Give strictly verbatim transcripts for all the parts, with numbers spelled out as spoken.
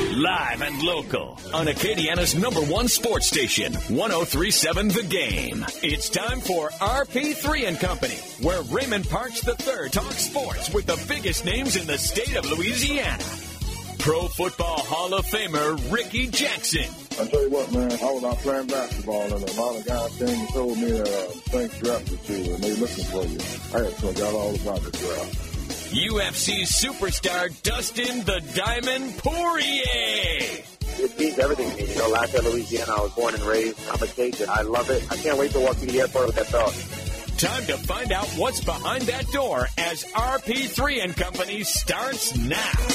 Live and local on Acadiana's number one sports station, one oh three point seven The Game. It's time for R P three and Company, where Raymond Parks the third talks sports with the biggest names in the state of Louisiana. Pro Football Hall of Famer Ricky Jackson. I tell you what, man, I was out playing basketball, and a lot of guys came and told me that uh, things drafted you, and they looking for you. I had to got all about the draft. U F C superstar Dustin the Diamond Poirier. It means everything to me. You know, Lafayette, Louisiana, I was born and raised. I'm a Cajun. I love it. I can't wait to walk through the airport with that belt. Time to find out what's behind that door as R P three and Company starts now.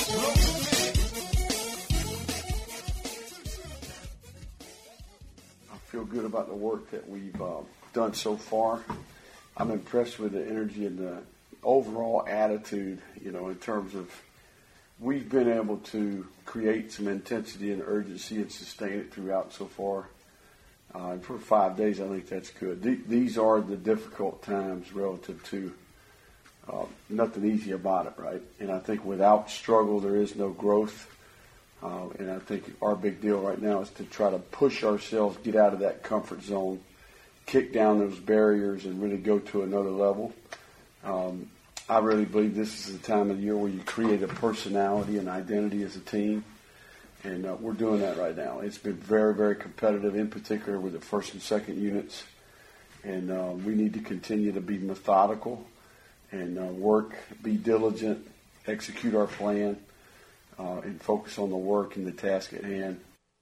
I feel good about the work that we've uh, done so far. I'm impressed with the energy and the overall attitude, you know, in terms of we've been able to create some intensity and urgency and sustain it throughout so far. Uh, and for five days, I think that's good. Th- these are the difficult times relative to uh, nothing easy about it, right? And I think without struggle, there is no growth. Uh, and I think our big deal right now is to try to push ourselves, get out of that comfort zone, kick down those barriers, and really go to another level. Um, I really believe this is the time of the year where you create a personality and identity as a team, and uh, we're doing that right now. It's been very, very competitive, in particular with the first and second units, and uh, we need to continue to be methodical and uh, work, be diligent, execute our plan, uh, and focus on the work and the task at hand.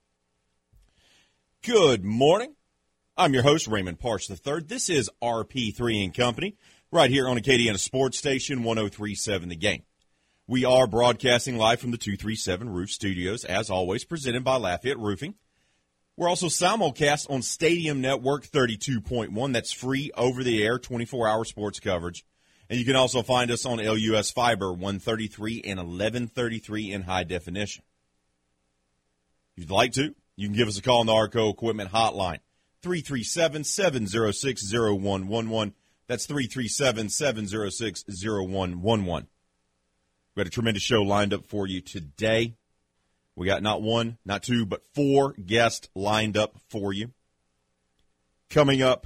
Good morning. I'm your host, Raymond Parks the third. This is R P three and Company, right here on Acadiana Sports Station, one oh three point seven The Game. We are broadcasting live from the two thirty-seven Roof Studios, as always, presented by Lafayette Roofing. We're also simulcast on Stadium Network thirty-two point one. That's free, over-the-air, twenty-four hour sports coverage. And you can also find us on L U S Fiber, one thirty-three and eleven thirty-three in high definition. If you'd like to, you can give us a call on the Arco Equipment Hotline, three three seven, seven oh six, oh one one one. That's three three seven, seven oh six, oh one one one. We got a tremendous show lined up for you today. We got not one, not two, but four guests lined up for you. Coming up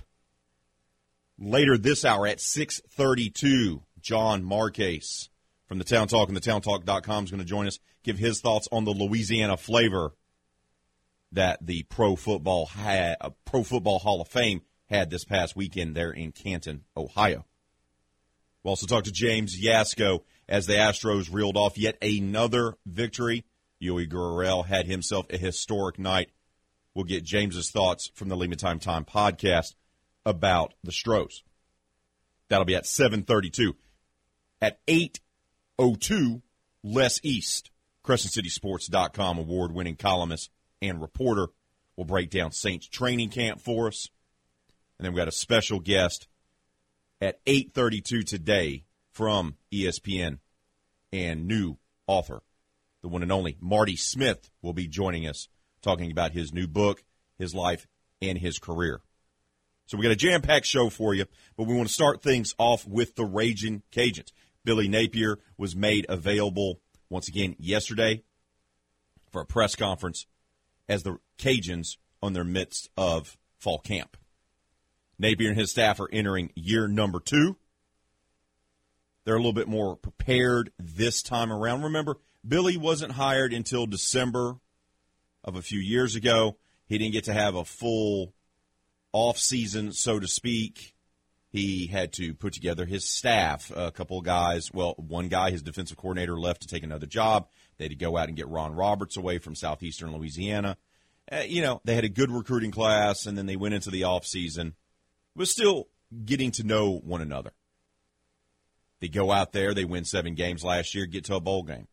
later this hour at six thirty-two, John Marcase from the Town Talk and the town talk dot com is going to join us, give his thoughts on the Louisiana flavor that the Pro Football, ha- uh, Pro Football Hall of Fame had this past weekend there in Canton, Ohio. We'll also talk to James Yasko as the Astros reeled off yet another victory. Yogi Gurriel had himself a historic night. We'll get James's thoughts from the Lima Time Time podcast about the Stros. That'll be at seven thirty-two. At eight oh two, Les East, Crescent City Sports dot com award-winning columnist and reporter, will break down Saints training camp for us. And then we got a special guest at eight thirty-two today from E S P N and new author, the one and only Marty Smith, will be joining us talking about his new book, his life, and his career. So we got a jam-packed show for you, but we want to start things off with the Ragin' Cajuns. Billy Napier was made available once again yesterday for a press conference as the Cajuns on their midst of fall camp. Napier and his staff are entering year number two. They're a little bit more prepared this time around. Remember, Billy wasn't hired until December of a few years ago. He didn't get to have a full off-season, so to speak. He had to put together his staff, a couple of guys. Well, one guy, his defensive coordinator, left to take another job. They had to go out and get Ron Roberts away from southeastern Louisiana. Uh, you know, they had a good recruiting class, and then they went into the off-season. Was still getting to know one another. They go out there, they win seven games last year, get to a bowl game.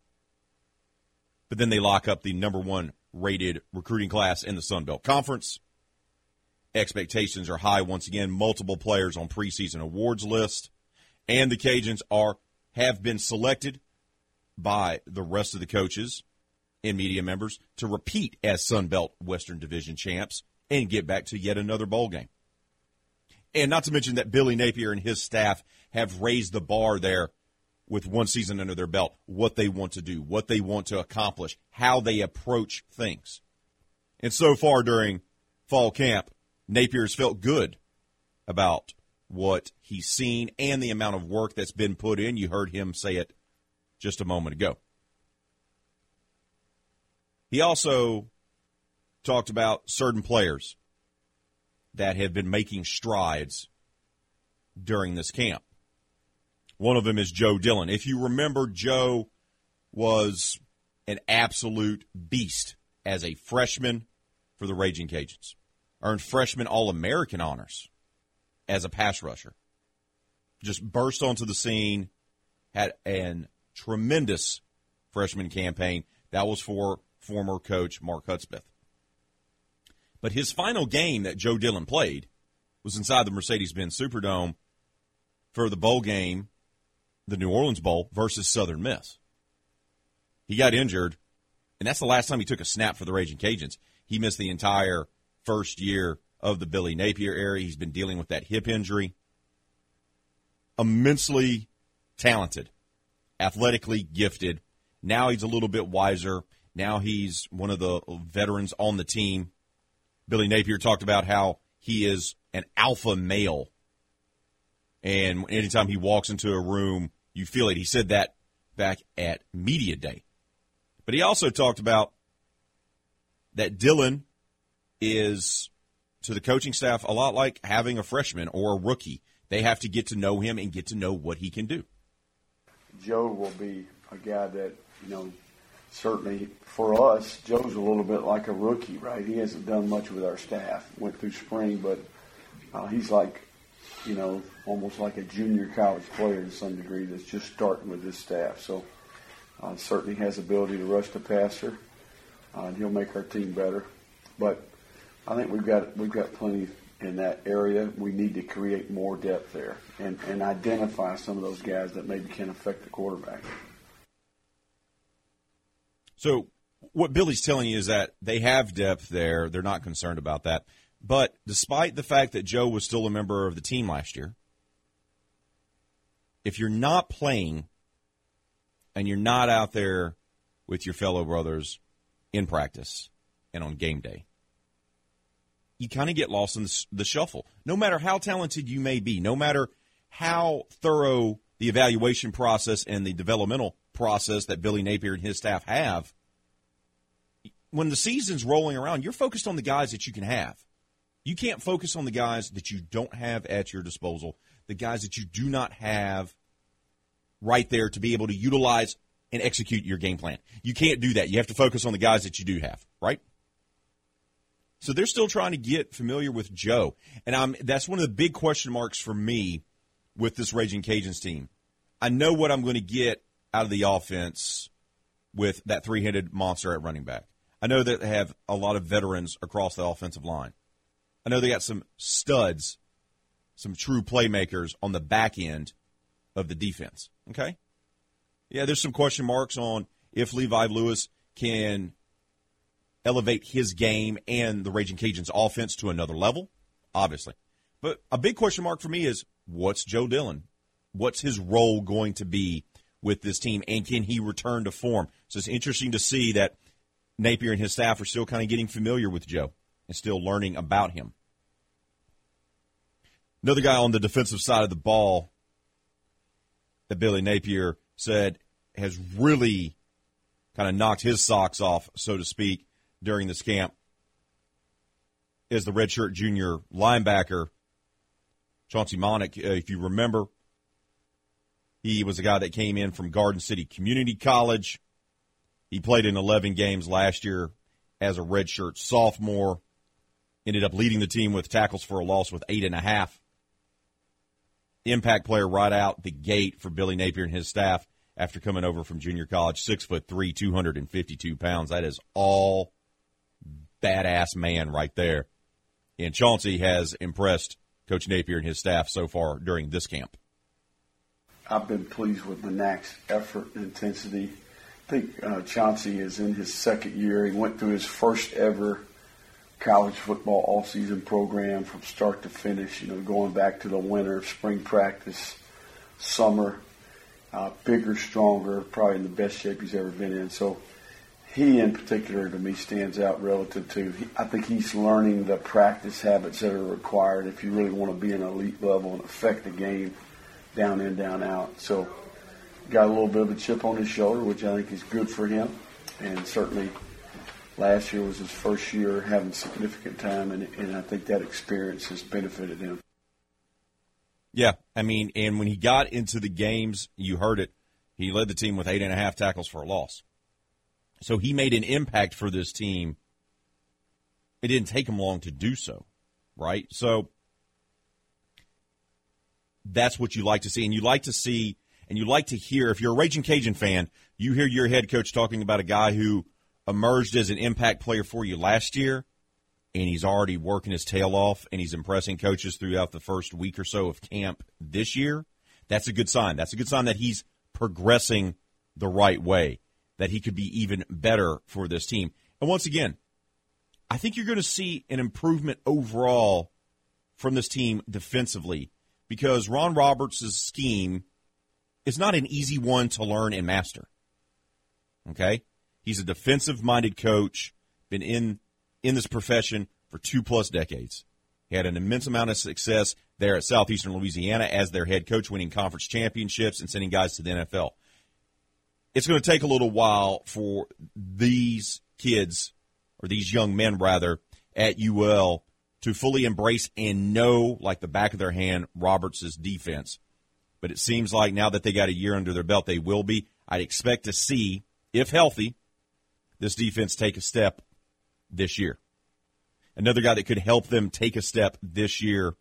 But then they lock up the number one rated recruiting class in the Sun Belt Conference. Expectations are high once again, multiple players on preseason awards list. And the Cajuns are have been selected by the rest of the coaches and media members to repeat as Sun Belt Western Division champs and get back to yet another bowl game. And not to mention that Billy Napier and his staff have raised the bar there with one season under their belt, what they want to do, what they want to accomplish, how they approach things. And so far during fall camp, Napier's felt good about what he's seen and the amount of work that's been put in. You heard him say it just a moment ago. He also talked about certain players that have been making strides during this camp. One of them is Joe Dillon. If you remember, Joe was an absolute beast as a freshman for the Raging Cajuns. Earned freshman All-American honors as a pass rusher. Just burst onto the scene, had a tremendous freshman campaign. That was for former coach Mark Hudspeth. But his final game that Joe Dillon played was inside the Mercedes-Benz Superdome for the bowl game, the New Orleans Bowl, versus Southern Miss. He got injured, and that's the last time he took a snap for the Raging Cajuns. He missed the entire first year of the Billy Napier era. He's been dealing with that hip injury. Immensely talented, athletically gifted. Now he's a little bit wiser. Now he's one of the veterans on the team. Billy Napier talked about how he is an alpha male. And anytime he walks into a room, you feel it. He said that back at Media Day. But he also talked about that Dillon is, to the coaching staff, a lot like having a freshman or a rookie. They have to get to know him and get to know what he can do. Joe will be a guy that, you know, certainly for us, Joe's a little bit like a rookie, right? He hasn't done much with our staff. Went through spring, but uh, he's like, you know, almost like a junior college player to some degree that's just starting with his staff. So uh, certainly has ability to rush the passer, uh, and he'll make our team better. But I think we've got we've got plenty in that area. We need to create more depth there and, and identify some of those guys that maybe can affect the quarterback. So what Billy's telling you is that they have depth there. They're not concerned about that. But despite the fact that Joe was still a member of the team last year, if you're not playing and you're not out there with your fellow brothers in practice and on game day, you kind of get lost in the, the shuffle. No matter how talented you may be, no matter how thorough the evaluation process and the developmental process that Billy Napier and his staff have, when the season's rolling around, you're focused on the guys that you can have. You can't focus on the guys that you don't have at your disposal, the guys that you do not have right there to be able to utilize and execute your game plan. You can't do that. You have to focus on the guys that you do have, right? So they're still trying to get familiar with Joe. And I'm that's one of the big question marks for me with this Raging Cajuns team. I know what I'm going to get out of the offense with that three-headed monster at running back. I know that they have a lot of veterans across the offensive line. I know they got some studs, some true playmakers on the back end of the defense. Okay? Yeah, there's some question marks on if Levi Lewis can elevate his game and the Raging Cajuns offense to another level, obviously. But a big question mark for me is, what's Joe Dillon? What's his role going to be with this team, and can he return to form? So it's interesting to see that Napier and his staff are still kind of getting familiar with Joe and still learning about him. Another guy on the defensive side of the ball that Billy Napier said has really kind of knocked his socks off, so to speak, during this camp is the redshirt junior linebacker, Chauncey Monick. Uh, if you remember, he was a guy that came in from Garden City Community College. He played in eleven games last year as a redshirt sophomore. Ended up leading the team with tackles for a loss with eight and a half. Impact player right out the gate for Billy Napier and his staff after coming over from junior college. Six foot three, two hundred fifty-two pounds. That is all badass man right there. And Chauncey has impressed Coach Napier and his staff so far during this camp. I've been pleased with Manak's effort and intensity. I think uh, Chauncey is in his second year. He went through his first ever college football all-season program from start to finish, you know, going back to the winter, spring practice, summer. uh, bigger, stronger, probably in the best shape he's ever been in. So he in particular to me stands out relative to, he, I think he's learning the practice habits that are required if you really want to be an elite level and affect the game down in, down out. So got a little bit of a chip on his shoulder, which I think is good for him. And certainly last year was his first year having significant time, and, and I think that experience has benefited him. Yeah, I mean, and when he got into the games, you heard it, he led the team with eight and a half tackles for a loss. So he made an impact for this team. It didn't take him long to do so, right? So that's what you like to see. And you like to see, and you like to hear, if you're a Raging Cajun fan, you hear your head coach talking about a guy who emerged as an impact player for you last year, and he's already working his tail off, and he's impressing coaches throughout the first week or so of camp this year. That's a good sign. That's a good sign that he's progressing the right way, that he could be even better for this team. And once again, I think you're going to see an improvement overall from this team defensively, because Ron Roberts' scheme is not an easy one to learn and master. Okay? He's a defensive-minded coach, been in in this profession for two-plus decades. He had an immense amount of success there at Southeastern Louisiana as their head coach, winning conference championships and sending guys to the N F L. It's going to take a little while for these kids, or these young men, rather, at U L to fully embrace and know, like the back of their hand, Roberts' defense. But it seems like now that they got a year under their belt, they will be. I'd expect to see, if healthy, this defense take a step this year. Another guy that could help them take a step this year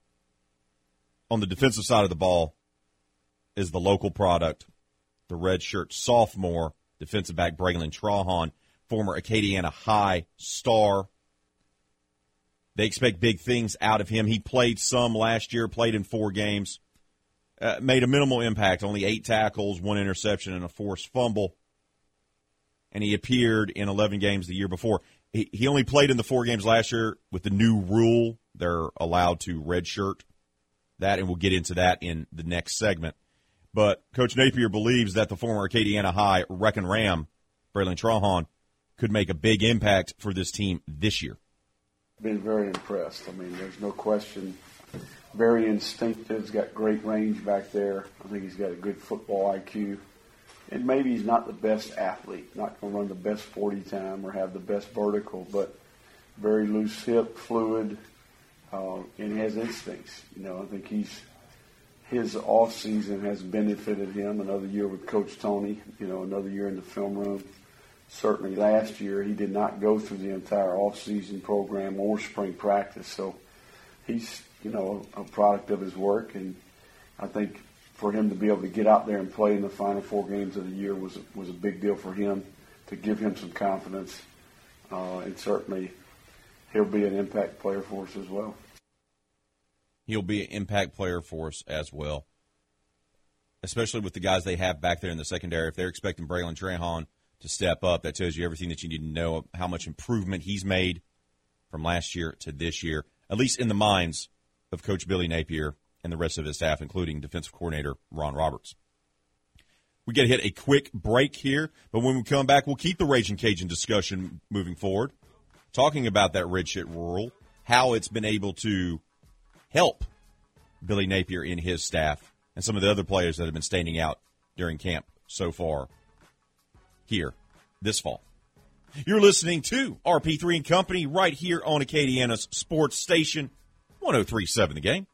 on the defensive side of the ball is the local product, the redshirt sophomore defensive back Braylon Trahan, former Acadiana High star. They expect big things out of him. He played some last year, played in four games, uh, made a minimal impact, only eight tackles, one interception, and a forced fumble. And he appeared in eleven games the year before. He, he only played in the four games last year with the new rule. They're allowed to redshirt that, and we'll get into that in the next segment. But Coach Napier believes that the former Acadiana High Wrecking Ram, Braylon Trahan, could make a big impact for this team this year. Been very impressed. I mean, there's no question. Very instinctive. He's got great range back there. I think he's got a good football I Q. And maybe he's not the best athlete, not going to run the best forty time or have the best vertical, but very loose hip, fluid, uh, and has instincts. You know, I think he's his off season has benefited him. Another year with Coach Tony, you know, another year in the film room. Certainly last year he did not go through the entire off season program or spring practice, so he's, you know, a product of his work, and I think for him to be able to get out there and play in the final four games of the year was was a big deal for him, to give him some confidence, uh, and certainly he'll be an impact player for us as well. He'll be an impact player for us as well, especially with the guys they have back there in the secondary. If they're expecting Braylon Trahan to step up, that tells you everything that you need to know, how much improvement he's made from last year to this year, at least in the minds of Coach Billy Napier and the rest of his staff, including defensive coordinator Ron Roberts. We got to hit a quick break here, but when we come back, we'll keep the Raging Cajun discussion moving forward, talking about that redshirt rule, how it's been able to help Billy Napier and his staff, and some of the other players that have been standing out during camp so far here this fall. You're listening to R P three and Company right here on Acadiana's sports station, one oh three point seven The Game.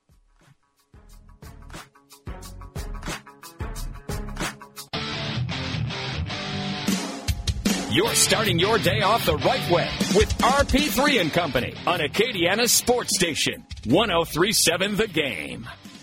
You're starting your day off the right way with R P three and Company on Acadiana's sports station, one oh three point seven The Game.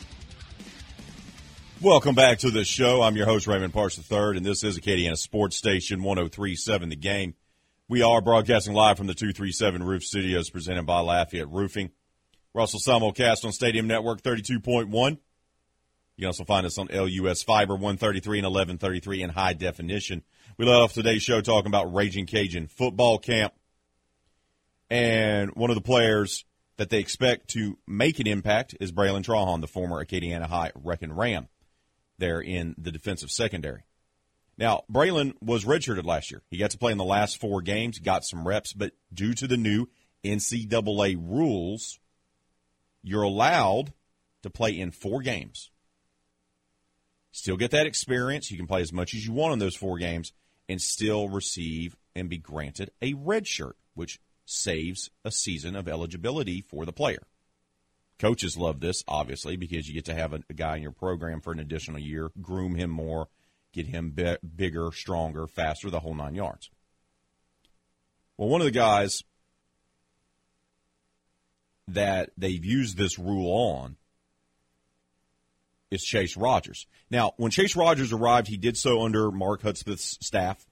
Welcome back to the show. I'm your host, Raymond Parks the third, and this is Acadiana Sports Station, one oh three point seven The Game. We are broadcasting live from the two thirty-seven Roof Studios presented by Lafayette Roofing. We're also simulcast on Stadium Network thirty-two point one. You can also find us on L U S Fiber one thirty-three and eleven thirty-three in high definition. We led off today's show talking about Raging Cajun football camp. And one of the players that they expect to make an impact is Braylon Trahan, the former Acadiana High Wrecking Ram. there in the defensive secondary. Now, Braylon was redshirted last year. He got to play in the last four games, got some reps, but due to the new N C double A rules, you're allowed to play in four games. Still get that experience. You can play as much as you want in those four games and still receive and be granted a red shirt, which saves a season of eligibility for the player. Coaches love this, obviously, because you get to have a, a guy in your program for an additional year, groom him more, get him be- bigger, stronger, faster, the whole nine yards. Well, one of the guys that they've used this rule on is Chase Rogers. Now, when Chase Rogers arrived, he did so under Mark Hudspeth's staff.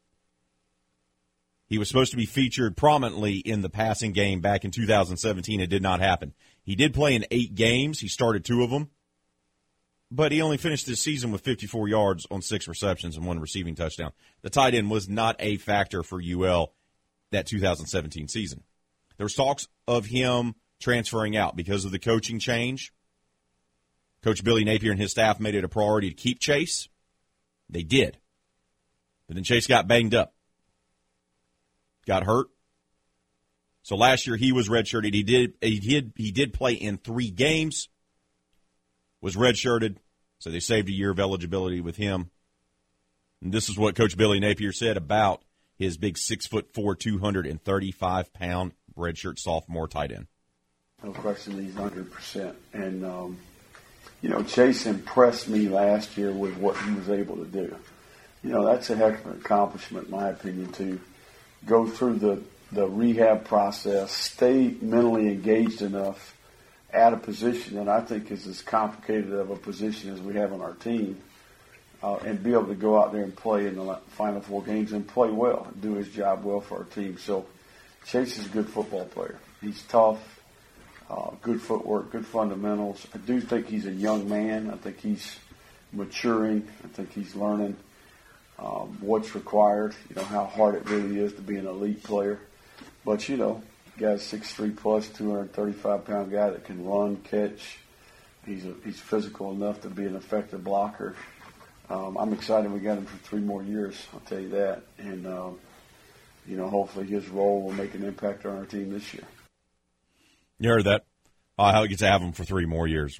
He was supposed to be featured prominently in the passing game back in two thousand seventeen. It did not happen. He did play in eight games. He started two of them. But he only finished his season with fifty-four yards on six receptions and one receiving touchdown. The tight end was not a factor for U L that two thousand seventeen season. There was talks of him transferring out because of the coaching change. Coach Billy Napier and his staff made it a priority to keep Chase. They did. But then Chase got banged up. Got hurt. So last year he was redshirted. He did he did he did play in three games. Was redshirted. So they saved a year of eligibility with him. And this is what Coach Billy Napier said about his big six foot four, two hundred thirty-five pound redshirt sophomore tight end. No question, he's one hundred percent. And um, you know, Chase impressed me last year with what he was able to do. You know, that's a heck of an accomplishment, in my opinion, to go through the, the rehab process, stay mentally engaged enough at a position that I think is as complicated of a position as we have on our team, uh, and be able to go out there and play in the final four games and play well, and do his job well for our team. So Chase is a good football player. He's tough. Uh, good footwork, good fundamentals. I do think he's a young man. I think he's maturing. I think he's learning um, what's required, you know, how hard it really is to be an elite player. But, you know, guy's six three plus, two hundred thirty-five pound guy that can run, catch. He's a, he's physical enough to be an effective blocker. Um, I'm excited we got him for three more years, I'll tell you that. And, um, you know, hopefully his role will make an impact on our team this year. You heard that. Uh, how he gets to have him for three more years.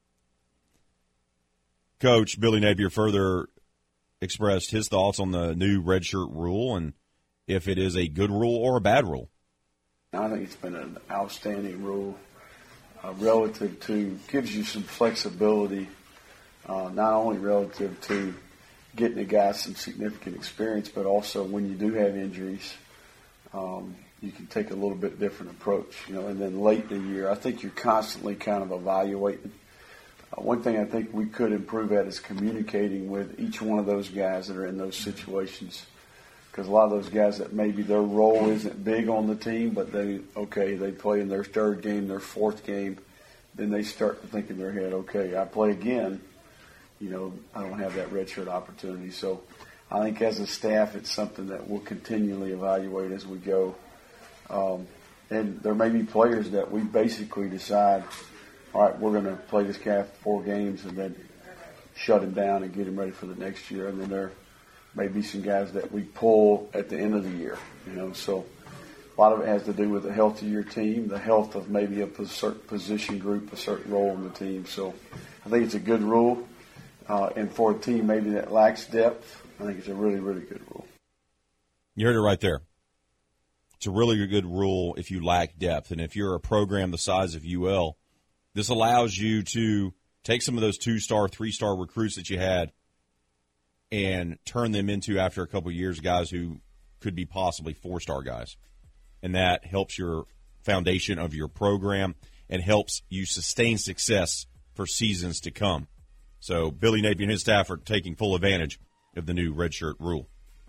Coach Billy Napier further expressed his thoughts on the new redshirt rule and if it is a good rule or a bad rule. I think it's been an outstanding rule uh, relative to, gives you some flexibility, uh, not only relative to getting a guy some significant experience, but also when you do have injuries, um, you can take a little bit different approach, you know, and then late in the year, I think you're constantly kind of evaluating. Uh, one thing I think we could improve at is communicating with each one of those guys that are in those situations, because a lot of those guys that maybe their role isn't big on the team, but they, okay, they play in their third game, their fourth game, then they start to think in their head, okay, I play again, you know, I don't have that redshirt opportunity. So I think as a staff, it's something that we'll continually evaluate as we go. Um, and there may be players that we basically decide, all right, we're going to play this guy for four games and then shut him down and get him ready for the next year. And then there may be some guys that we pull at the end of the year, you know. So a lot of it has to do with the health of your team, the health of maybe a certain position group, a certain role in the team. So I think it's a good rule. Uh, and for a team maybe that lacks depth, I think it's a really, really good rule. You heard it right there. It's a really good rule if you lack depth. And if you're a program the size of U L, this allows you to take some of those two-star, three-star recruits that you had and turn them into, after a couple of years, guys who could be possibly four-star guys. And that helps your foundation of your program and helps you sustain success for seasons to come. So Billy Napier and his staff are taking full advantage of the new redshirt rule.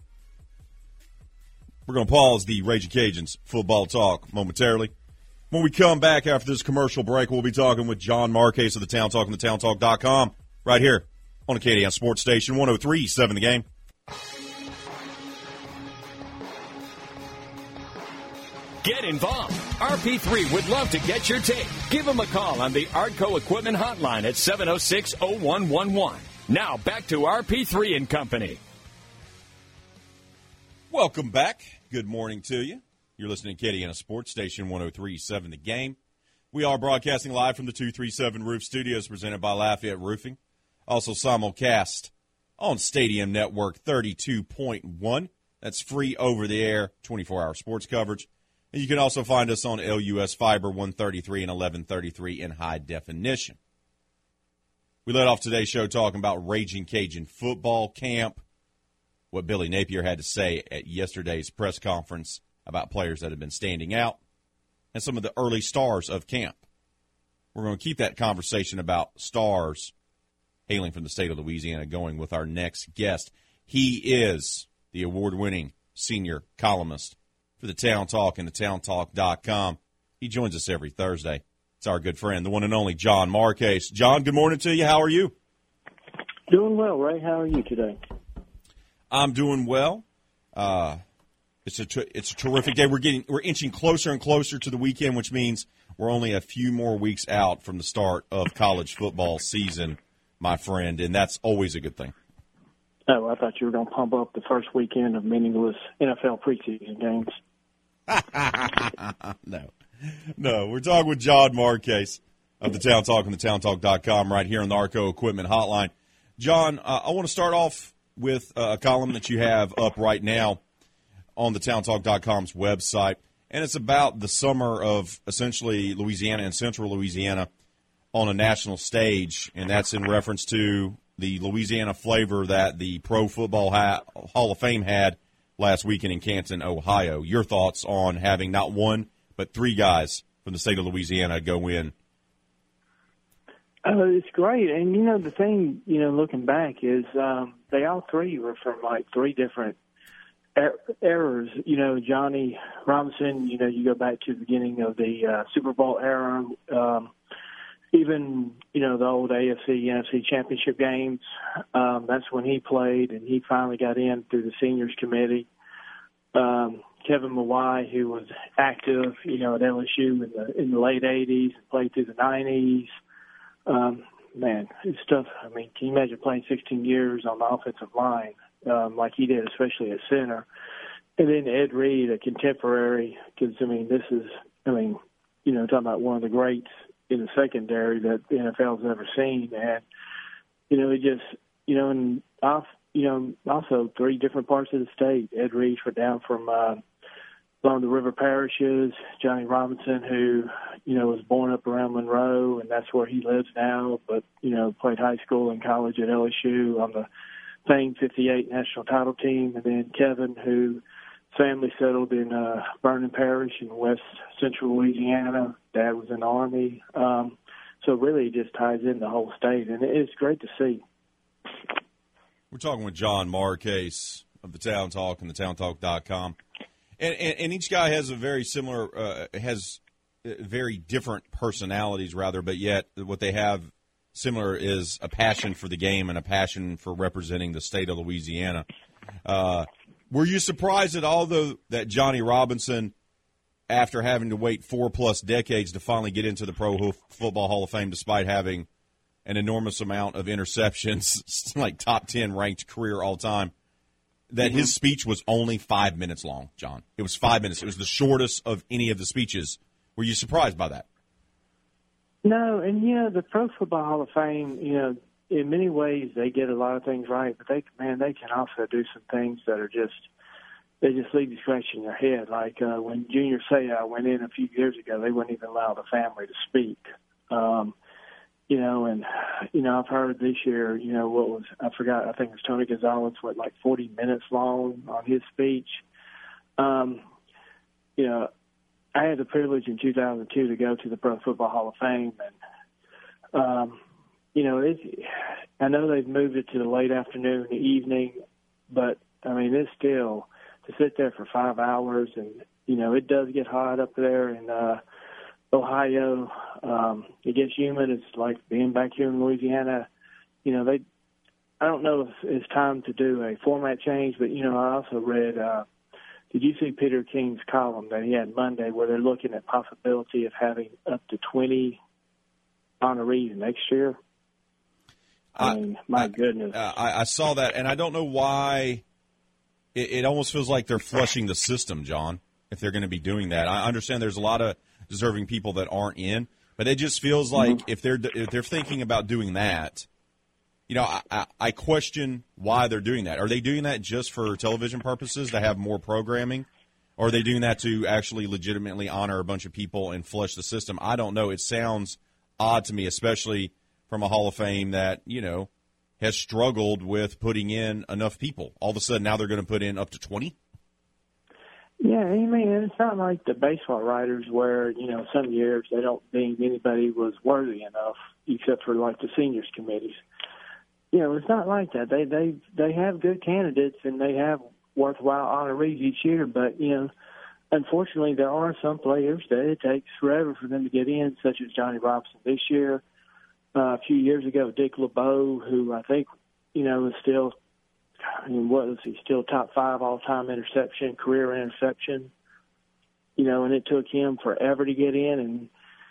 We're going to pause the Raging Cajuns football talk momentarily. When we come back after this commercial break, we'll be talking with John Marcase of the Town Talk and the town talk dot com right here on Acadiana Sports Station one oh three point seven The Game. Get involved. R P three would love to get your take. Give them a call on the Artco Equipment Hotline at seven oh six, oh one one one. Now back to R P three and Company. Welcome back. Good morning to you. You're listening to Acadiana Sports Station one oh three point seven The Game. We are broadcasting live from the two thirty-seven Roof Studios presented by Lafayette Roofing. Also simulcast on Stadium Network thirty-two point one. That's free over-the-air twenty-four hour sports coverage. And you can also find us on L U S Fiber one thirty-three and eleven thirty-three in high definition. We led off today's show talking about Raging Cajun football camp, what Billy Napier had to say at yesterday's press conference about players that have been standing out, and some of the early stars of camp. We're going to keep that conversation about stars hailing from the state of Louisiana going with our next guest. He is the award-winning senior columnist for the Town Talk and the town talk dot com. He joins us every Thursday. It's our good friend, the one and only John Marcase. John, good morning to you. How are you? Doing well, Ray. How are you today? I'm doing well. Uh, it's a ter- it's a terrific day. We're getting we're inching closer and closer to the weekend, which means we're only a few more weeks out from the start of college football season, my friend, and that's always a good thing. Oh, I thought you were going to pump up the first weekend of meaningless N F L preseason games. no, no, we're talking with John Marcase of the Town Talk and the town talk dot com right here on the Arco Equipment Hotline. John, uh, I want to start off with a column that you have up right now on the town talk dot com's website, and it's about the summer of essentially Louisiana and central Louisiana on a national stage, and that's in reference to the Louisiana flavor that the Pro Football ha- Hall of Fame had last weekend in Canton, Ohio. Your thoughts on having not one but three guys from the state of Louisiana go in? Uh, it's great. And, you know, the thing, you know, looking back is um, they all three were from, like, three different er- eras. You know, Johnny Robinson, you know, you go back to the beginning of the uh, Super Bowl era, um, even, you know, the old A F C, N F C championship games. Um, that's when he played, and he finally got in through the seniors committee. Um, Kevin Mawai, who was active, you know, at L S U in the in the late eighties, played through the nineties. Um, man, it's tough. I mean, can you imagine playing sixteen years on the offensive line um, like he did, especially at center? And then Ed Reed, a contemporary, because, I mean, this is, I mean, you know, talking about one of the greats in the secondary that the N F L's ever seen. And, you know, it just, you know, and off, you know, also three different parts of the state. Ed Reed for down from uh, along the river parishes. Johnny Robinson, who, you know, was born up around Monroe, and that's where he lives now, but, you know, played high school and college at L S U on the Fame fifty-eight national title team. And then Kevin, who family settled in uh, Vernon Parish in west central Louisiana. Dad was in the Army. Um, so really it just ties in the whole state, and it's great to see. We're talking with John Marcase of the Town Talk and the town talk dot com. And, and, and each guy has a very similar, uh, has very different personalities, rather, but yet what they have similar is a passion for the game and a passion for representing the state of Louisiana. Uh, were you surprised at all, though, that Johnny Robinson, after having to wait four-plus decades to finally get into the Pro Football Hall of Fame, despite having an enormous amount of interceptions, like top ten ranked career all time, that mm-hmm. his speech was only five minutes long, John? It was five minutes. It was the shortest of any of the speeches. Were you surprised by that? No, and, you know, the Pro Football Hall of Fame, you know, in many ways they get a lot of things right, but they, man, they can also do some things that are just, they just leave you scratching your head. Like uh, when Junior Seau went in a few years ago, they wouldn't even allow the family to speak. Um, you know, and, you know, I've heard this year, you know, what was, I forgot, I think it was Tony Gonzalez, what, like forty minutes long on his speech. Um, you know, I had the privilege in two thousand two to go to the Pro Football Hall of Fame, and, um, you know, it's, I know they've moved it to the late afternoon, the evening, but, I mean, it's still, to sit there for five hours, and, you know, it does get hot up there in uh, Ohio. Um, it gets humid. It's like being back here in Louisiana. You know, they, I don't know if it's time to do a format change, but, you know, I also read, uh, did you see Peter King's column that he had Monday where they're looking at possibility of having up to twenty honorees next year? I, I mean, my I, goodness. Uh, I, I saw that, and I don't know why. It, it almost feels like they're flushing the system, John, if they're going to be doing that. I understand there's a lot of deserving people that aren't in, but it just feels like mm-hmm. if they're if they're thinking about doing that, you know, I, I, I question why they're doing that. Are they doing that just for television purposes to have more programming? Or are they doing that to actually legitimately honor a bunch of people and flush the system? I don't know. It sounds odd to me, especially from a Hall of Fame that, you know, has struggled with putting in enough people. All of a sudden, now they're going to put in up to twenty? Yeah, I mean, it's not like the baseball writers where, you know, some years they don't think anybody was worthy enough except for, like, the seniors committees. You know, it's not like that. They they they have good candidates and they have worthwhile honorees each year, but, you know, unfortunately there are some players that it takes forever for them to get in, such as Johnny Robinson this year. Uh, a few years ago, Dick LeBeau, who I think, you know, is still, I mean, what is he, still top five all-time interception, career interception, you know, and it took him forever to get in, and,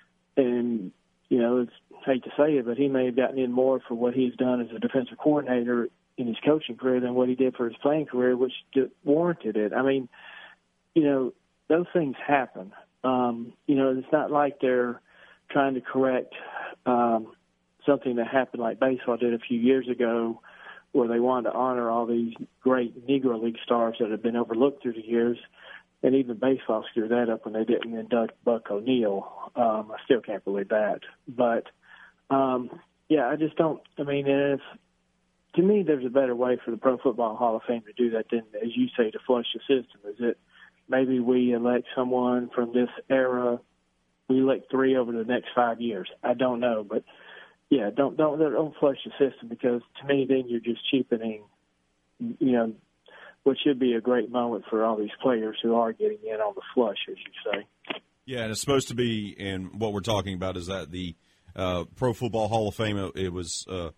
and you know, it's, I hate to say it, but he may have gotten in more for what he's done as a defensive coordinator in his coaching career than what he did for his playing career, which warranted it. I mean, you know, those things happen. Um, you know, it's not like they're trying to correct um, something that happened like baseball did a few years ago where they wanted to honor all these great Negro League stars that have been overlooked through the years. And even baseball screwed that up when they didn't induct Buck O'Neil. Um, I still can't believe that. But, um, yeah, I just don't – I mean, if, to me there's a better way for the Pro Football Hall of Fame to do that than, as you say, to flush the system. Is it maybe we elect someone from this era, we elect three over the next five years? I don't know. But, yeah, don't don't don't flush the system because, to me, then you're just cheapening, you know, what should be a great moment for all these players who are getting in on the flush, as you say. Yeah, and it's supposed to be, and what we're talking about is that the uh, Pro Football Hall of Fame, it was, uh,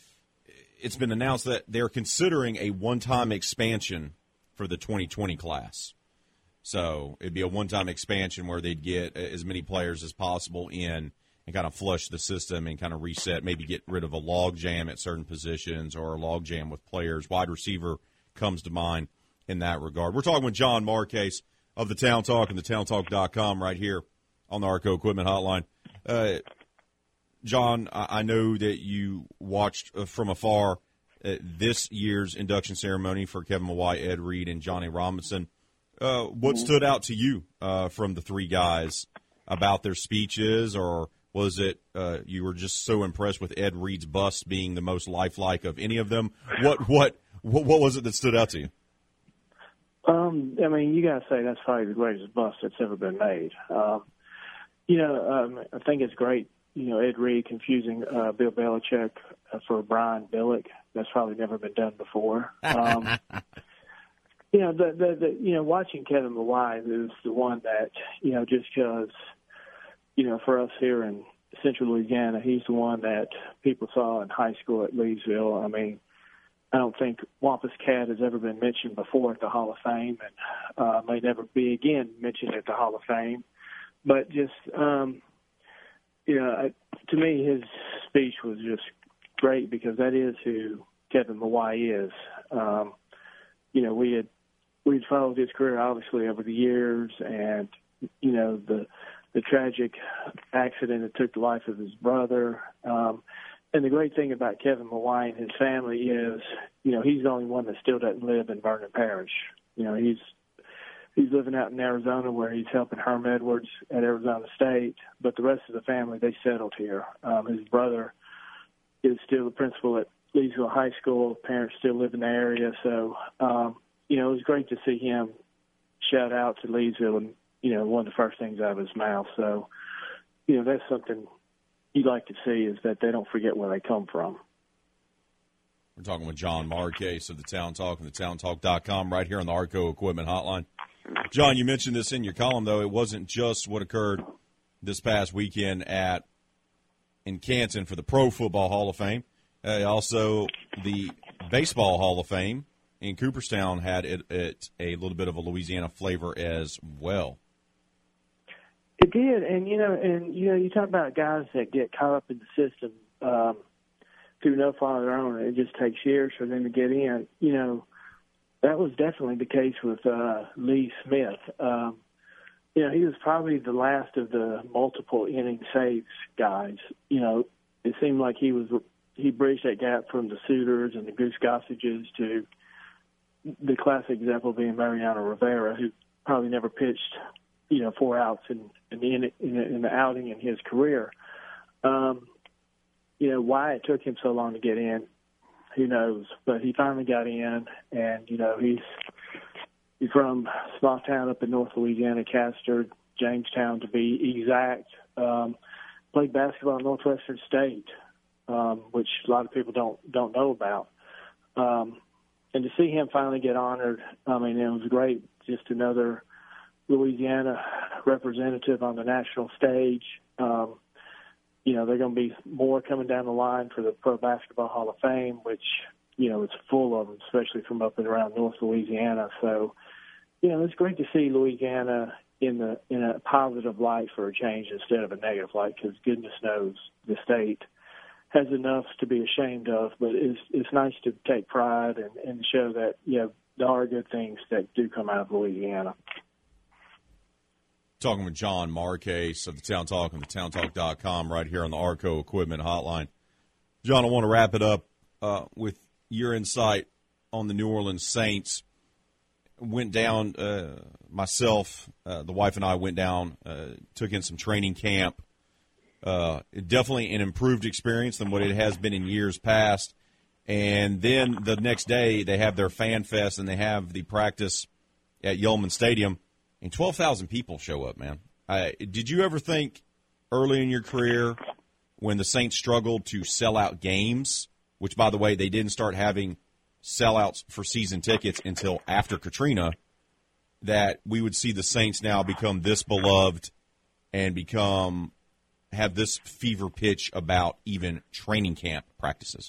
it's been announced that they're considering a one-time expansion for the twenty twenty class. So it'd be a one-time expansion where they'd get as many players as possible in and kind of flush the system and kind of reset, maybe get rid of a log jam at certain positions or a log jam with players. Wide receiver comes to mind in that regard. We're talking with John Marcase of the Town Talk and the town talk dot com right here on the Arco Equipment Hotline. Uh, John, I know that you watched from afar uh, this year's induction ceremony for Kevin Mawae, Ed Reed, and Johnny Robinson. Uh, what stood out to you uh, from the three guys about their speeches, or was it uh, you were just so impressed with Ed Reed's bust being the most lifelike of any of them? What what What, what was it that stood out to you? Um, I mean, you got to say that's probably the greatest bust that's ever been made. Um, you know, um, I think it's great, you know, Ed Reed confusing uh, Bill Belichick uh, for Brian Billick. That's probably never been done before. Um, you know, the, the, the, you know, watching Kevin Mawae is the one that, you know, just because, you know, for us here in Central Louisiana, he's the one that people saw in high school at Leesville. I mean, I don't think Wampus Cat has ever been mentioned before at the Hall of Fame and uh, may never be again mentioned at the Hall of Fame. But just, um, you know, I, to me, his speech was just great because that is who Kevin Mawae is. Um, you know, we had we'd followed his career obviously over the years, and you know the the tragic accident that took the life of his brother. Um, And the great thing about Kevin Mawae and his family is, you know, he's the only one that still doesn't live in Vernon Parish. You know, he's he's living out in Arizona where he's helping Herm Edwards at Arizona State. But the rest of the family, they settled here. Um, his brother is still the principal at Leesville High School. Parents still live in the area. So, um, you know, it was great to see him shout out to Leesville and, you know, one of the first things out of his mouth. So, you know, that's something you'd like to see is that they don't forget where they come from. We're talking with John Marcase of the Town Talk and the town talk dot com right here on the Arco Equipment Hotline. John, you mentioned this in your column, though. It wasn't just what occurred this past weekend at in Canton for the Pro Football Hall of Fame. Uh, also, the Baseball Hall of Fame in Cooperstown had it, it a little bit of a Louisiana flavor as well. It did, and you know, and you know, you talk about guys that get caught up in the system. Um, through no fault of their own, it just takes years for them to get in. You know, that was definitely the case with uh, Lee Smith. Um, you know, he was probably the last of the multiple inning saves guys. You know, it seemed like he was he bridged that gap from the Suitors and the Goose Gossages to the classic example being Mariano Rivera, who probably never pitched, you know, four outs in in the in, in, in the outing in his career. Um, you know, why it took him so long to get in, who knows? But he finally got in, and you know, he's he's from a small town up in North Louisiana, Castor, Jamestown to be exact. Um, played basketball at Northwestern State, um, which a lot of people don't don't know about. Um, and to see him finally get honored, I mean, it was great. Just another Louisiana representative on the national stage. Um, you know, there are going to be more coming down the line for the Pro Basketball Hall of Fame, which, you know, it's full of them, especially from up and around North Louisiana. So, you know, it's great to see Louisiana in the in a positive light for a change instead of a negative light, because goodness knows the state has enough to be ashamed of, but it's it's nice to take pride and, and show that, you know, there are good things that do come out of Louisiana. Talking with John Marcase of the Town Talk and the town talk dot com right here on the Arco Equipment Hotline. John, I want to wrap it up uh, with your insight on the New Orleans Saints. Went down, uh, myself, uh, the wife and I went down, uh, took in some training camp. Uh, definitely an improved experience than what it has been in years past. And then the next day they have their fan fest and they have the practice at Yulman Stadium, and twelve thousand people show up, man. Uh, did you ever think early in your career when the Saints struggled to sell out games, which, by the way, they didn't start having sellouts for season tickets until after Katrina, that we would see the Saints now become this beloved and become have this fever pitch about even training camp practices?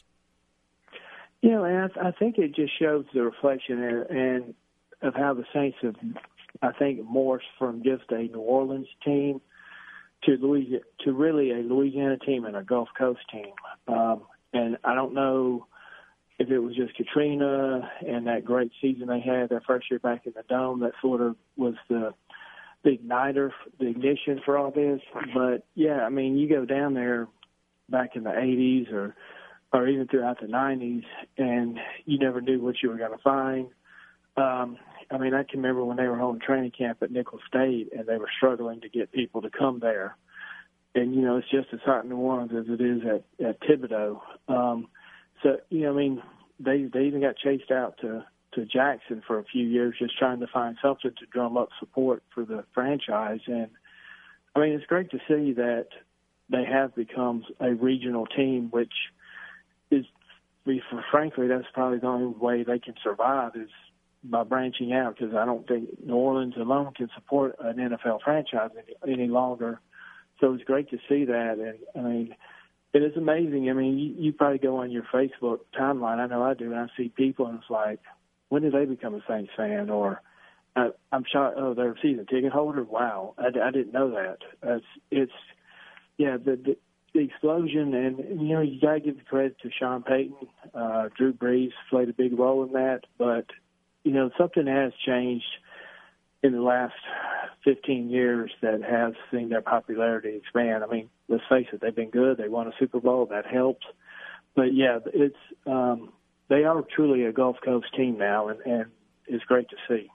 You know, and I, I think it just shows the reflection and, and of how the Saints have, I think, morphed from just a New Orleans team to Louisiana, to really a Louisiana team and a Gulf Coast team. Um, and I don't know if it was just Katrina and that great season they had their first year back in the Dome that sort of was the the igniter, the ignition for all this. But, yeah, I mean, you go down there back in the eighties or or even throughout the nineties, and you never knew what you were going to find. Um, I mean, I can remember when they were holding training camp at Nicholls State, and they were struggling to get people to come there. And, you know, it's just as hot in New Orleans as it is at, at Thibodeau. Um, so, you know, I mean, they they even got chased out to, to Jackson for a few years just trying to find something to drum up support for the franchise. And, I mean, it's great to see that they have become a regional team, which is, frankly, that's probably the only way they can survive is by branching out, because I don't think New Orleans alone can support an N F L franchise any, any longer. So it's great to see that. And, I mean, it is amazing. I mean, you, you probably go on your Facebook timeline. I know I do, and I see people, and it's like, when did they become a Saints fan? Or I, I'm shocked, oh, they're a season ticket holder? Wow, I, I didn't know that. It's, it's yeah, the, the the explosion, and, you know, you got to give the credit to Sean Payton. Uh, Drew Brees played a big role in that. But, you know, something has changed in the last fifteen years that has seen their popularity expand. I mean, let's face it, they've been good. They won a Super Bowl. That helps. But, yeah, it's um, they are truly a Gulf Coast team now, and, and it's great to see.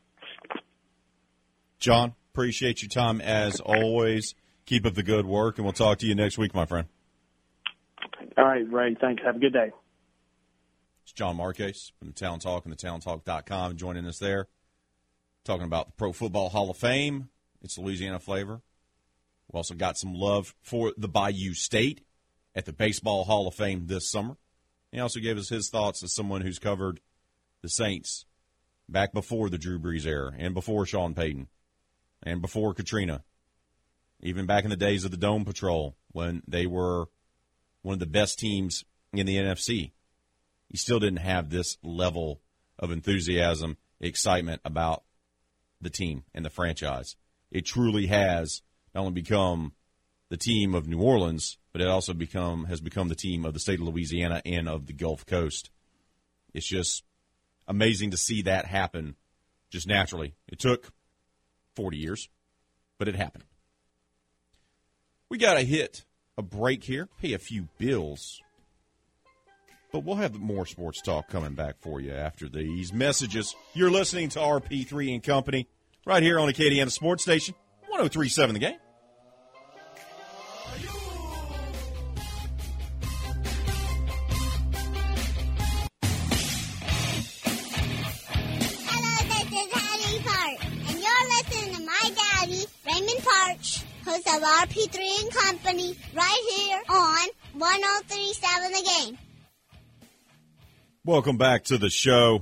John, appreciate your time as always. Keep up the good work, and we'll talk to you next week, my friend. All right, Ray. Thanks. Have a good day. It's John Marcase from the Town Talk and the town talk dot com joining us there, talking about the Pro Football Hall of Fame. It's Louisiana flavor. We also got some love for the Bayou State at the Baseball Hall of Fame this summer. He also gave us his thoughts as someone who's covered the Saints back before the Drew Brees era and before Sean Payton and before Katrina, even back in the days of the Dome Patrol when they were one of the best teams in the N F C. He still didn't have this level of enthusiasm, excitement about the team and the franchise. It truly has not only become the team of New Orleans, but it also become has become the team of the state of Louisiana and of the Gulf Coast. It's just amazing to see that happen just naturally. It took forty years, but it happened. We got to hit a break here, pay a few bills, but we'll have more sports talk coming back for you after these messages. You're listening to R P three and Company right here on Acadiana Sports Station, one oh three point seven The Game. Raymond Parch, host of R P three and Company, right here on one oh three point seven The Game. Welcome back to the show.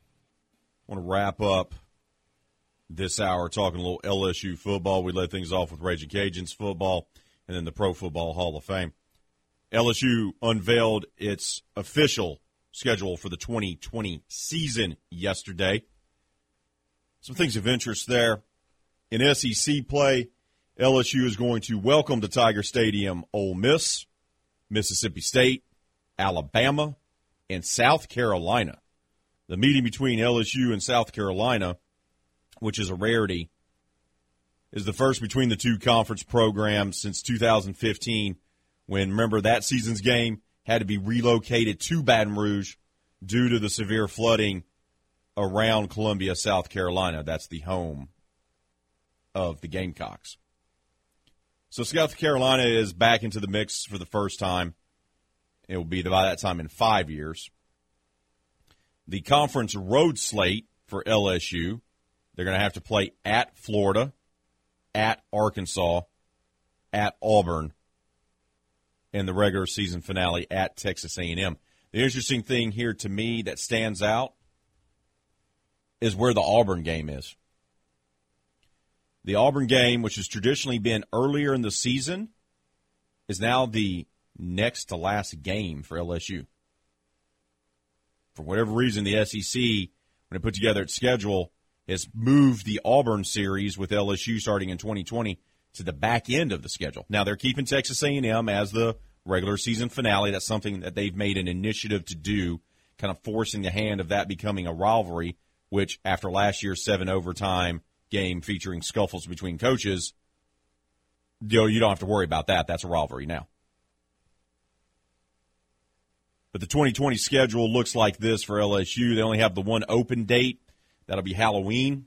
I want to wrap up this hour talking a little L S U football. We led things off with Raging Cajuns football and then the Pro Football Hall of Fame. L S U unveiled its official schedule for the twenty twenty season yesterday. Some things of interest there. In S E C play, L S U is going to welcome to Tiger Stadium Ole Miss, Mississippi State, Alabama, and South Carolina. The meeting between L S U and South Carolina, which is a rarity, is the first between the two conference programs since two thousand fifteen, when, remember, that season's game had to be relocated to Baton Rouge due to the severe flooding around Columbia, South Carolina. That's the home of the Gamecocks. So South Carolina is back into the mix for the first time. It will be by that time in five years. The conference road slate for L S U, they're going to have to play at Florida, at Arkansas, at Auburn, and the regular season finale at Texas A and M. The interesting thing here to me that stands out is where the Auburn game is. The Auburn game, which has traditionally been earlier in the season, is now the next to last game for L S U. For whatever reason, the S E C, when it put together its schedule, has moved the Auburn series with L S U starting in twenty twenty to the back end of the schedule. Now, they're keeping Texas A and M as the regular season finale. That's something that they've made an initiative to do, kind of forcing the hand of that becoming a rivalry, which after last year's seven overtime game featuring scuffles between coaches, you know, you don't have to worry about that. That's a rivalry now. But the twenty twenty schedule looks like this for L S U. They only have the one open date. That'll be Halloween.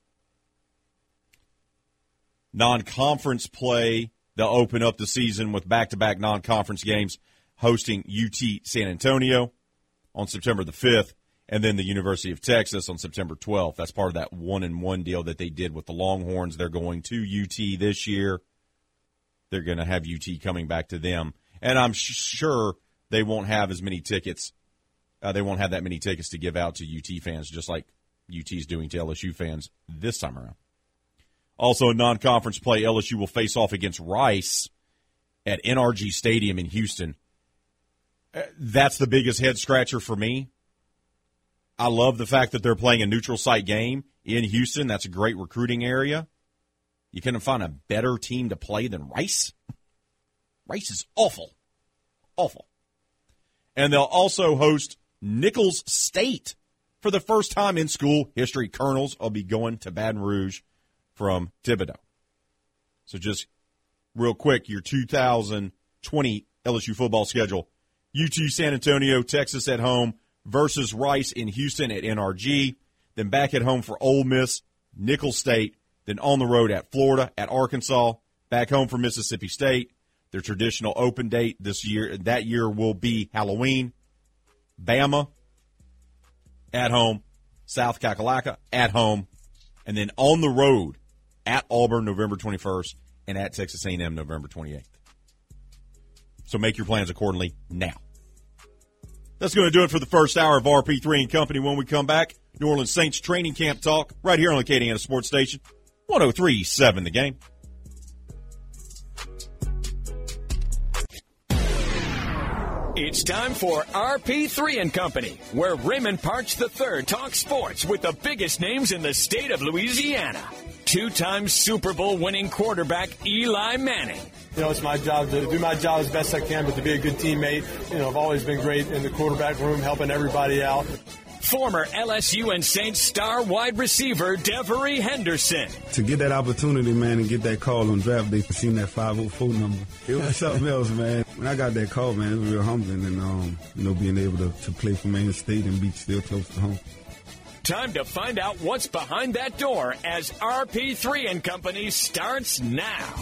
Non-conference play, they'll open up the season with back-to-back non-conference games, hosting U T San Antonio on September the fifth. And then the University of Texas on September twelfth. That's part of that one-and-one deal that they did with the Longhorns. They're going to U T this year. They're going to have U T coming back to them. And I'm sh- sure they won't have as many tickets. Uh, they won't have that many tickets to give out to U T fans, just like U T is doing to L S U fans this time around. Also in non-conference play, L S U will face off against Rice at N R G Stadium in Houston. Uh, that's the biggest head-scratcher for me. I love the fact that they're playing a neutral site game in Houston. That's a great recruiting area. You couldn't find a better team to play than Rice. Rice is awful. Awful. And they'll also host Nicholls State for the first time in school history. Colonels will be going to Baton Rouge from Thibodaux. So just real quick, your two thousand twenty L S U football schedule. U T San Antonio, Texas at home, versus Rice in Houston at N R G, then back at home for Ole Miss, Nicholls State, then on the road at Florida, at Arkansas, back home for Mississippi State. Their traditional open date this year, that year will be Halloween, Bama, at home, South Kakalaka, at home, and then on the road at Auburn November twenty-first and at Texas A and M November twenty-eighth. So make your plans accordingly now. That's going to do it for the first hour of R P three and Company. When we come back, New Orleans Saints training camp talk right here on the Acadiana Sports Station, one oh three point seven The Game. It's time for R P three and Company, where Raymond Parks the third talks sports with the biggest names in the state of Louisiana. Two-time Super Bowl winning quarterback Eli Manning. You know, it's my job to do my job as best I can, but to be a good teammate. You know, I've always been great in the quarterback room, helping everybody out. Former L S U and Saints star wide receiver Devery Henderson. To get that opportunity, man, and get that call on draft day, seeing that five oh four number, it was something else, man. When I got that call, man, it was real humbling, and um, you know, being able to, to play for Maine State and be still close to home. Time to find out what's behind that door as R P three and Company starts now.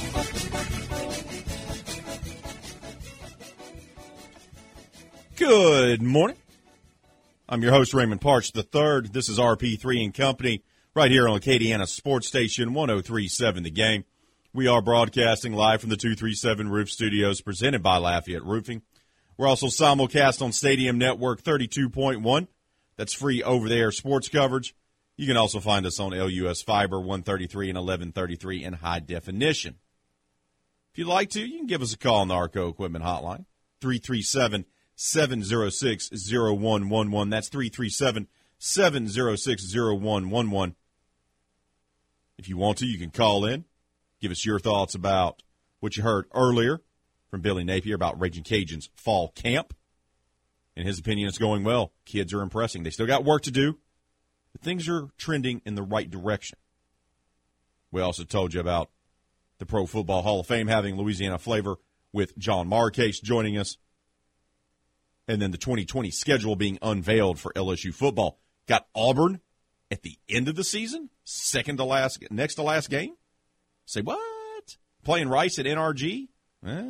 Good morning. I'm your host, Raymond Parch the third. This is R P three and Company right here on Acadiana Sports Station one oh three point seven The Game. We are broadcasting live from the two thirty-seven Roof Studios presented by Lafayette Roofing. We're also simulcast on Stadium Network thirty-two point one. That's free over-the-air sports coverage. You can also find us on L U S Fiber one thirty-three and eleven thirty-three in high definition. If you'd like to, you can give us a call on the Arco Equipment Hotline, three three seven, seven oh six, oh one one one. That's three three seven, seven oh six, oh one one one. If you want to, you can call in. Give us your thoughts about what you heard earlier from Billy Napier about Raging Cajuns fall camp. In his opinion, it's going well. Kids are impressing. They still got work to do, but things are trending in the right direction. We also told you about the Pro Football Hall of Fame having Louisiana flavor with John Marcase joining us. And then the twenty twenty schedule being unveiled for L S U football. Got Auburn at the end of the season, second to last, next to last game. Say what? Playing Rice at N R G? Eh,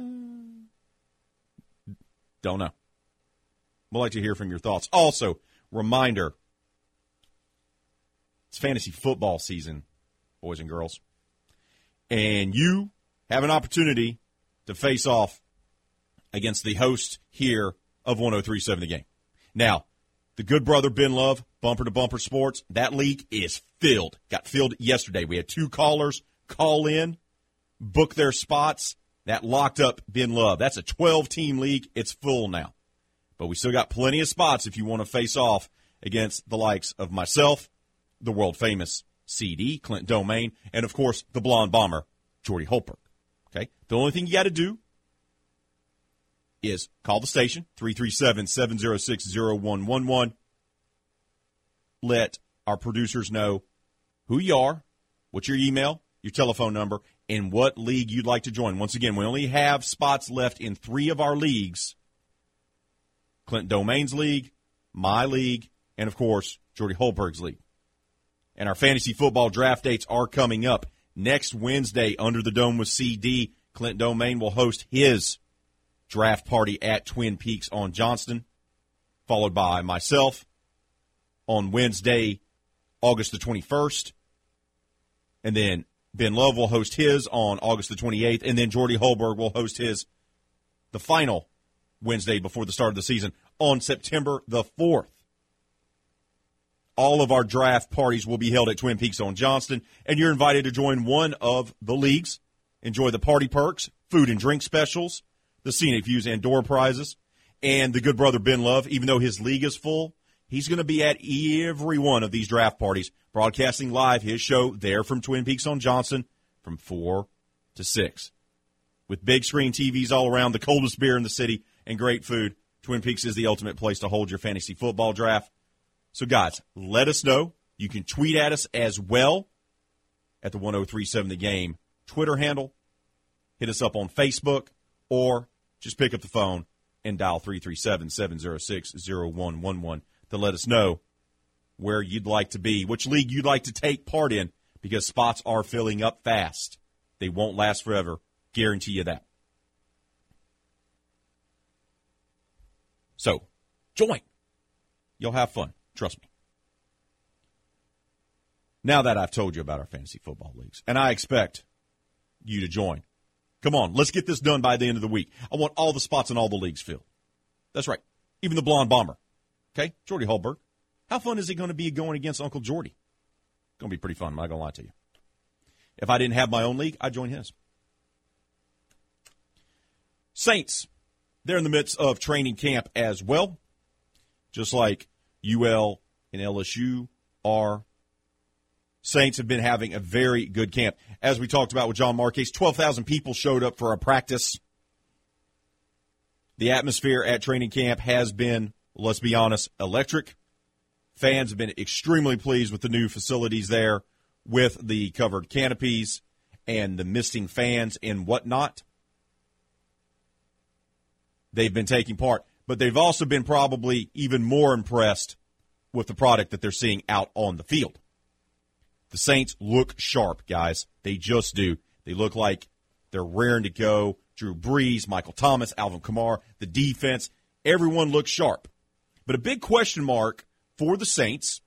don't know. We'd like to hear from your thoughts. Also, reminder, it's fantasy football season, boys and girls. And you have an opportunity to face off against the host here of one oh three point seven The Game. Now, the good brother Ben Love, Bumper to Bumper Sports, that league is filled. Got filled yesterday. We had two callers call in, book their spots. That locked up Ben Love. That's a twelve-team league. It's full now. But we still got plenty of spots if you want to face off against the likes of myself, the world-famous C D, Clint Domain, and, of course, the Blonde Bomber, Jordy Holberg. Okay? The only thing you got to do is call the station, three three seven, seven oh six, oh one one one. Let our producers know who you are, what's your email, your telephone number, and what league you'd like to join. Once again, we only have spots left in three of our leagues. Clint Domain's league, my league, and, of course, Jordy Holberg's league. And our fantasy football draft dates are coming up. Next Wednesday, Under the Dome with C D, Clint Domain will host his draft party at Twin Peaks on Johnston, followed by myself on Wednesday, August the twenty-first. And then Ben Love will host his on August the twenty-eighth, and then Jordy Holberg will host his the final Wednesday before the start of the season on September the fourth. All of our draft parties will be held at Twin Peaks on Johnston, and you're invited to join one of the leagues. Enjoy the party perks, food and drink specials, the Scenic Views and door prizes, and the good brother Ben Love, even though his league is full, he's going to be at every one of these draft parties, broadcasting live his show there from Twin Peaks on Johnston from four to six. With big screen T Vs all around, the coldest beer in the city, and great food, Twin Peaks is the ultimate place to hold your fantasy football draft. So, guys, let us know. You can tweet at us as well at the one oh three point seven The Game Twitter handle. Hit us up on Facebook, or just pick up the phone and dial three three seven, seven oh six, oh one one one to let us know where you'd like to be, which league you'd like to take part in, because spots are filling up fast. They won't last forever. Guarantee you that. So, join. You'll have fun. Trust me. Now that I've told you about our fantasy football leagues, and I expect you to join, come on, let's get this done by the end of the week. I want all the spots in all the leagues filled. That's right. Even the Blonde Bomber. Okay? Jordy Holberg. How fun is it going to be going against Uncle Jordy? It's going to be pretty fun, I'm not going to lie to you. If I didn't have my own league, I'd join his. Saints. they're in the midst of training camp as well, just like U L and L S U are. Saints have been having a very good camp. As we talked about with John Marquez, twelve thousand people showed up for a practice. The atmosphere at training camp has been, let's be honest, electric. Fans have been extremely pleased with the new facilities there, with the covered canopies and the misting fans and whatnot. They've been taking part, but they've also been probably even more impressed with the product that they're seeing out on the field. The Saints look sharp, guys. They just do. They look like they're raring to go. Drew Brees, Michael Thomas, Alvin Kamara, the defense, everyone looks sharp. But a big question mark for the Saints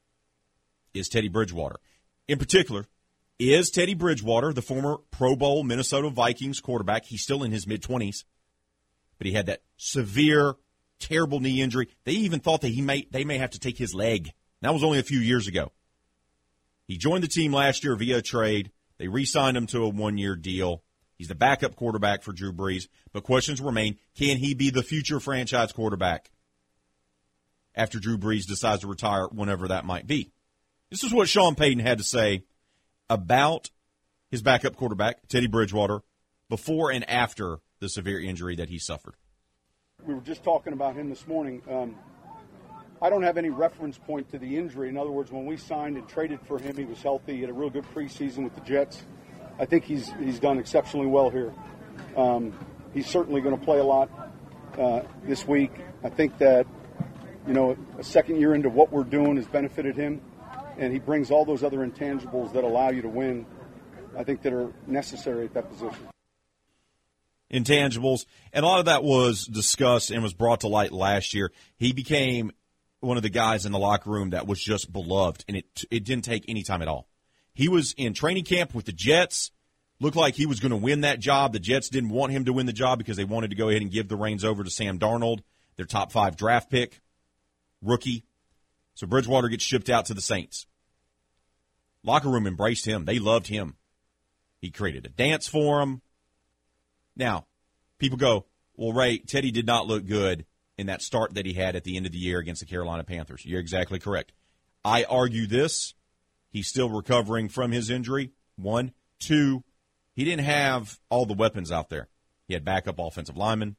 is Teddy Bridgewater. In particular, is Teddy Bridgewater, the former Pro Bowl Minnesota Vikings quarterback, he's still in his mid-twenties, but he had that severe, terrible knee injury. They even thought that he may they may have to take his leg. That was only a few years ago. He joined the team last year via trade. They re-signed him to a one-year deal. He's the backup quarterback for Drew Brees. But questions remain, can he be the future franchise quarterback after Drew Brees decides to retire, whenever that might be? This is what Sean Payton had to say about his backup quarterback, Teddy Bridgewater, before and after the severe injury that he suffered. We were just talking about him this morning. Um, I don't have any reference point to the injury. In other words, when we signed and traded for him, he was healthy. He had a real good preseason with the Jets. I think he's he's done exceptionally well here. Um, he's certainly going to play a lot uh, this week. I think that, you know, a second year into what we're doing has benefited him, and he brings all those other intangibles that allow you to win, I think, that are necessary at that position. Intangibles, and a lot of that was discussed and was brought to light last year. He became one of the guys in the locker room that was just beloved, and it it didn't take any time at all. He was in training camp with the Jets, looked like he was going to win that job. The Jets didn't want him to win the job because they wanted to go ahead and give the reins over to Sam Darnold, their top five draft pick, rookie. So Bridgewater gets shipped out to the Saints. Locker room embraced him. They loved him. He created a dance for him. Now, people go, well, Ray, Teddy did not look good in that start that he had at the end of the year against the Carolina Panthers. You're exactly correct. I argue this. He's still recovering from his injury, one. Two, he didn't have all the weapons out there. He had backup offensive linemen.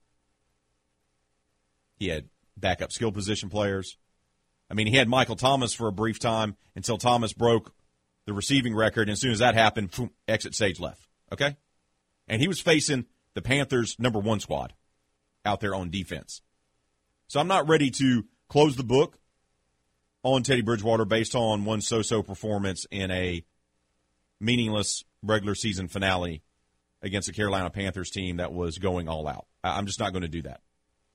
He had backup skill position players. I mean, he had Michael Thomas for a brief time until Thomas broke the receiving record, and as soon as that happened, boom, exit stage left, okay? And he was facing the Panthers' number one squad out there on defense. So I'm not ready to close the book on Teddy Bridgewater based on one so-so performance in a meaningless regular season finale against a Carolina Panthers team that was going all out. I'm just not going to do that.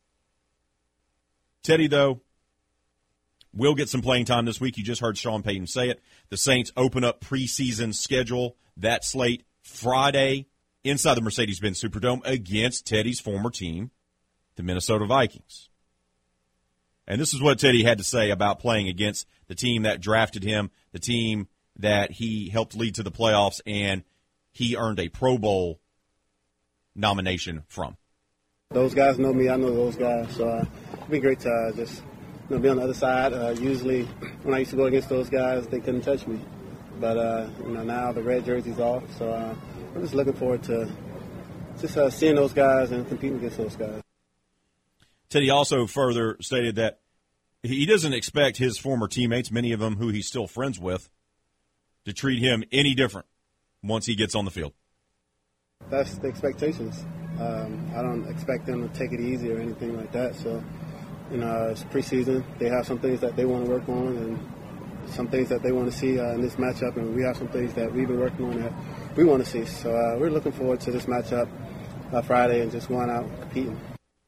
Teddy, though, will get some playing time this week. You just heard Sean Payton say it. The Saints open up preseason schedule, that slate, Friday inside the Mercedes-Benz Superdome against Teddy's former team, the Minnesota Vikings. And this is what Teddy had to say about playing against the team that drafted him, the team that he helped lead to the playoffs, and he earned a Pro Bowl nomination from. Those guys know me. I know those guys. So uh, it'd be great to uh, just you know, be on the other side. Uh, usually when I used to go against those guys, they couldn't touch me. But uh, you know now the red jersey's off, so uh, I'm just looking forward to just uh, seeing those guys and competing against those guys. Teddy also further stated that he doesn't expect his former teammates, many of them who he's still friends with, to treat him any different once he gets on the field. That's the expectations. Um, I don't expect them to take it easy or anything like that. So, you know, it's preseason. They have some things that they want to work on and some things that they want to see uh, in this matchup, and we have some things that we've been working on that we want to see. So uh, we're looking forward to this matchup uh, Friday and just going out and competing.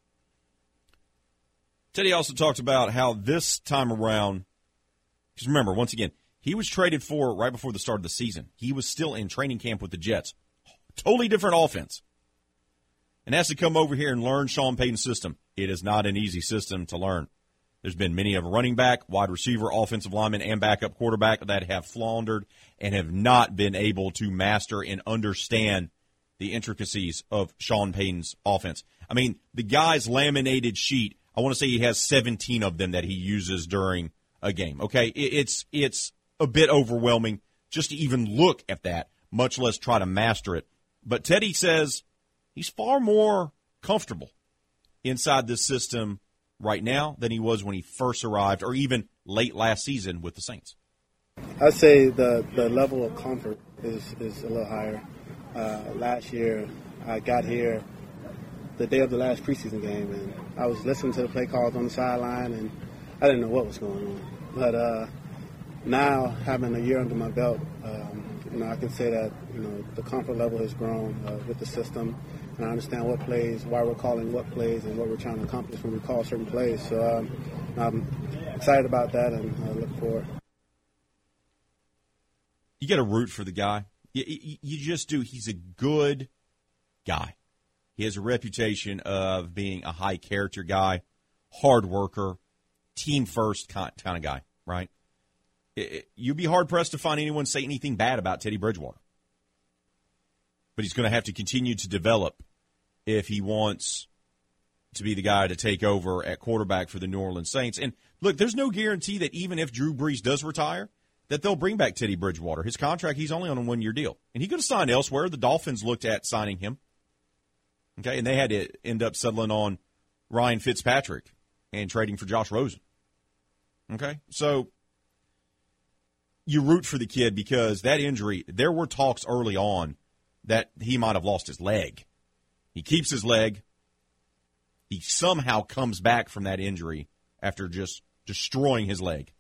Teddy also talked about how this time around, because remember, once again, he was traded for right before the start of the season. He was still in training camp with the Jets. Totally different offense. And has to come over here and learn Sean Payton's system. It is not an easy system to learn. There's been many of a running back, wide receiver, offensive lineman, and backup quarterback that have floundered and have not been able to master and understand the intricacies of Sean Payton's offense. I mean, the guy's laminated sheet, I want to say he has seventeen of them that he uses during a game. Okay, it's it's a bit overwhelming just to even look at that, much less try to master it. But Teddy says he's far more comfortable inside this system right now than he was when he first arrived or even late last season with the Saints. I'd say the, the level of comfort is, is a little higher. Uh, last year, I got here the day of the last preseason game, and I was listening to the play calls on the sideline, and I didn't know what was going on. But uh, now, having a year under my belt, um, you know, I can say that, you know, the comfort level has grown uh, with the system, and I understand what plays, why we're calling what plays, and what we're trying to accomplish when we call certain plays. So um, I'm excited about that, and uh, look forward. You got to root for the guy. You, you, you just do. He's a good guy. He has a reputation of being a high-character guy, hard worker, team-first kind of guy, right? It, it, you'd be hard-pressed to find anyone say anything bad about Teddy Bridgewater. But he's going to have to continue to develop if he wants to be the guy to take over at quarterback for the New Orleans Saints. And, look, there's no guarantee that even if Drew Brees does retire, that they'll bring back Teddy Bridgewater. His contract, he's only on a one-year deal. And he could have signed elsewhere. The Dolphins looked at signing him. Okay, and they had to end up settling on Ryan Fitzpatrick and trading for Josh Rosen. Okay, so you root for the kid because that injury, there were talks early on that he might have lost his leg. He keeps his leg. He somehow comes back from that injury after just destroying his leg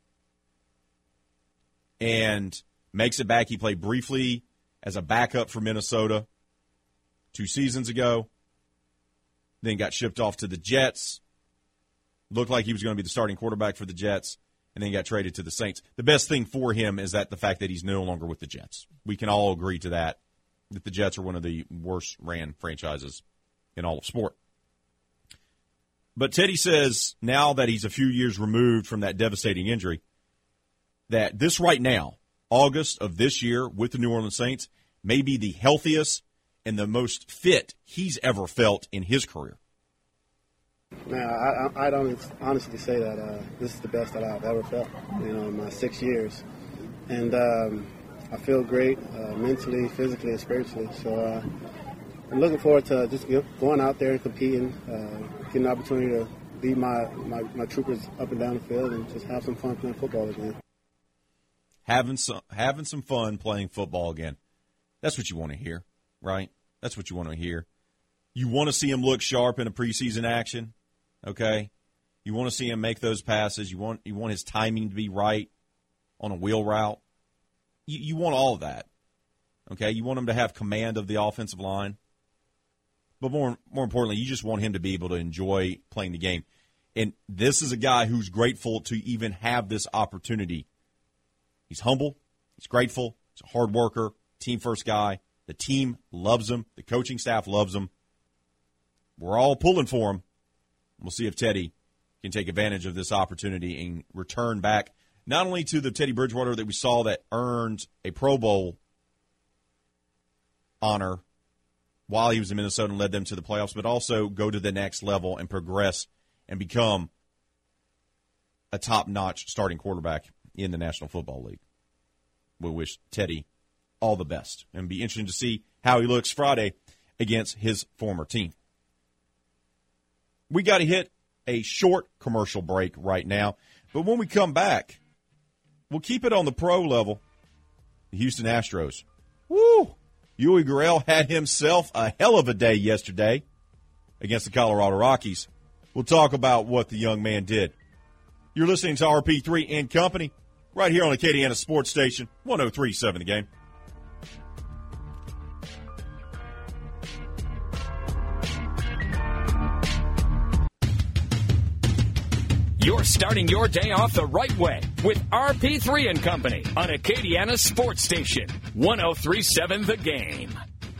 and makes it back. He played briefly as a backup for Minnesota two seasons ago, then got shipped off to the Jets, looked like he was going to be the starting quarterback for the Jets, and then got traded to the Saints. The best thing for him is that the fact that he's no longer with the Jets. We can all agree to that, that the Jets are one of the worst-ran franchises in all of sport. But Teddy says now that he's a few years removed from that devastating injury, that this right now, August of this year with the New Orleans Saints, may be the healthiest and the most fit he's ever felt in his career. Now, I, I don't honestly say that uh, this is the best that I've ever felt, you know, in my six years. And um, I feel great uh, mentally, physically, and spiritually. So uh, I'm looking forward to just going out there and competing, uh, getting an opportunity to lead my, my, my troopers up and down the field and just have some fun playing football again. Having some, having some fun playing football again. That's what you want to hear, right? That's what you want to hear. You want to see him look sharp in a preseason action, okay? You want to see him make those passes. You want you want his timing to be right on a wheel route. You, you want all of that, okay? You want him to have command of the offensive line. But more more importantly, you just want him to be able to enjoy playing the game. And this is a guy who's grateful to even have this opportunity. He's humble. He's grateful. He's a hard worker, team-first guy. The team loves him. The coaching staff loves him. We're all pulling for him. We'll see if Teddy can take advantage of this opportunity and return back not only to the Teddy Bridgewater that we saw that earned a Pro Bowl honor while he was in Minnesota and led them to the playoffs, but also go to the next level and progress and become a top-notch starting quarterback in the National Football League. We wish Teddy all the best and be interesting to see how he looks Friday against his former team. We got to hit a short commercial break right now, but when we come back, we'll keep it on the pro level. The Houston Astros. Woo! Yuli Gurriel had himself a hell of a day yesterday against the Colorado Rockies. We'll talk about what the young man did. You're listening to R P three and Company right here on Acadiana Sports Station, one oh three point seven The Game. You're starting your day off the right way with R P three and Company on Acadiana Sports Station, one oh three point seven The Game.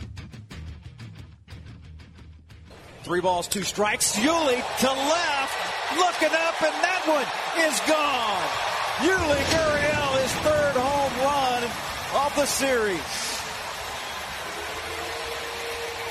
Three balls, two strikes. Yuli to left, looking up, and that one is gone. Yuli Gurriel, his third home run of the series.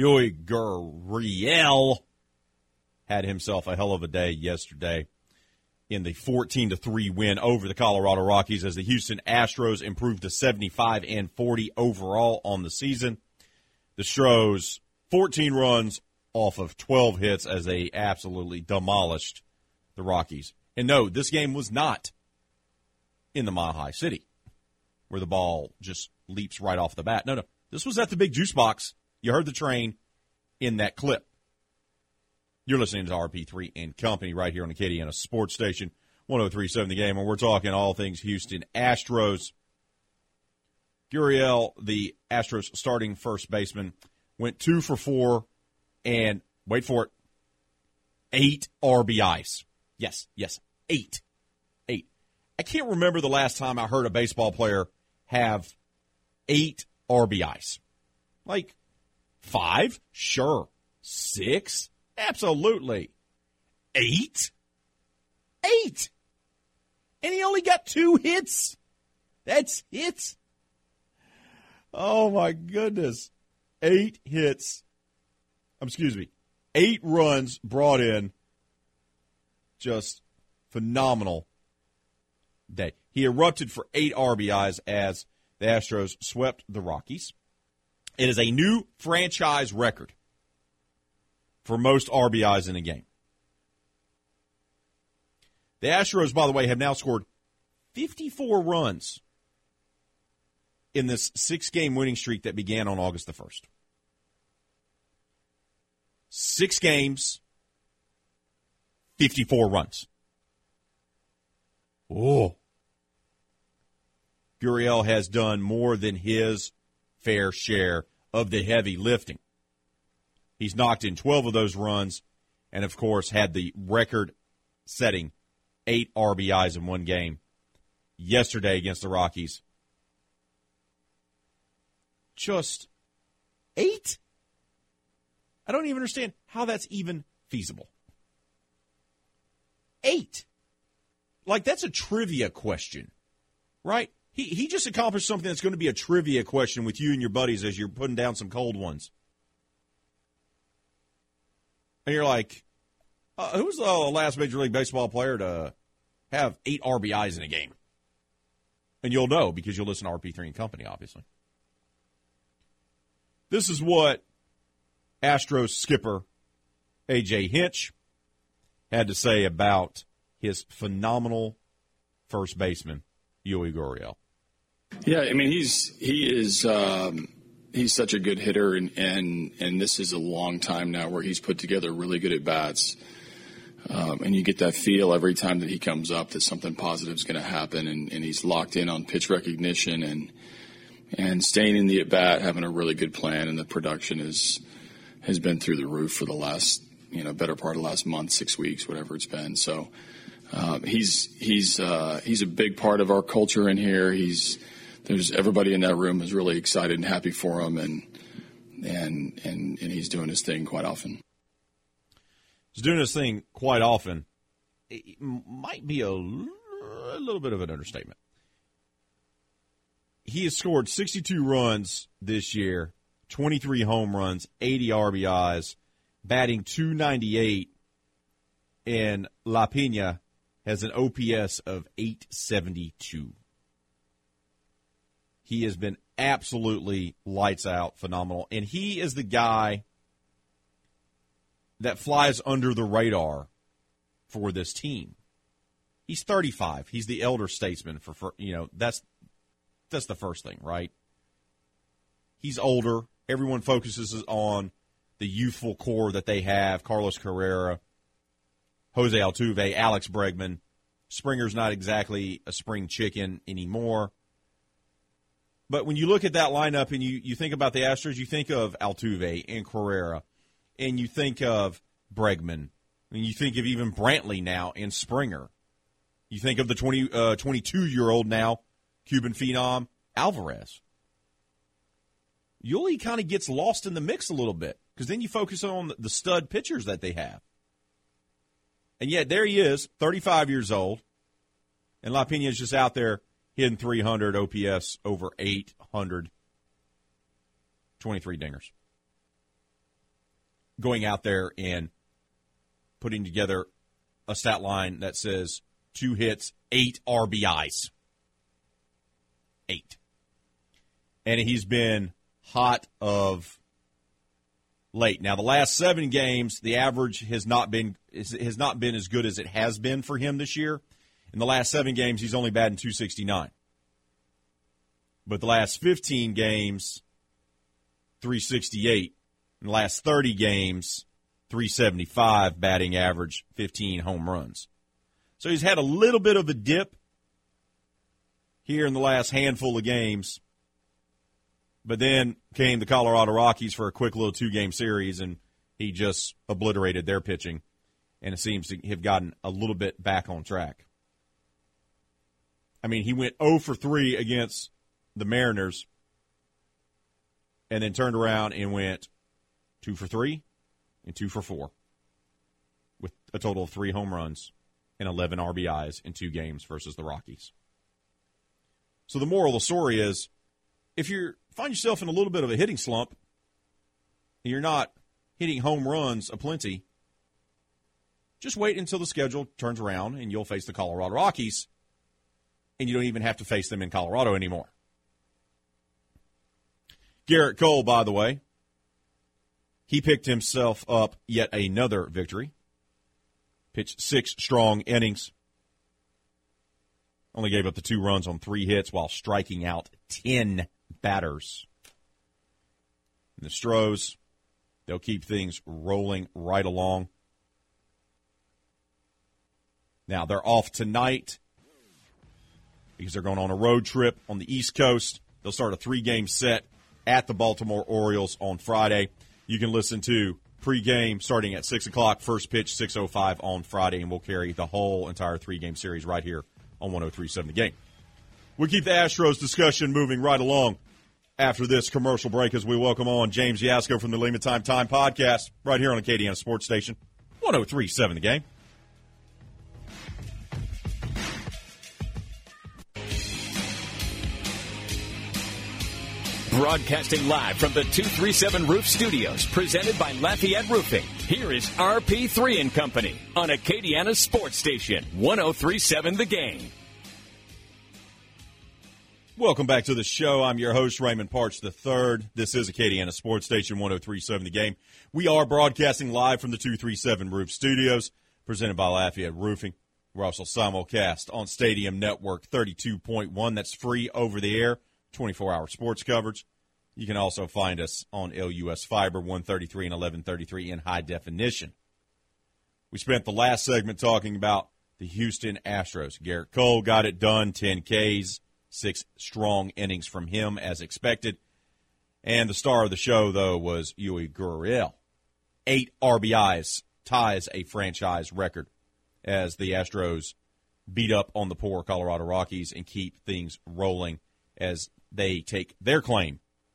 Yuli Gurriel had himself a hell of a day yesterday in the fourteen to three win over the Colorado Rockies as the Houston Astros improved to seventy-five and forty overall on the season. The Stros, fourteen runs off of twelve hits as they absolutely demolished the Rockies. And no, this game was not in the Mile High City where the ball just leaps right off the bat. No, no. This was at the big juice box. You heard the train in that clip. You're listening to R P three and Company right here on the Acadiana Sports Station, one oh three point seven The Game, and we're talking all things Houston Astros. Gurriel, the Astros starting first baseman, went two for four and, wait for it, eight R B Is. Yes, yes, eight. Eight. I can't remember the last time I heard a baseball player have eight R B Is. Like, five? Sure. Six? Absolutely. Eight? Eight. And he only got two hits. That's it. Oh, my goodness. Eight hits. Um, excuse me. Eight runs brought in. Just phenomenal day. He erupted for eight R B Is as the Astros swept the Rockies. It is a new franchise record for most R B Is in a game. The Astros, by the way, have now scored fifty-four runs in this six-game winning streak that began on August the first. Six games, fifty-four runs. Oh. Gurriel has done more than his fair share of the heavy lifting. He's knocked in twelve of those runs and, of course, had the record-setting eight R B Is in one game yesterday against the Rockies. Just eight? I don't even understand how that's even feasible. Eight. Like, that's a trivia question, right? He he just accomplished something that's going to be a trivia question with you and your buddies as you're putting down some cold ones. And you're like, uh, who's the last Major League Baseball player to have eight R B Is in a game? And you'll know because you'll listen to R P three and Company, obviously. This is what Astros skipper A J Hinch had to say about his phenomenal first baseman, Yuli Gurriel. Yeah, I mean, he's he is um, he's such a good hitter, and, and and this is a long time now where he's put together really good at bats, um, and you get that feel every time that he comes up that something positive is going to happen, and, and he's locked in on pitch recognition and and staying in the at bat, having a really good plan, and the production is has been through the roof for the last you know better part of the last month, six weeks, whatever it's been. So uh, he's he's uh, he's a big part of our culture in here. He's There's everybody in that room is really excited and happy for him, and and and and he's doing his thing quite often. He's doing his thing quite often. It might be a, a little bit of an understatement. He has scored sixty-two runs this year, twenty-three home runs, eighty R B Is, batting two ninety-eight, and La Pena has an O P S of eight seventy-two. He has been absolutely lights out, phenomenal. And he is the guy that flies under the radar for this team. He's thirty-five. He's the elder statesman for, for you know, that's that's the first thing, right? He's older. Everyone focuses on the youthful core that they have. Carlos Carrera, Jose Altuve, Alex Bregman. Springer's not exactly a spring chicken anymore. But when you look at that lineup and you, you think about the Astros, you think of Altuve and Carrera, and you think of Bregman, and you think of even Brantley now and Springer. You think of the twenty, uh, twenty-two-year-old now, Cuban phenom, Alvarez. Yuli kind of gets lost in the mix a little bit because then you focus on the stud pitchers that they have. And yet there he is, thirty-five years old, and La Pena is just out there hitting three hundred, O P S over eight hundred, twenty-three dingers. going out there and putting together a stat line that says two hits, eight R B Is. Eight. And he's been hot of late. Now, the last seven games, the average has not been has not been as good as it has been for him this year. In the last seven games, he's only batting two sixty-nine. But the last fifteen games, three sixty-eight. In the last thirty games, three seventy-five batting average, fifteen home runs. So he's had a little bit of a dip here in the last handful of games. But then came the Colorado Rockies for a quick little two-game series, and he just obliterated their pitching, and it seems to have gotten a little bit back on track. I mean, he went oh for three against the Mariners and then turned around and went two for three and two for four with a total of three home runs and eleven R B Is in two games versus the Rockies. So the moral of the story is, if you find yourself in a little bit of a hitting slump, and you're not hitting home runs aplenty, just wait until the schedule turns around and you'll face the Colorado Rockies, and you don't even have to face them in Colorado anymore. Garrett Cole, by the way, he picked himself up yet another victory. Pitched six strong innings. Only gave up the two runs on three hits while striking out ten batters. And the Stros, they'll keep things rolling right along. Now, they're off tonight because they're going on a road trip on the East Coast. They'll start a three-game set at the Baltimore Orioles on Friday. You can listen to pregame starting at six o'clock, first pitch six oh five on Friday, and we'll carry the whole entire three-game series right here on one oh three point seven The Game. We'll keep the Astros discussion moving right along after this commercial break as we welcome on James Yasko from the Lima Time Time podcast right here on Acadiana Sports Station, one oh three point seven The Game. Broadcasting live from the two thirty-seven Roof Studios, presented by Lafayette Roofing. Here is R P three and Company on Acadiana Sports Station, one oh three point seven The Game. Welcome back to the show. I'm your host, Raymond Parch the third. This is Acadiana Sports Station, one oh three point seven The Game. We are broadcasting live from the two thirty-seven Roof Studios, presented by Lafayette Roofing. We're also simulcast on Stadium Network thirty-two point one. That's free over the air, twenty-four hour sports coverage. You can also find us on L U S Fiber, one thirty-three and eleven thirty-three in high definition. We spent the last segment talking about the Houston Astros. Garrett Cole got it done, ten Ks, six strong innings from him as expected. And the star of the show, though, was Yuli Gurriel. Eight R B Is, ties a franchise record as the Astros beat up on the poor Colorado Rockies and keep things rolling as they take their claim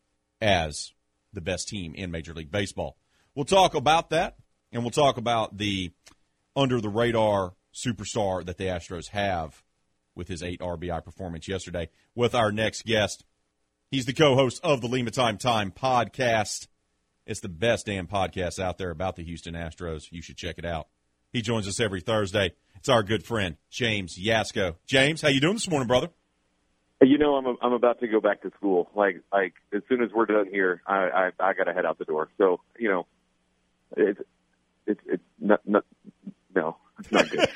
as the best team in Major League Baseball. We'll talk about that, and we'll talk about the under-the-radar superstar that the Astros have with his eight R B I performance yesterday with our next guest. He's the co-host of the Lima Time Time podcast. It's the best damn podcast out there about the Houston Astros. You should check it out. He joins us every Thursday. It's our good friend, James Yasko. James, how you doing this morning, brother? You know, I'm a, I'm about to go back to school. Like, like as soon as we're done here, I I, I got to head out the door. So, you know, it's it's it's not, not no, it's not good.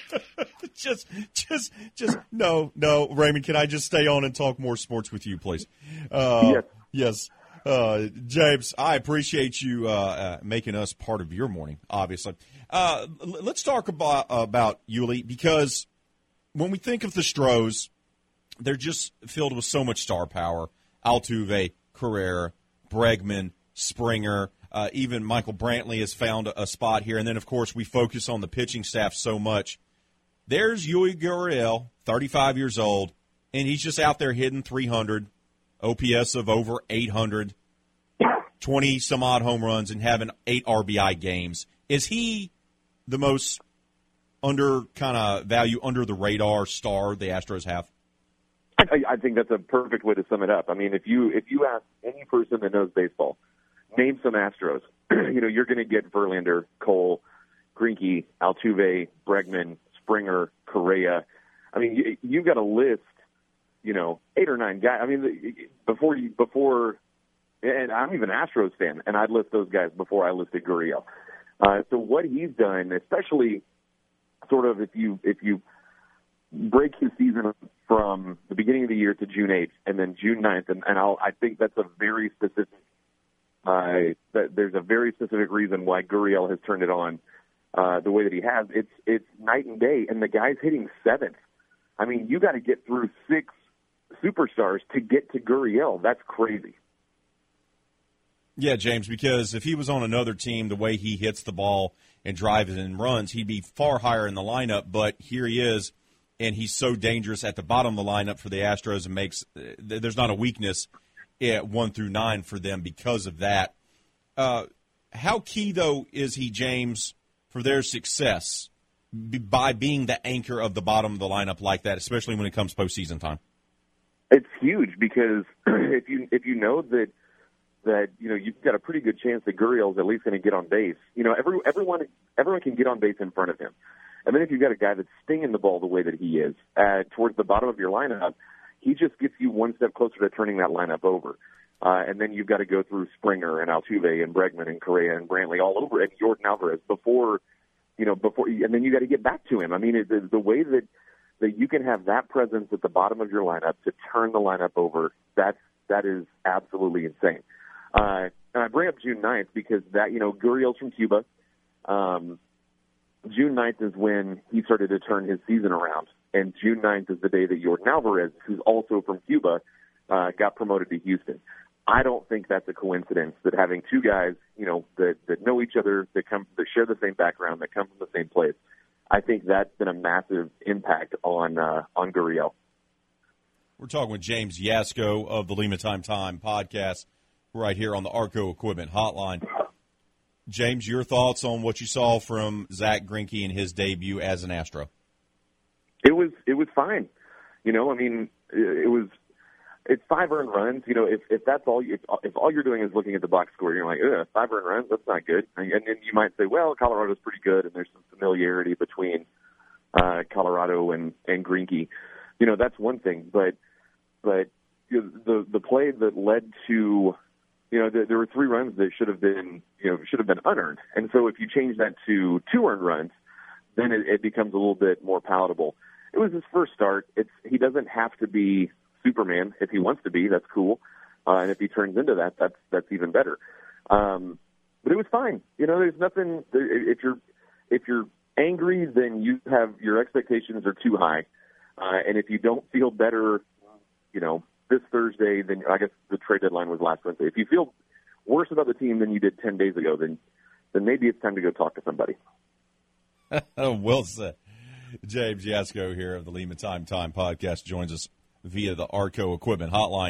just just just no no Raymond. Can I just stay on and talk more sports with you, please? Uh, yes. Yes. Uh, James, I appreciate you uh, uh, making us part of your morning. Obviously, uh, l- let's talk about about Yuli, because when we think of the Stros, they're just filled with so much star power. Altuve, Carrera, Bregman, Springer, uh, even Michael Brantley has found a, a spot here. And then, of course, we focus on the pitching staff so much. There's Yuli Gurriel, thirty-five years old, and he's just out there hitting three hundred, O P S of over eight hundred, twenty-some-odd home runs, and having eight R B I games. Is he the most under kind of value, under-the-radar star the Astros have? I, I think that's a perfect way to sum it up. I mean, if you if you ask any person that knows baseball, name some Astros, you know, you're going to get Verlander, Cole, Greinke, Altuve, Bregman, Springer, Correa. I mean, you, you've got a list, you know, eight or nine guys. I mean, before you, before, and I'm even an Astros fan, and I'd list those guys before I listed Gurriel. Uh, so what he's done, especially sort of if you if you break his season from the beginning of the year to June eighth and then June ninth, and, and I'll, I think that's a very specific. Uh, that there's a very specific reason why Gurriel has turned it on uh, the way that he has. It's it's night and day, and the guy's hitting seventh. I mean, you got to get through six superstars to get to Gurriel. That's crazy. Yeah, James, because if he was on another team, the way he hits the ball and drives and runs, he'd be far higher in the lineup. But here he is, and he's so dangerous at the bottom of the lineup for the Astros, and makes there's not a weakness at one through nine for them because of that. Uh, how key, though, is he, James, for their success by being the anchor of the bottom of the lineup like that, especially when it comes postseason time? It's huge because if you if you know that that you know you've got a pretty good chance that Gurriel's at least going to get on base. You know, every everyone everyone can get on base in front of him, and then if you've got a guy that's stinging the ball the way that he is uh, towards the bottom of your lineup, he just gets you one step closer to turning that lineup over. Uh, and then you've got to go through Springer and Altuve and Bregman and Correa and Brantley all over, and Yordan Alvarez before, you know, before, and then you got to get back to him. I mean, it, the, the way that, that you can have that presence at the bottom of your lineup to turn the lineup over, that's, that is absolutely insane. Uh, and I bring up June ninth because that, you know, Gurriel's from Cuba. Um, June ninth is when he started to turn his season around. And June ninth is the day that Yordan Alvarez, who's also from Cuba, uh, got promoted to Houston. I don't think that's a coincidence that having two guys, you know, that, that know each other, that come, that share the same background, that come from the same place. I think that's been a massive impact on uh, on Gurriel. We're talking with James Yasko of the Lima Time Time podcast right here on the Arco Equipment Hotline. James, your thoughts on what you saw from Zach Greinke in his debut as an Astro? It was it was fine. You know, I mean, it, it was it's five earned runs. You know, if if that's all you, if, if all you're doing is looking at the box score, you're like, ugh, five earned runs, that's not good. And, and then you might say, well, Colorado's pretty good, and there's some familiarity between uh, Colorado and and Greinke. You know, that's one thing. But but you know, the the play that led to, you know, the, there were three runs that should have been, you know, should have been unearned. And so if you change that to two earned runs, then it, it becomes a little bit more palatable. It was his first start. It's he doesn't have to be Superman. If he wants to be, that's cool. Uh, and if he turns into that, that's that's even better. Um, but it was fine. You know, there's nothing. If you're if you're angry, then you have your expectations are too high. Uh, and if you don't feel better, you know, this Thursday, then I guess the trade deadline was last Wednesday. If you feel worse about the team than you did ten days ago, then then maybe it's time to go talk to somebody. Well said. James Yasko here of the Lima Time Time podcast joins us via the Arco Equipment Hotline.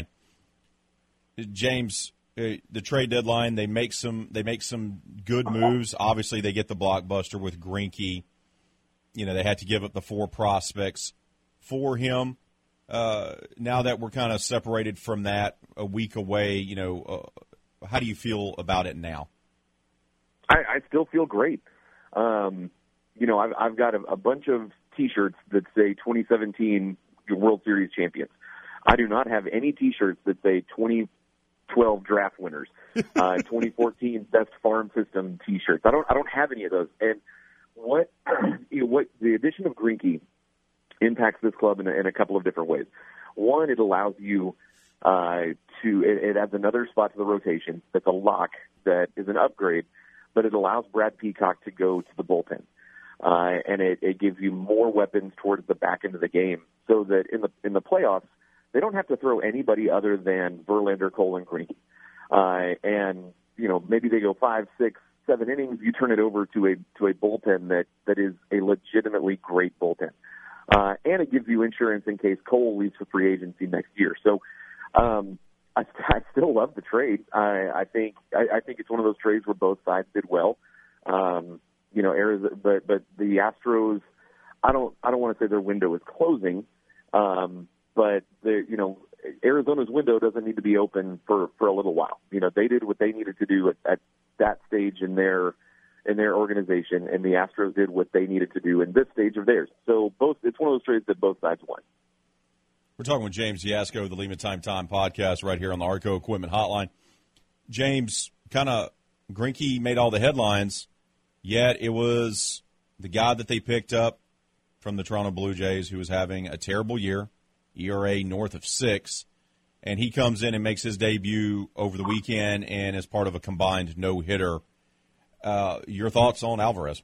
James, uh, the trade deadline, they make some they make some good moves. Obviously, they get the blockbuster with Greinke. You know, they had to give up the four prospects for him. Uh, now that we're kind of separated from that, a week away, you know, uh, how do you feel about it now? I, I still feel great. Um, you know, I've, I've got a, a bunch of T-shirts that say twenty seventeen World Series champions. I do not have any T-shirts that say twenty twelve draft winners, uh, twenty fourteen best farm system T-shirts. I don't, I don't have any of those. And what, you know, what the addition of Greinke impacts this club in a, in a couple of different ways. One, it allows you uh, to, it, it adds another spot to the rotation that's a lock that is an upgrade, but it allows Brad Peacock to go to the bullpen. Uh, and it, it gives you more weapons towards the back end of the game so that in the in the playoffs, they don't have to throw anybody other than Verlander, Cole, and Greinke. Uh, and, you know, maybe they go five, six, seven innings, you turn it over to a to a bullpen that, that is a legitimately great bullpen. Uh, and it gives you insurance in case Cole leaves for free agency next year. So um, I, I still love the trade. I, I think I, I think it's one of those trades where both sides did well. Um, you know, Arizona, but but the Astros, I don't I don't want to say their window is closing, um, but the you know Arizona's window doesn't need to be open for, for a little while. You know, they did what they needed to do at, at that stage in their in their organization, and the Astros did what they needed to do in this stage of theirs. So both it's one of those trades that both sides won. We're talking with James Yasko, the Lehman Time Time podcast, right here on the Arco Equipment Hotline. James, kind of Greinke made all the headlines, yet it was the guy that they picked up from the Toronto Blue Jays who was having a terrible year, E R A north of six, and he comes in and makes his debut over the weekend and is part of a combined no-hitter. Uh, your thoughts on Alvarez?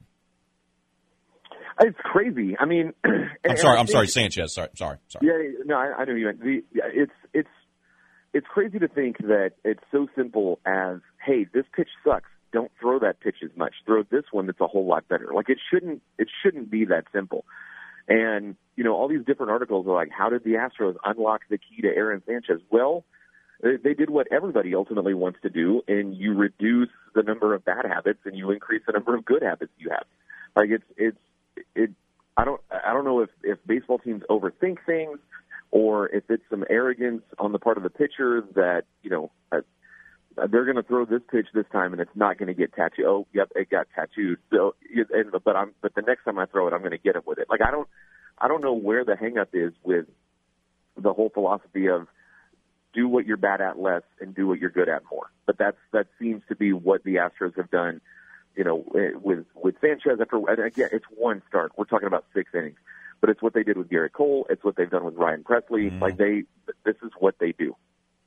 It's crazy. I mean, I'm sorry. I'm sorry, Sanchez. Sorry, sorry, sorry. Yeah, no, I, I know you meant. The, it's it's it's crazy to think that it's so simple as, hey, this pitch sucks. Don't throw that pitch as much. Throw this one that's a whole lot better. Like it shouldn't it shouldn't be that simple. And you know, all these different articles are like, how did the Astros unlock the key to Aaron Sanchez? Well, they did what everybody ultimately wants to do, and you reduce the number of bad habits and you increase the number of good habits you have. Like it's it's it. I don't I don't know if if baseball teams overthink things, or if it's some arrogance on the part of the pitcher that you know uh, they're going to throw this pitch this time and it's not going to get tattooed. Oh, yep, it got tattooed. So, and, but I'm but the next time I throw it, I'm going to get it with it. Like I don't I don't know where the hang up is with the whole philosophy of do what you're bad at less and do what you're good at more. But that's that seems to be what the Astros have done, you know, with with Sanchez. After and again, it's one start. We're talking about six innings, but it's what they did with Garrett Cole. It's what they've done with Ryan Presley. Mm. Like they, this is what they do,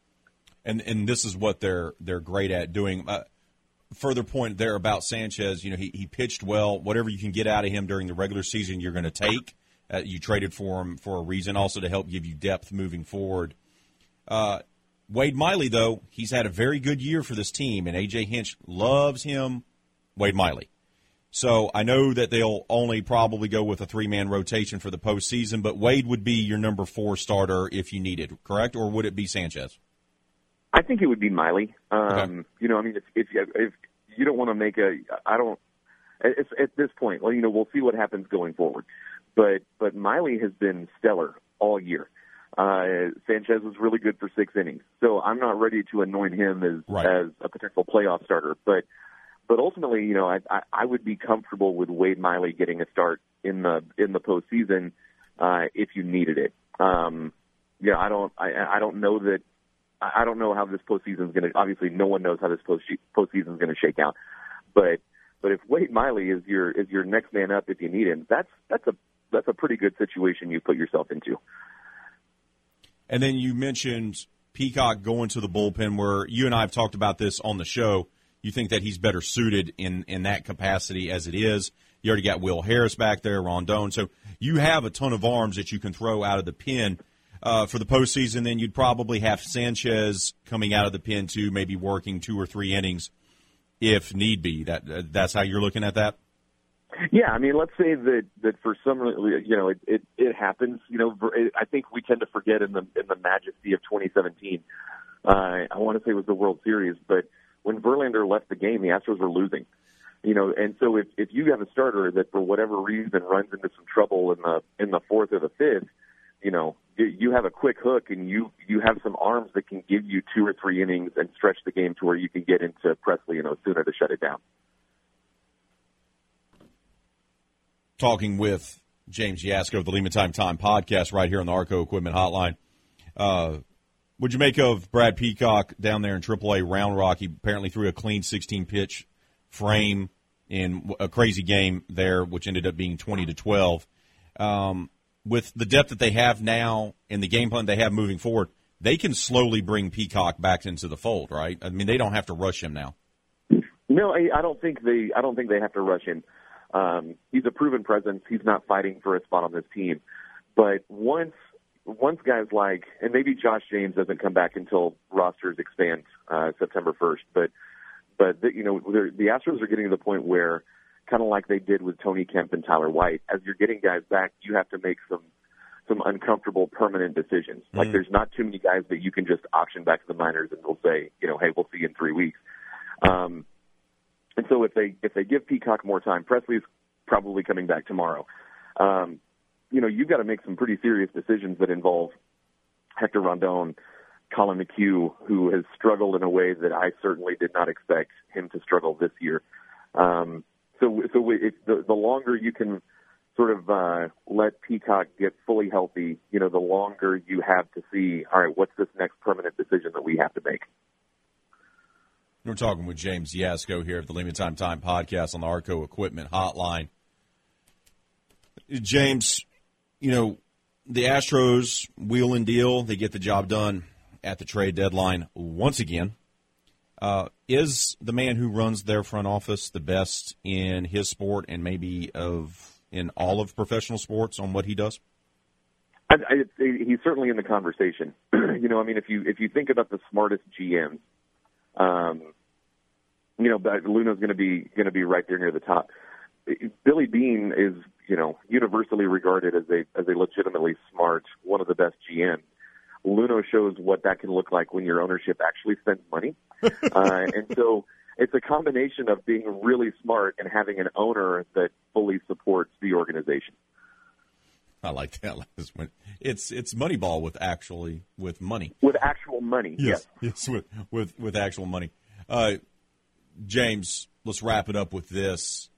and and this is what they're they're great at doing. Uh, further point there about Sanchez. You know, he he pitched well. Whatever you can get out of him during the regular season, you're going to take. Uh, you traded for him for a reason, also to help give you depth moving forward. Uh, Wade Miley, though, he's had a very good year for this team, and A J Hinch loves him, Wade Miley. So I know that they'll only probably go with a three-man rotation for the postseason, but Wade would be your number four starter if you needed, correct? Or would it be Sanchez? I think it would be Miley. Um, okay. You know, I mean, if, if, if you don't want to make a – I don't – it's, at this point, well, you know, we'll see what happens going forward. But but Miley has been stellar all year. Uh, Sanchez was really good for six innings, so I'm not ready to anoint him as right. as a potential playoff starter. But but ultimately, you know, I, I I would be comfortable with Wade Miley getting a start in the in the postseason uh, if you needed it. Um, yeah, I don't I I don't know that I don't know how this postseason is going to. Obviously, no one knows how this post postseason is going to shake out. But but if Wade Miley is your is your next man up if you need him, that's that's a that's a pretty good situation you put yourself into. And then you mentioned Peacock going to the bullpen, where you and I have talked about this on the show. You think that he's better suited in, in that capacity as it is. You already got Will Harris back there, Rondon. So you have a ton of arms that you can throw out of the pen. Uh, for the postseason, then you'd probably have Sanchez coming out of the pen, too, maybe working two or three innings if need be. That uh, That's how you're looking at that? Yeah, I mean, let's say that, that for some, you know, it, it, it happens. You know, I think we tend to forget in the in the majesty of twenty seventeen. Uh, I want to say it was the World Series, but when Verlander left the game, the Astros were losing. You know, and so if if you have a starter that for whatever reason runs into some trouble in the in the fourth or the fifth, you know, you, you have a quick hook and you you have some arms that can give you two or three innings and stretch the game to where you can get into Presley and Osuna to shut it down. Talking with James Yasko of the Lehman Time Time podcast right here on the Arco Equipment Hotline. Uh, what'd you make of Brad Peacock down there in triple A Round Rock? He apparently threw a clean sixteen-pitch frame in a crazy game there, which ended up being twenty to twelve. Um, with the depth that they have now and the game plan they have moving forward, they can slowly bring Peacock back into the fold, right? I mean, they don't have to rush him now. No, I, I don't think they. I don't think they have to rush him. Um, he's a proven presence. He's not fighting for a spot on this team. But once once guys like, and maybe Josh James doesn't come back until rosters expand uh, September first, but but the, you know the Astros are getting to the point where, kind of like they did with Tony Kemp and Tyler White, as you're getting guys back, you have to make some some uncomfortable permanent decisions. Mm. Like there's not too many guys that you can just auction back to the minors and they'll say, you know, hey, we'll see you in three weeks. Um, And so if they if they give Peacock more time, Presley's probably coming back tomorrow. Um, you know, you've got to make some pretty serious decisions that involve Hector Rondon, Colin McHugh, who has struggled in a way that I certainly did not expect him to struggle this year. Um, so, so it, the, the longer you can sort of uh, let Peacock get fully healthy, you know, the longer you have to see, all right, what's this next permanent decision that we have to make? We're talking with James Yasko here of the Lehman Time Time podcast on the Arco Equipment Hotline. James, you know, the Astros wheel and deal. They get the job done at the trade deadline once again. Uh, is the man who runs their front office the best in his sport and maybe of in all of professional sports on what he does? I, I, he's certainly in the conversation. you know, I mean, if you if you think about the smartest G Ms, um, you know, Luno's going to be going to be right there near the top. Billy Beane is, you know, universally regarded as a as a legitimately smart, one of the best G Ms. Luno shows what that can look like when your ownership actually spends money. uh, and so it's a combination of being really smart and having an owner that fully supports the organization. I like that. It's it's Moneyball with actually with money. With actual money, yes. Yes, yes with, with, with actual money. Uh, James, let's wrap it up with this.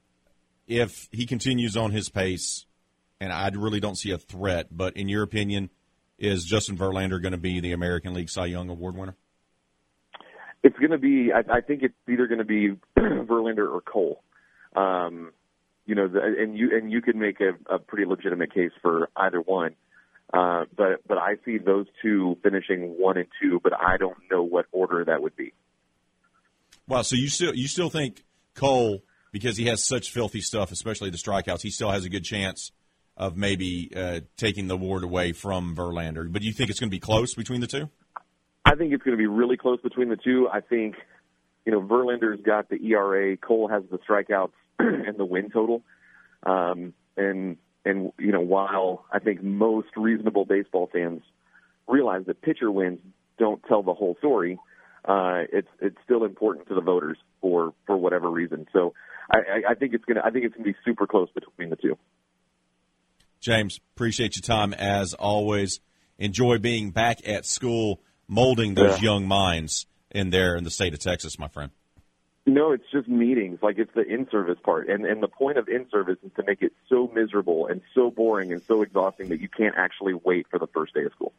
If he continues on his pace, and I really don't see a threat, but in your opinion, is Justin Verlander going to be the American League Cy Young Award winner? It's going to be, I, I think it's either going to be Verlander or Cole. Um, you know, the, and you and you could make a, a pretty legitimate case for either one. Uh, but but I see those two finishing one and two, but I don't know what order that would be. Wow, so you still you still think Cole, because he has such filthy stuff, especially the strikeouts, he still has a good chance of maybe uh, taking the award away from Verlander. But do you think it's going to be close between the two? I think it's going to be really close between the two. I think, you know, Verlander's got the E R A. Cole has the strikeouts and the win total. Um, and, and, you know, while I think most reasonable baseball fans realize that pitcher wins don't tell the whole story, uh, it's it's still important to the voters for, for whatever reason. So I, I, I think it's gonna I think it's gonna be super close between the two. James, appreciate your time as always. Enjoy being back at school, molding those yeah. young minds in there in the state of Texas, my friend. No, it's just meetings. Like, it's the in-service part. And and the point of in-service is to make it so miserable and so boring and so exhausting that you can't actually wait for the first day of school.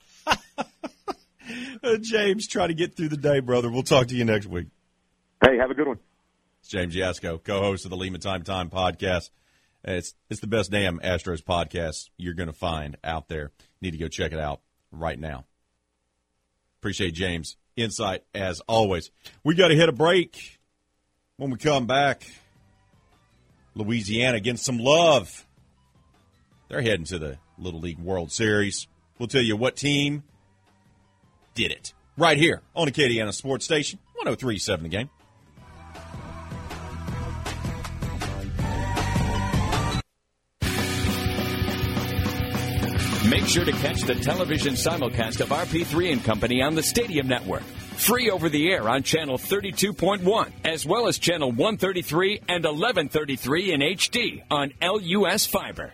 uh, James, try to get through the day, brother. We'll talk to you next week. Hey, have a good one. It's James Yasko, co-host of the Lehman Time Time podcast. It's it's the best damn Astros podcast you're going to find out there. Need to go check it out right now. Appreciate James' insight as always. We got to hit a break. When we come back, Louisiana getting some love. They're heading to the Little League World Series. We'll tell you what team did it right here on Acadiana Sports Station, one oh three point seven The Game. Make sure to catch the television simulcast of R P three and Company on the Stadium Network. Free over the air on Channel thirty-two point one, as well as Channel one thirty-three and eleven thirty-three in H D on L U S Fiber.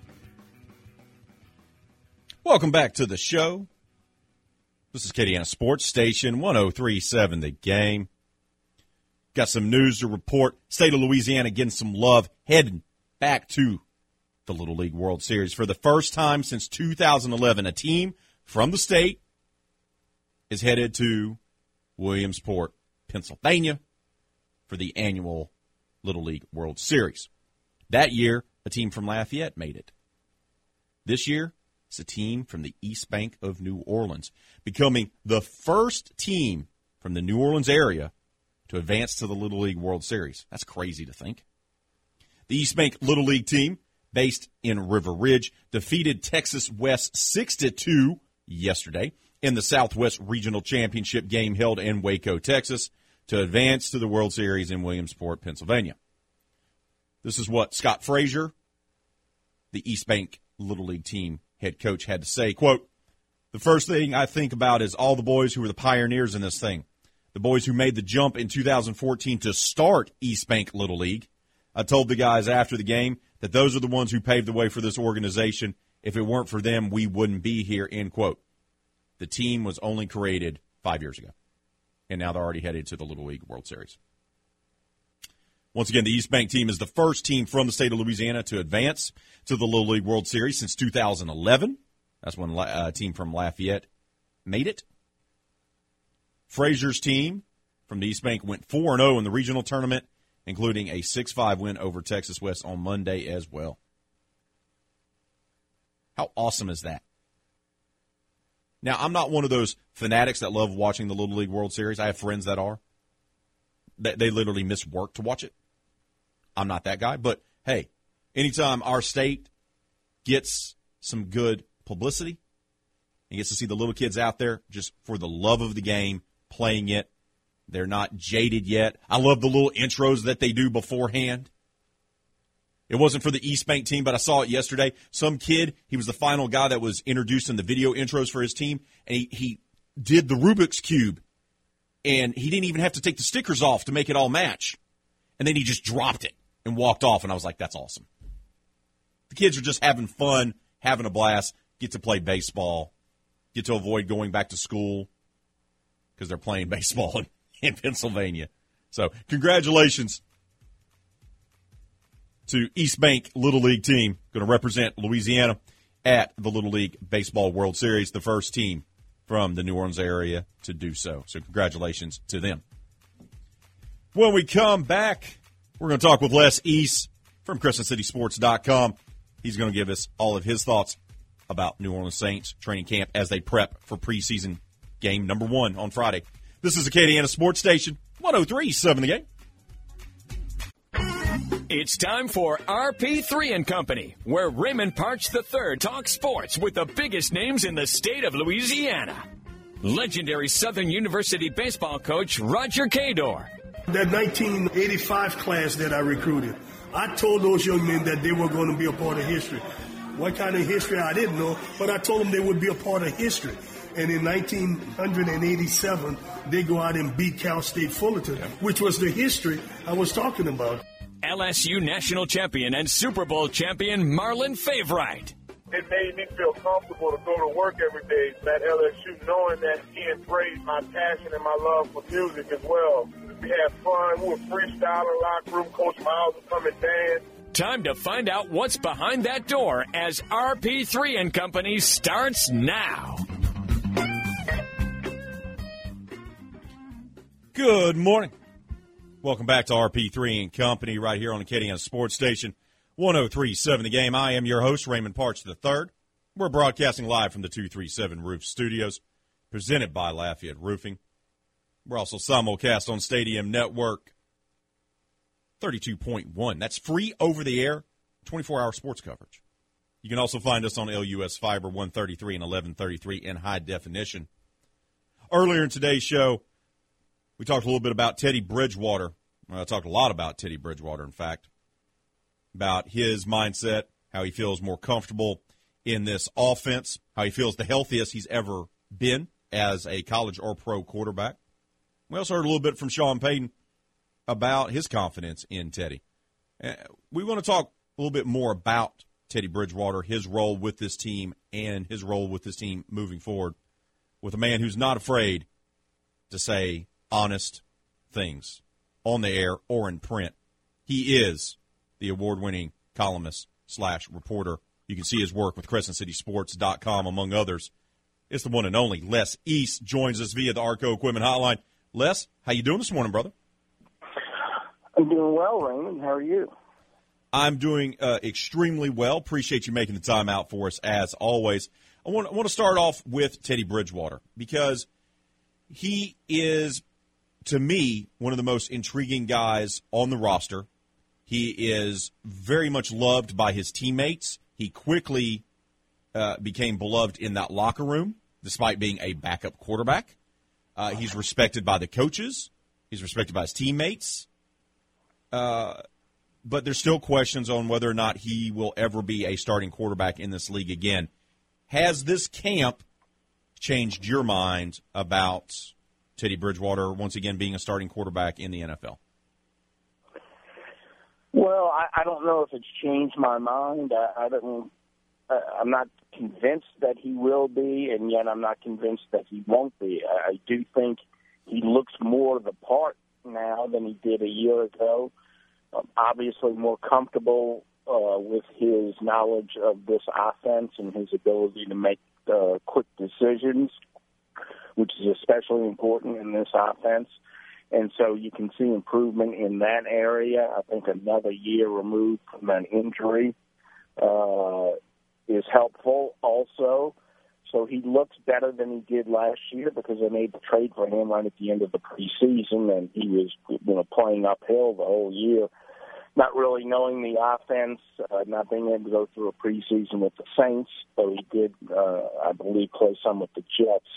Welcome back to the show. This is Acadiana Sports Station, one oh three point seven The Game. Got some news to report. State of Louisiana getting some love, heading back to the Little League World Series. For the first time since two thousand eleven, a team from the state is headed to Williamsport, Pennsylvania for the annual Little League World Series. That year, a team from Lafayette made it. This year, it's a team from the East Bank of New Orleans, becoming the first team from the New Orleans area to advance to the Little League World Series. That's crazy to think. The East Bank Little League team, based in River Ridge, defeated Texas West six to two yesterday in the Southwest Regional Championship game held in Waco, Texas, to advance to the World Series in Williamsport, Pennsylvania. This is what Scott Frazier, the East Bank Little League team head coach, had to say. Quote, "The first thing I think about is all the boys who were the pioneers in this thing, the boys who made the jump in two thousand fourteen to start East Bank Little League. I told the guys after the game that those are the ones who paved the way for this organization. If it weren't for them, we wouldn't be here," end quote. The team was only created five years ago, and now they're already headed to the Little League World Series. Once again, the East Bank team is the first team from the state of Louisiana to advance to the Little League World Series since two thousand eleven. That's when a team from Lafayette made it. Frazier's team from the East Bank went four and oh in the regional tournament, including a six five win over Texas West on Monday as well. How awesome is that? Now, I'm not one of those fanatics that love watching the Little League World Series. I have friends that are. They, they literally miss work to watch it. I'm not that guy. But, hey, anytime our state gets some good publicity and gets to see the little kids out there just for the love of the game, playing it, they're not jaded yet. I love the little intros that they do beforehand. It wasn't for the East Bank team, but I saw it yesterday. Some kid, he was the final guy that was introduced in the video intros for his team, and he, he did the Rubik's Cube, and he didn't even have to take the stickers off to make it all match. And then he just dropped it and walked off, and I was like, that's awesome. The kids are just having fun, having a blast, get to play baseball, get to avoid going back to school because they're playing baseball in, in Pennsylvania. So congratulations to East Bank Little League team, going to represent Louisiana at the Little League Baseball World Series, the first team from the New Orleans area to do so. So congratulations to them. When we come back, we're going to talk with Les East from Crescent City Sports dot com. He's going to give us all of his thoughts about New Orleans Saints training camp as they prep for preseason game number one on Friday. This is Acadiana Sports Station, one oh three point seven The Game. It's time for R P three and Company, where Raymond Parch the third talks sports with the biggest names in the state of Louisiana. Legendary Southern University baseball coach Roger Cador. That nineteen eighty-five class that I recruited, I told those young men that they were going to be a part of history. What kind of history, I didn't know, but I told them they would be a part of history. And in nineteen eighty-seven, they go out and beat Cal State Fullerton, which was the history I was talking about. L S U national champion and Super Bowl champion Marlon Favorite. It made me feel comfortable to go to work every day at L S U, knowing that he embraced my passion and my love for music as well. We had fun. We were freestyling, locker room. Coach Miles would come and dance. Time to find out what's behind that door as R P three and Company starts now. Good morning. Welcome back to R P three and Company right here on Acadiana Sports Station, one oh three point seven The Game. I am your host, Raymond Parch the third. We're broadcasting live from the two thirty-seven Roof Studios, presented by Lafayette Roofing. We're also simulcast on Stadium Network thirty-two point one. That's free over-the-air, twenty-four hour sports coverage. You can also find us on L U S Fiber one thirty-three and eleven thirty-three in high definition. Earlier in today's show, we talked a little bit about Teddy Bridgewater. I talked a lot about Teddy Bridgewater, in fact, about his mindset, how he feels more comfortable in this offense, how he feels the healthiest he's ever been as a college or pro quarterback. We also heard a little bit from Sean Payton about his confidence in Teddy. Uh, we want to talk a little bit more about Teddy Bridgewater, his role with this team, and his role with this team moving forward with a man who's not afraid to say honest things on the air or in print. He is the award-winning columnist slash reporter. You can see his work with Crescent City Sports dot com, among others. It's the one and only Les East joins us via the Arco Equipment Hotline. Les, how you doing this morning, brother? I'm doing well, Raymond. How are you? I'm doing uh, extremely well. Appreciate you making the time out for us, as always. I want, I want to start off with Teddy Bridgewater because he is, to me, one of the most intriguing guys on the roster. He is very much loved by his teammates. He quickly uh, became beloved in that locker room, despite being a backup quarterback. Uh, he's respected by the coaches. He's respected by his teammates. Uh, but there's still questions on whether or not he will ever be a starting quarterback in this league again. Has this camp changed your mind about Teddy Bridgewater once again being a starting quarterback in the N F L? Well, I, I don't know if it's changed my mind. I, I don't uh, I'm not convinced that he will be, and yet I'm not convinced that he won't be. I, I do think he looks more the part now than he did a year ago. Um, obviously more comfortable uh, with his knowledge of this offense and his ability to make uh, quick decisions, which is especially important in this offense. And so you can see improvement in that area. I think another year removed from an injury uh, is helpful also. So he looks better than he did last year because they made the trade for him right at the end of the preseason, and he was, you know, playing uphill the whole year, not really knowing the offense, uh, not being able to go through a preseason with the Saints, though he did, uh, I believe, play some with the Jets.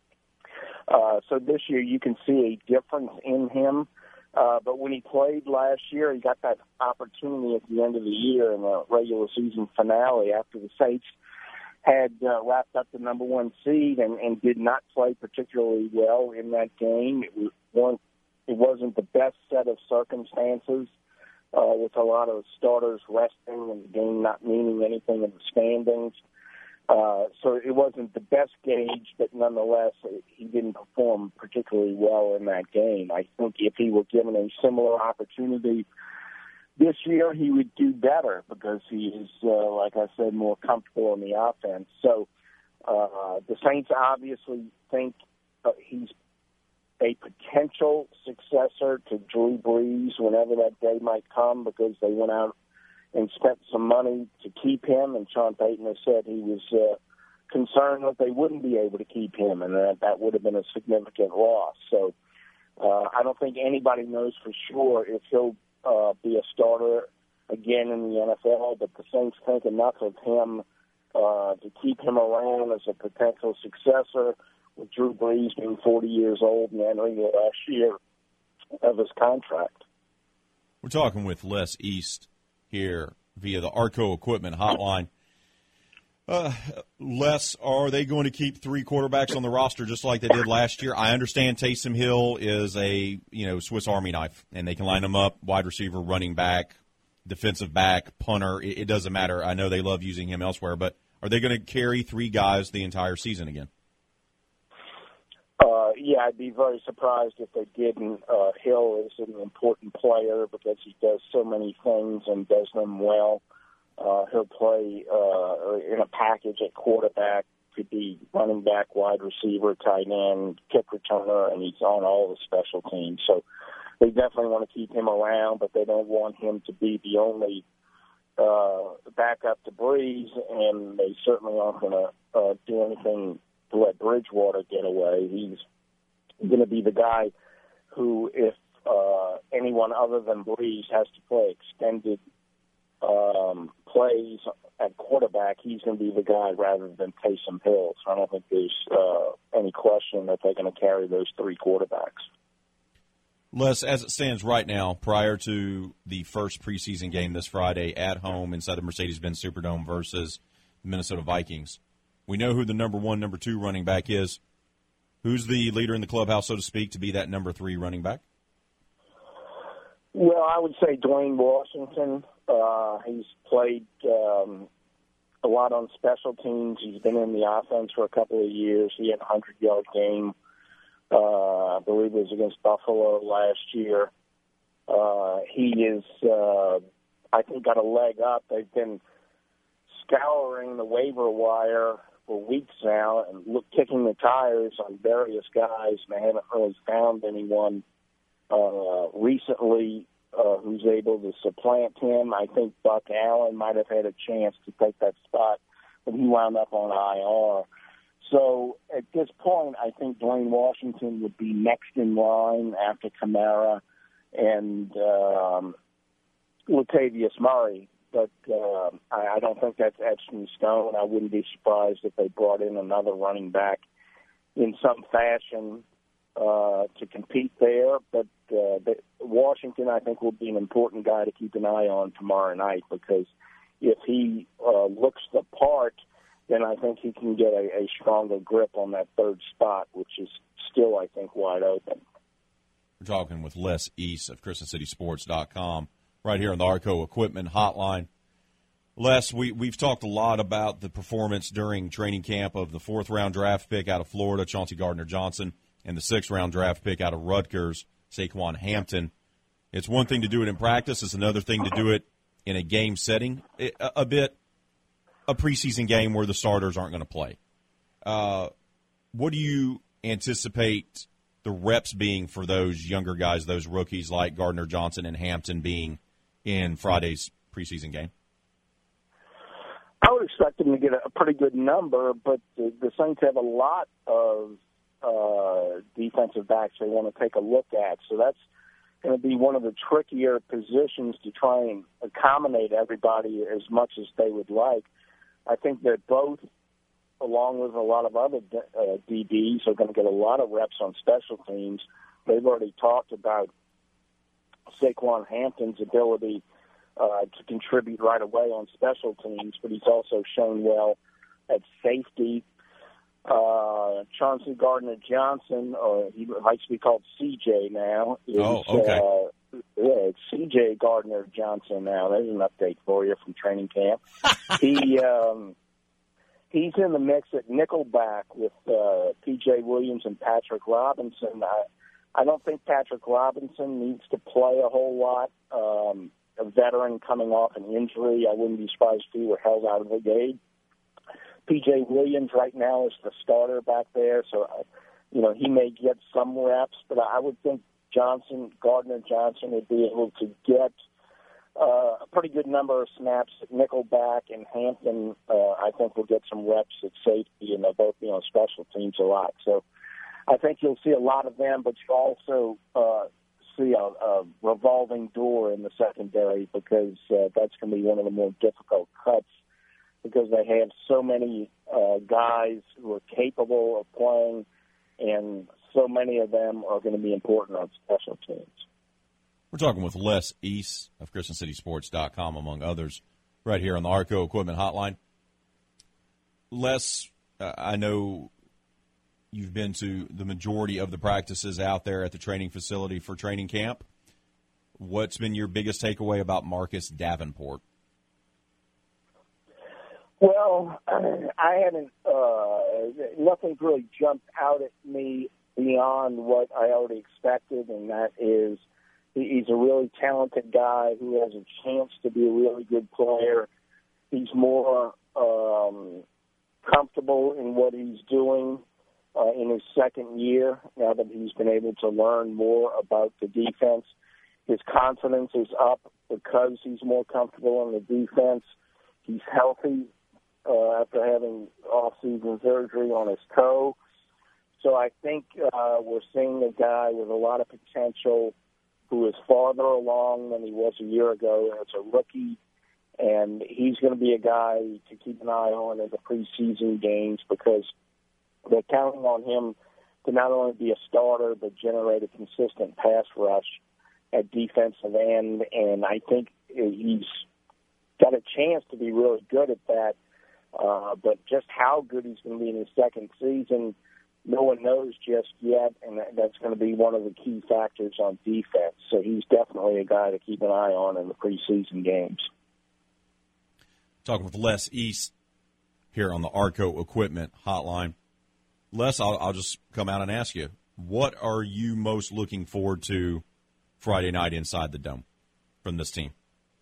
Uh, so this year you can see a difference in him. Uh, but when he played last year, he got that opportunity at the end of the year in the regular season finale after the Saints had uh, wrapped up the number one seed and, and did not play particularly well in that game. It, was one, it wasn't the best set of circumstances uh, with a lot of starters resting and the game not meaning anything in the standings. Uh, so it wasn't the best gauge, but nonetheless, he didn't perform particularly well in that game. I think if he were given a similar opportunity this year, he would do better because he is, uh, like I said, more comfortable in the offense. So uh, the Saints obviously think uh, he's a potential successor to Drew Brees whenever that day might come because they went out and spent some money to keep him, and Sean Payton has said he was uh, concerned that they wouldn't be able to keep him, and that that would have been a significant loss. So uh, I don't think anybody knows for sure if he'll uh, be a starter again in the N F L, but the Saints think enough of him uh, to keep him around as a potential successor, with Drew Brees being forty years old and entering the last year of his contract. We're talking with Les East here via the Arco Equipment Hotline. Uh, Les, are they going to keep three quarterbacks on the roster just like they did last year? I understand Taysom Hill is a, you know, Swiss Army knife, and they can line him up, wide receiver, running back, defensive back, punter. It, it doesn't matter. I know they love using him elsewhere, but are they going to carry three guys the entire season again? Uh, yeah, I'd be very surprised if they didn't. Uh, Hill is an important player because he does so many things and does them well. Uh, he'll play uh, in a package at quarterback, could be running back, wide receiver, tight end, kick returner, and he's on all the special teams. So they definitely want to keep him around, but they don't want him to be the only uh, backup to Brees, and they certainly aren't going to uh, do anything to let Bridgewater get away. He's going to be the guy who, if uh, anyone other than Brees has to play extended um, plays at quarterback, he's going to be the guy rather than Taysom Hill. So I don't think there's uh, any question that they're going to carry those three quarterbacks. Les, as it stands right now, prior to the first preseason game this Friday at home inside the Mercedes-Benz Superdome versus the Minnesota Vikings, we know who the number one, number two running back is. Who's the leader in the clubhouse, so to speak, to be that number three running back? Well, I would say Dwayne Washington. Uh, he's played um, a lot on special teams. He's been in the offense for a couple of years. He had a hundred-yard game. Uh, I believe it was against Buffalo last year. Uh, he is, uh, I think, got a leg up. They've been scouring the waiver wire for weeks now and look, kicking the tires on various guys, and they haven't really found anyone uh, recently uh, who's able to supplant him. I think Buck Allen might have had a chance to take that spot, but he wound up on I R. So at this point, I think Dwayne Washington would be next in line after Kamara and um, Latavius Murray. But uh, I, I don't think that's etched in stone. I wouldn't be surprised if they brought in another running back in some fashion uh, to compete there. But uh, the, Washington, I think, will be an important guy to keep an eye on tomorrow night because if he uh, looks the part, then I think he can get a, a stronger grip on that third spot, which is still, I think, wide open. We're talking with Les East of Crescent City Sports dot com right here on the Arco Equipment Hotline. Les, we, we've talked a lot about the performance during training camp of the fourth-round draft pick out of Florida, Chauncey Gardner-Johnson, and the sixth-round draft pick out of Rutgers, Saquon Hampton. It's one thing to do it in practice. It's another thing to do it in a game setting, a, a bit a preseason game where the starters aren't going to play. Uh, what do you anticipate the reps being for those younger guys, those rookies like Gardner-Johnson and Hampton being in Friday's preseason game? I would expect them to get a pretty good number, but the, the Saints have a lot of uh, defensive backs they want to take a look at. So that's going to be one of the trickier positions to try and accommodate everybody as much as they would like. I think that both, along with a lot of other uh, D Bs, are going to get a lot of reps on special teams. They've already talked about Saquon Hampton's ability Uh, to contribute right away on special teams, but he's also shown well at safety. Uh, Chauncey Gardner-Johnson, or he likes to be called C J now. Is, oh, okay. Uh, yeah, it's C J Gardner-Johnson now. There's an update for you from training camp. he um, he's in the mix at nickelback with uh, P J Williams and Patrick Robinson. I, I don't think Patrick Robinson needs to play a whole lot. Um, a veteran coming off an injury, I wouldn't be surprised if he were held out of the game. P J Williams right now is the starter back there, so, you know, he may get some reps, but I would think Johnson, Gardner-Johnson would be able to get uh, a pretty good number of snaps at nickelback, and Hampton, uh, I think, will get some reps at safety, and they'll both be on special teams a lot. So I think you'll see a lot of them, but you also uh, see a, a revolving door in the secondary because uh, that's going to be one of the more difficult cuts because they have so many uh, guys who are capable of playing, and so many of them are going to be important on special teams. We're talking with Les East of Christian City Sports dot com, among others, right here on the Arco Equipment Hotline. Les, uh, I know you've been to the majority of the practices out there at the training facility for training camp. What's been your biggest takeaway about Marcus Davenport? Well, I haven't, uh, nothing's really jumped out at me beyond what I already expected, and that is he's a really talented guy who has a chance to be a really good player. He's more um, comfortable in what he's doing Uh, in his second year, now that he's been able to learn more about the defense. His confidence is up because he's more comfortable in the defense. He's healthy uh, after having off-season surgery on his toe. So I think uh, we're seeing a guy with a lot of potential who is farther along than he was a year ago as a rookie, and he's going to be a guy to keep an eye on in the preseason games because they're counting on him to not only be a starter but generate a consistent pass rush at defensive end, and I think he's got a chance to be really good at that. Uh, but just how good he's going to be in his second season, no one knows just yet, and that's going to be one of the key factors on defense. So he's definitely a guy to keep an eye on in the preseason games. Talking with Les East here on the Arco Equipment Hotline. Les, I'll, I'll just come out and ask you, what are you most looking forward to Friday night inside the Dome from this team?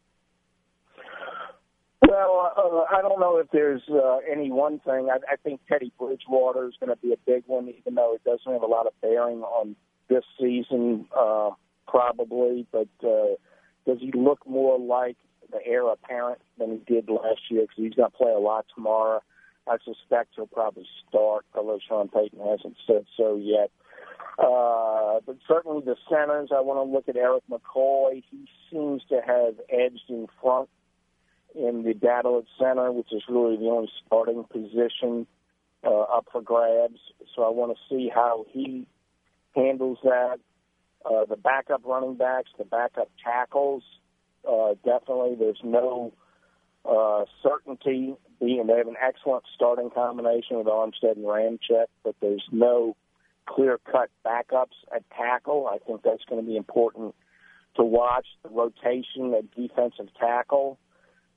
Well, uh, I don't know if there's uh, any one thing. I, I think Teddy Bridgewater is going to be a big one, even though it doesn't have a lot of bearing on this season, uh, probably. But uh, does he look more like the heir apparent than he did last year? Because he's going to play a lot tomorrow. I suspect he'll probably start, although Sean Payton hasn't said so yet. Uh, but certainly the centers, I want to look at Eric McCoy. He seems to have edged in front in the battle at center, which is really the only starting position uh, up for grabs. So I want to see how he handles that. Uh, the backup running backs, the backup tackles, uh, definitely there's no uh, certainty. Being, they have an excellent starting combination with Armstead and Ramczyk, but there's no clear-cut backups at tackle. I think that's going to be important to watch. The rotation at defensive tackle,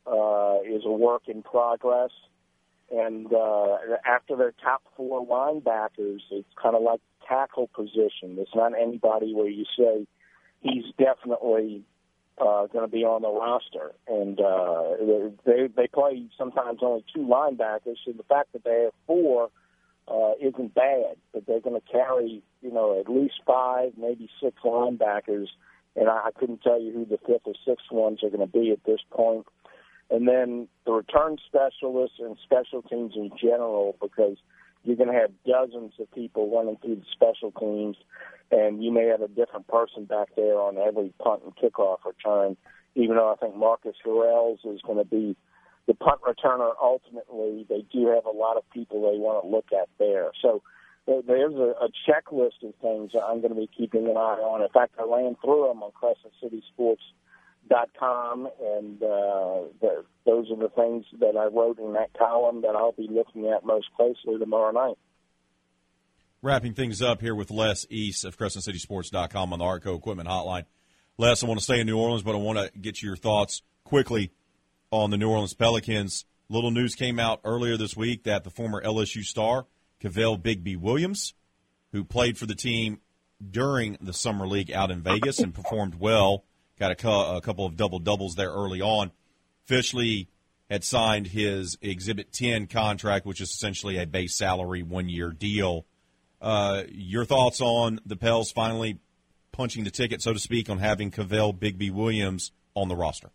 uh, is a work in progress. And uh, after their top four linebackers, it's kind of like tackle position. It's not anybody where you say he's definitely uh, going to be on the roster. And uh, they they play sometimes only two linebackers, so the fact that they have four uh, isn't bad. But they're going to carry, you know, at least five, maybe six linebackers, and I, I couldn't tell you who the fifth or sixth ones are going to be at this point. And then the return specialists and special teams in general, because you're going to have dozens of people running through the special teams, and you may have a different person back there on every punt and kickoff return, even though I think Marcus Harrells is going to be the punt returner ultimately. They do have a lot of people they want to look at there. So there's a, a checklist of things that I'm going to be keeping an eye on. In fact, I ran through them on Crescent City Sports dot com, and uh, the, those are the things that I wrote in that column that I'll be looking at most closely tomorrow night. Wrapping things up here with Les East of Crescent City Sports dot com on the Arco Equipment Hotline. Les, I want to stay in New Orleans, but I want to get your thoughts quickly on the New Orleans Pelicans. Little news came out earlier this week that the former L S U star, Kavell Bigby Williams, who played for the team during the Summer League out in Vegas and performed well, got a, cu- a couple of double-doubles there early on, officially had signed his Exhibit ten contract, which is essentially a base salary one-year deal. Uh, your thoughts on the Pels finally punching the ticket, so to speak, on having Kavell Bigby Williams on the roster?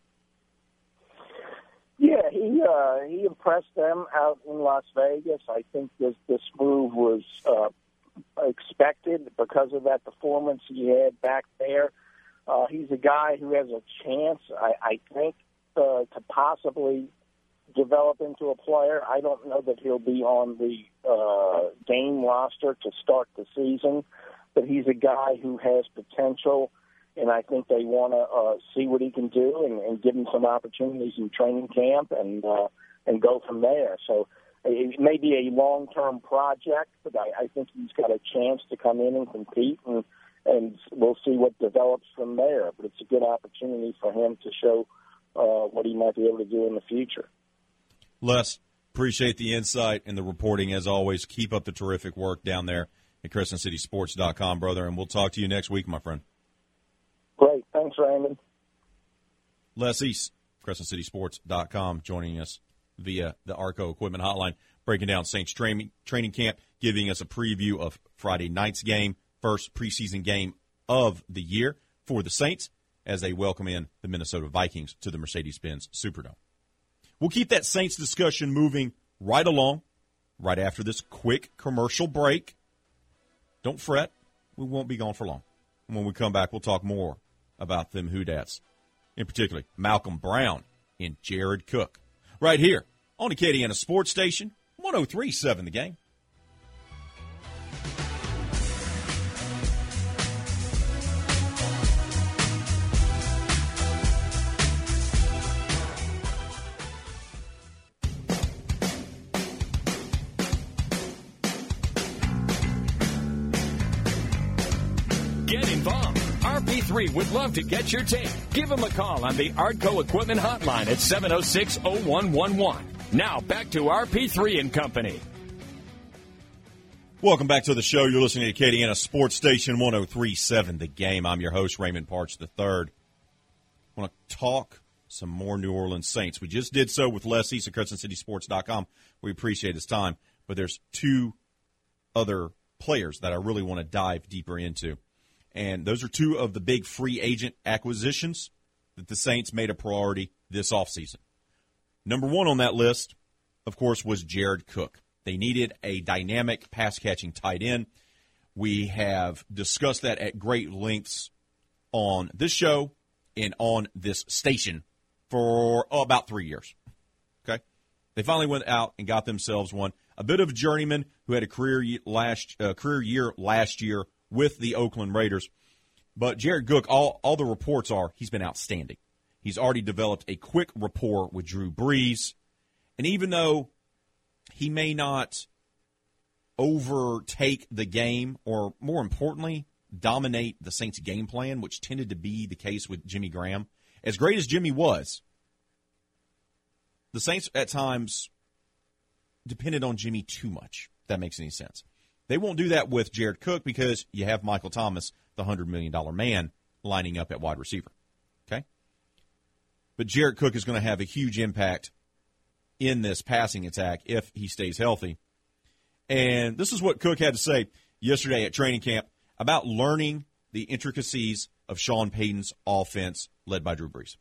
Yeah, he uh, he impressed them out in Las Vegas. I think this, this move was uh, expected because of that performance he had back there. Uh, he's a guy who has a chance, I, I think, uh, to possibly develop into a player. I don't know that he'll be on the uh, game roster to start the season, but he's a guy who has potential, and I think they want to uh, see what he can do and, and give him some opportunities in training camp and uh, and go from there. So it may be a long-term project, but I, I think he's got a chance to come in and compete, and and we'll see what develops from there. But it's a good opportunity for him to show uh, what he might be able to do in the future. Les, appreciate the insight and the reporting as always. Keep up the terrific work down there at Crescent City Sports dot com, brother, and we'll talk to you next week, my friend. Great. Thanks, Raymond. Les East, Crescent City Sports dot com, joining us via the Arco Equipment Hotline, breaking down Saints training, training camp, giving us a preview of Friday night's game, first preseason game of the year for the Saints as they welcome in the Minnesota Vikings to the Mercedes-Benz Superdome. We'll keep that Saints discussion moving right along, right after this quick commercial break. Don't fret, we won't be gone for long. When we come back, we'll talk more about them Whodats, in particular Malcolm Brown and Jared Cook, right here on Acadiana Sports Station, one oh three point seven The Game. Get involved. R P three would love to get your take. Give them a call on the Arco Equipment Hotline at seven oh six, oh one one one. Now back to R P three and Company. Welcome back to the show. You're listening to Acadiana Sports Station one oh three point seven The Game. I'm your host, Raymond Parch the third. I want to talk some more New Orleans Saints. We just did so with Les East of Crescent City Sports dot com. We appreciate his time. But there's two other players that I really want to dive deeper into. And those are two of the big free agent acquisitions that the Saints made a priority this offseason. Number one on that list, of course, was Jared Cook. They needed a dynamic pass-catching tight end. We have discussed that at great lengths on this show and on this station for oh, about three years. Okay? They finally went out and got themselves one. A bit of a journeyman who had a career last uh, career year last year with the Oakland Raiders. But Jared Cook, all, all the reports are he's been outstanding. He's already developed a quick rapport with Drew Brees. And even though he may not overtake the game or, more importantly, dominate the Saints' game plan, which tended to be the case with Jimmy Graham, as great as Jimmy was, the Saints at times depended on Jimmy too much, if that makes any sense. They won't do that with Jared Cook because you have Michael Thomas, the one hundred million dollars man, lining up at wide receiver. Okay? But Jared Cook is going to have a huge impact in this passing attack if he stays healthy. And this is what Cook had to say yesterday at training camp about learning the intricacies of Sean Payton's offense led by Drew Brees.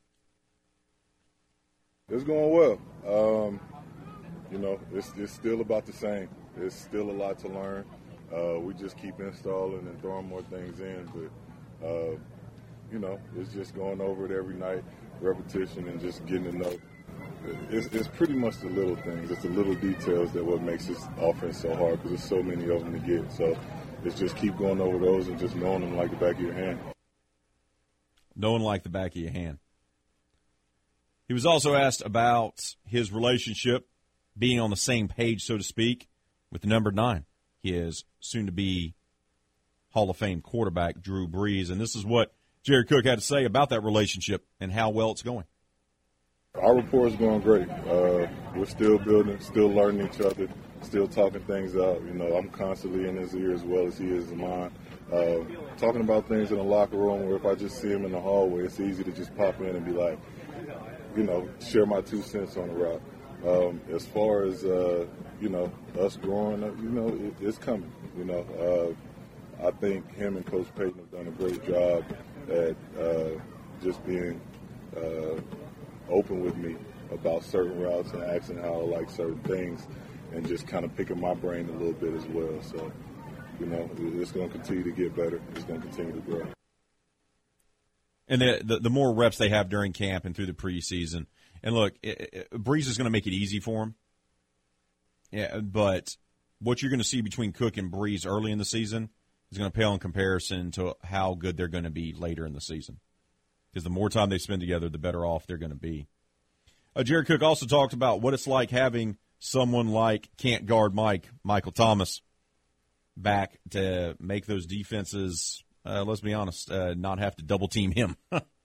It's going well. Um, you know, it's, it's still about the same. There's still a lot to learn. Uh, we just keep installing and throwing more things in. But, uh, you know, it's just going over it every night, repetition, and just getting to know. It's, it's pretty much the little things. It's the little details that what makes this offense so hard because there's so many of them to get. So it's just keep going over those and just knowing them like the back of your hand. Knowing like the back of your hand. He was also asked about his relationship, being on the same page, so to speak, with the number nine, his soon-to-be Hall of Fame quarterback, Drew Brees. And this is what Jared Cook had to say about that relationship and how well it's going. Our rapport is going great. Uh, we're still building, still learning each other, still talking things out. You know, I'm constantly in his ear as well as he is in mine. Uh, talking about things in the locker room where if I just see him in the hallway, it's easy to just pop in and be like, you know, share my two cents on the route. Um, as far as, uh, you know, us growing up, you know, it, it's coming. You know, uh, I think him and Coach Payton have done a great job at uh, just being uh, open with me about certain routes and asking how I like certain things and just kind of picking my brain a little bit as well. So, you know, it's going to continue to get better. It's going to continue to grow. And the, the the more reps they have during camp and through the preseason, and look, it, it, Brees is going to make it easy for him. Yeah, but what you're going to see between Cook and Brees early in the season is going to pale in comparison to how good they're going to be later in the season. Because the more time they spend together, the better off they're going to be. Uh, Jared Cook also talked about what it's like having someone like can't guard Mike, Michael Thomas, back to make those defenses. Uh, let's be honest, uh, not have to double-team him.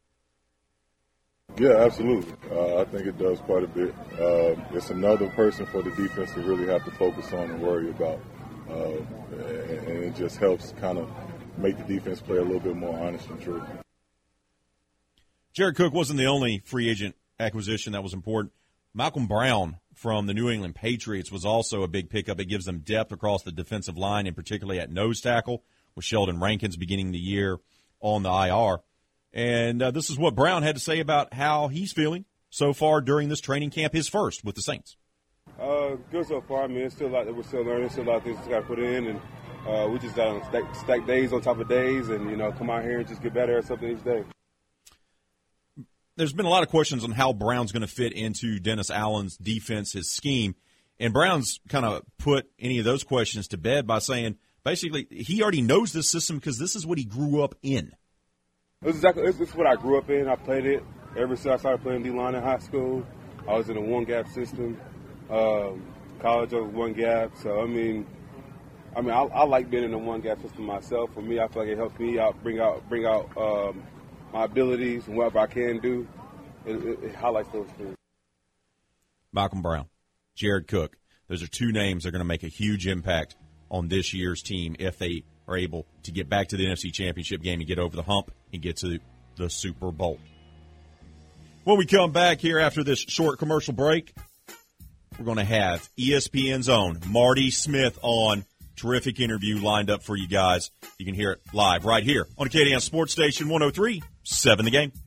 Yeah, absolutely. Uh, I think it does quite a bit. Uh, it's another person for the defense to really have to focus on and worry about. Uh, and, and it just helps kind of make the defense play a little bit more honest and true. Jared Cook wasn't the only free agent acquisition that was important. Malcolm Brown from the New England Patriots was also a big pickup. It gives them depth across the defensive line, and particularly at nose tackle, with Sheldon Rankins beginning the year on the I R. And uh, this is what Brown had to say about how he's feeling so far during this training camp, his first with the Saints. Uh, good so far. I mean, it's still a lot that we're still learning, still a lot of things we got to put in, and uh, we just got to stack, stack days on top of days and, you know, come out here and just get better at something each day. There's been a lot of questions on how Brown's going to fit into Dennis Allen's defense, his scheme, and Brown's kind of put any of those questions to bed by saying, basically, he already knows this system because this is what he grew up in. This is exactly this is what I grew up in. I played it ever since I started playing D-line in high school. I was in a one-gap system. Um, college, I was one-gap. So, I mean, I mean, I, I like being in a one-gap system myself. For me, I feel like it helps me out, bring out, bring out um, my abilities and whatever I can do. It, it, it highlights those things. Malcolm Brown, Jared Cook. Those are two names that are going to make a huge impact on this year's team if they are able to get back to the N F C Championship game and get over the hump and get to the Super Bowl. When we come back here after this short commercial break, we're going to have E S P N's own Marty Smith on. Terrific interview lined up for you guys. You can hear it live right here on Acadiana Sports Station one oh three point seven The Game.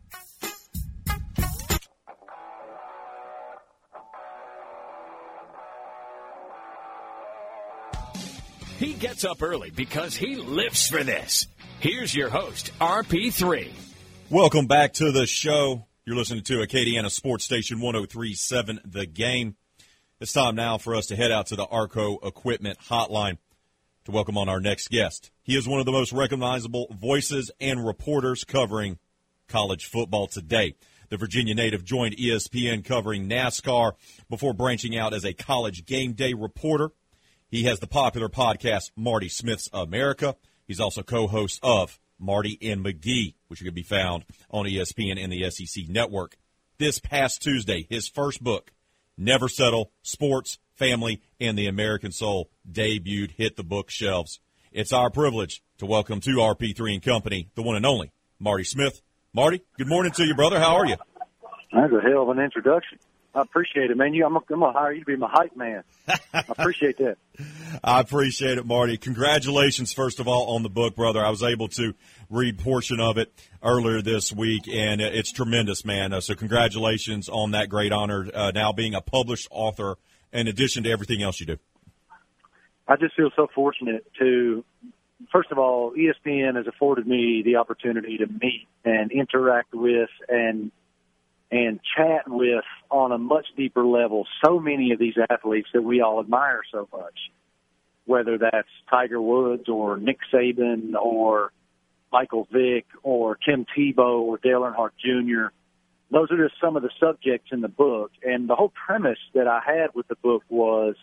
He gets up early because he lives for this. Here's your host, R P three. Welcome back to the show. You're listening to Acadiana Sports Station one oh three point seven The Game. It's time now for us to head out to the Arco Equipment Hotline to welcome on our next guest. He is one of the most recognizable voices and reporters covering college football today. The Virginia native joined E S P N covering NASCAR before branching out as a college game day reporter. He has the popular podcast, Marty Smith's America. He's also co-host of Marty and McGee, which can be found on E S P N and the S E C Network. this past Tuesday. His first book, Never Settle, Sports, Family, and the American Soul, debuted, hit the bookshelves. It's our privilege to welcome to R P three and Company the one and only Marty Smith. Marty, good morning to you, brother. How are you? That's a hell of an introduction. I appreciate it, man. You, I'm, I'm going to hire you to be my hype man. I appreciate that. I appreciate it, Marty. Congratulations, first of all, on the book, brother. I was able to read portion of it earlier this week, and it's tremendous, man. Uh, so congratulations on that great honor, uh, now being a published author in addition to everything else you do. I just feel so fortunate to, first of all, E S P N has afforded me the opportunity to meet and interact with and and chat with on a much deeper level so many of these athletes that we all admire so much, whether that's Tiger Woods or Nick Saban or Michael Vick or Tim Tebow or Dale Earnhardt Junior Those are just some of the subjects in the book. And the whole premise that I had with the book was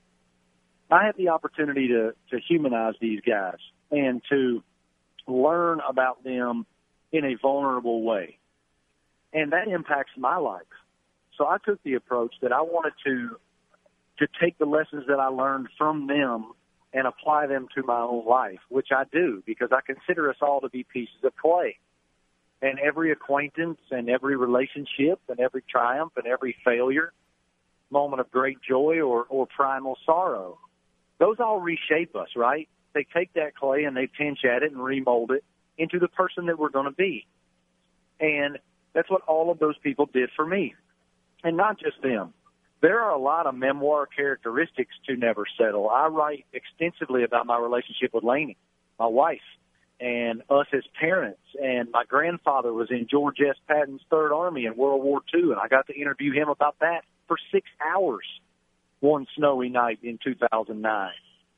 I had the opportunity to, to humanize these guys and to learn about them in a vulnerable way. And that impacts my life. So I took the approach that I wanted to to take the lessons that I learned from them and apply them to my own life, which I do because I consider us all to be pieces of clay. And every acquaintance and every relationship and every triumph and every failure, moment of great joy or, or primal sorrow, those all reshape us, right? They take that clay and they pinch at it and remold it into the person that we're going to be. And that's what all of those people did for me. And not just them. There are a lot of memoir characteristics to Never Settle. I write extensively about my relationship with Lainey, my wife, and us as parents. And my grandfather was in George S. Patton's Third Army in World War Two, and I got to interview him about that for six hours one snowy night in two thousand nine.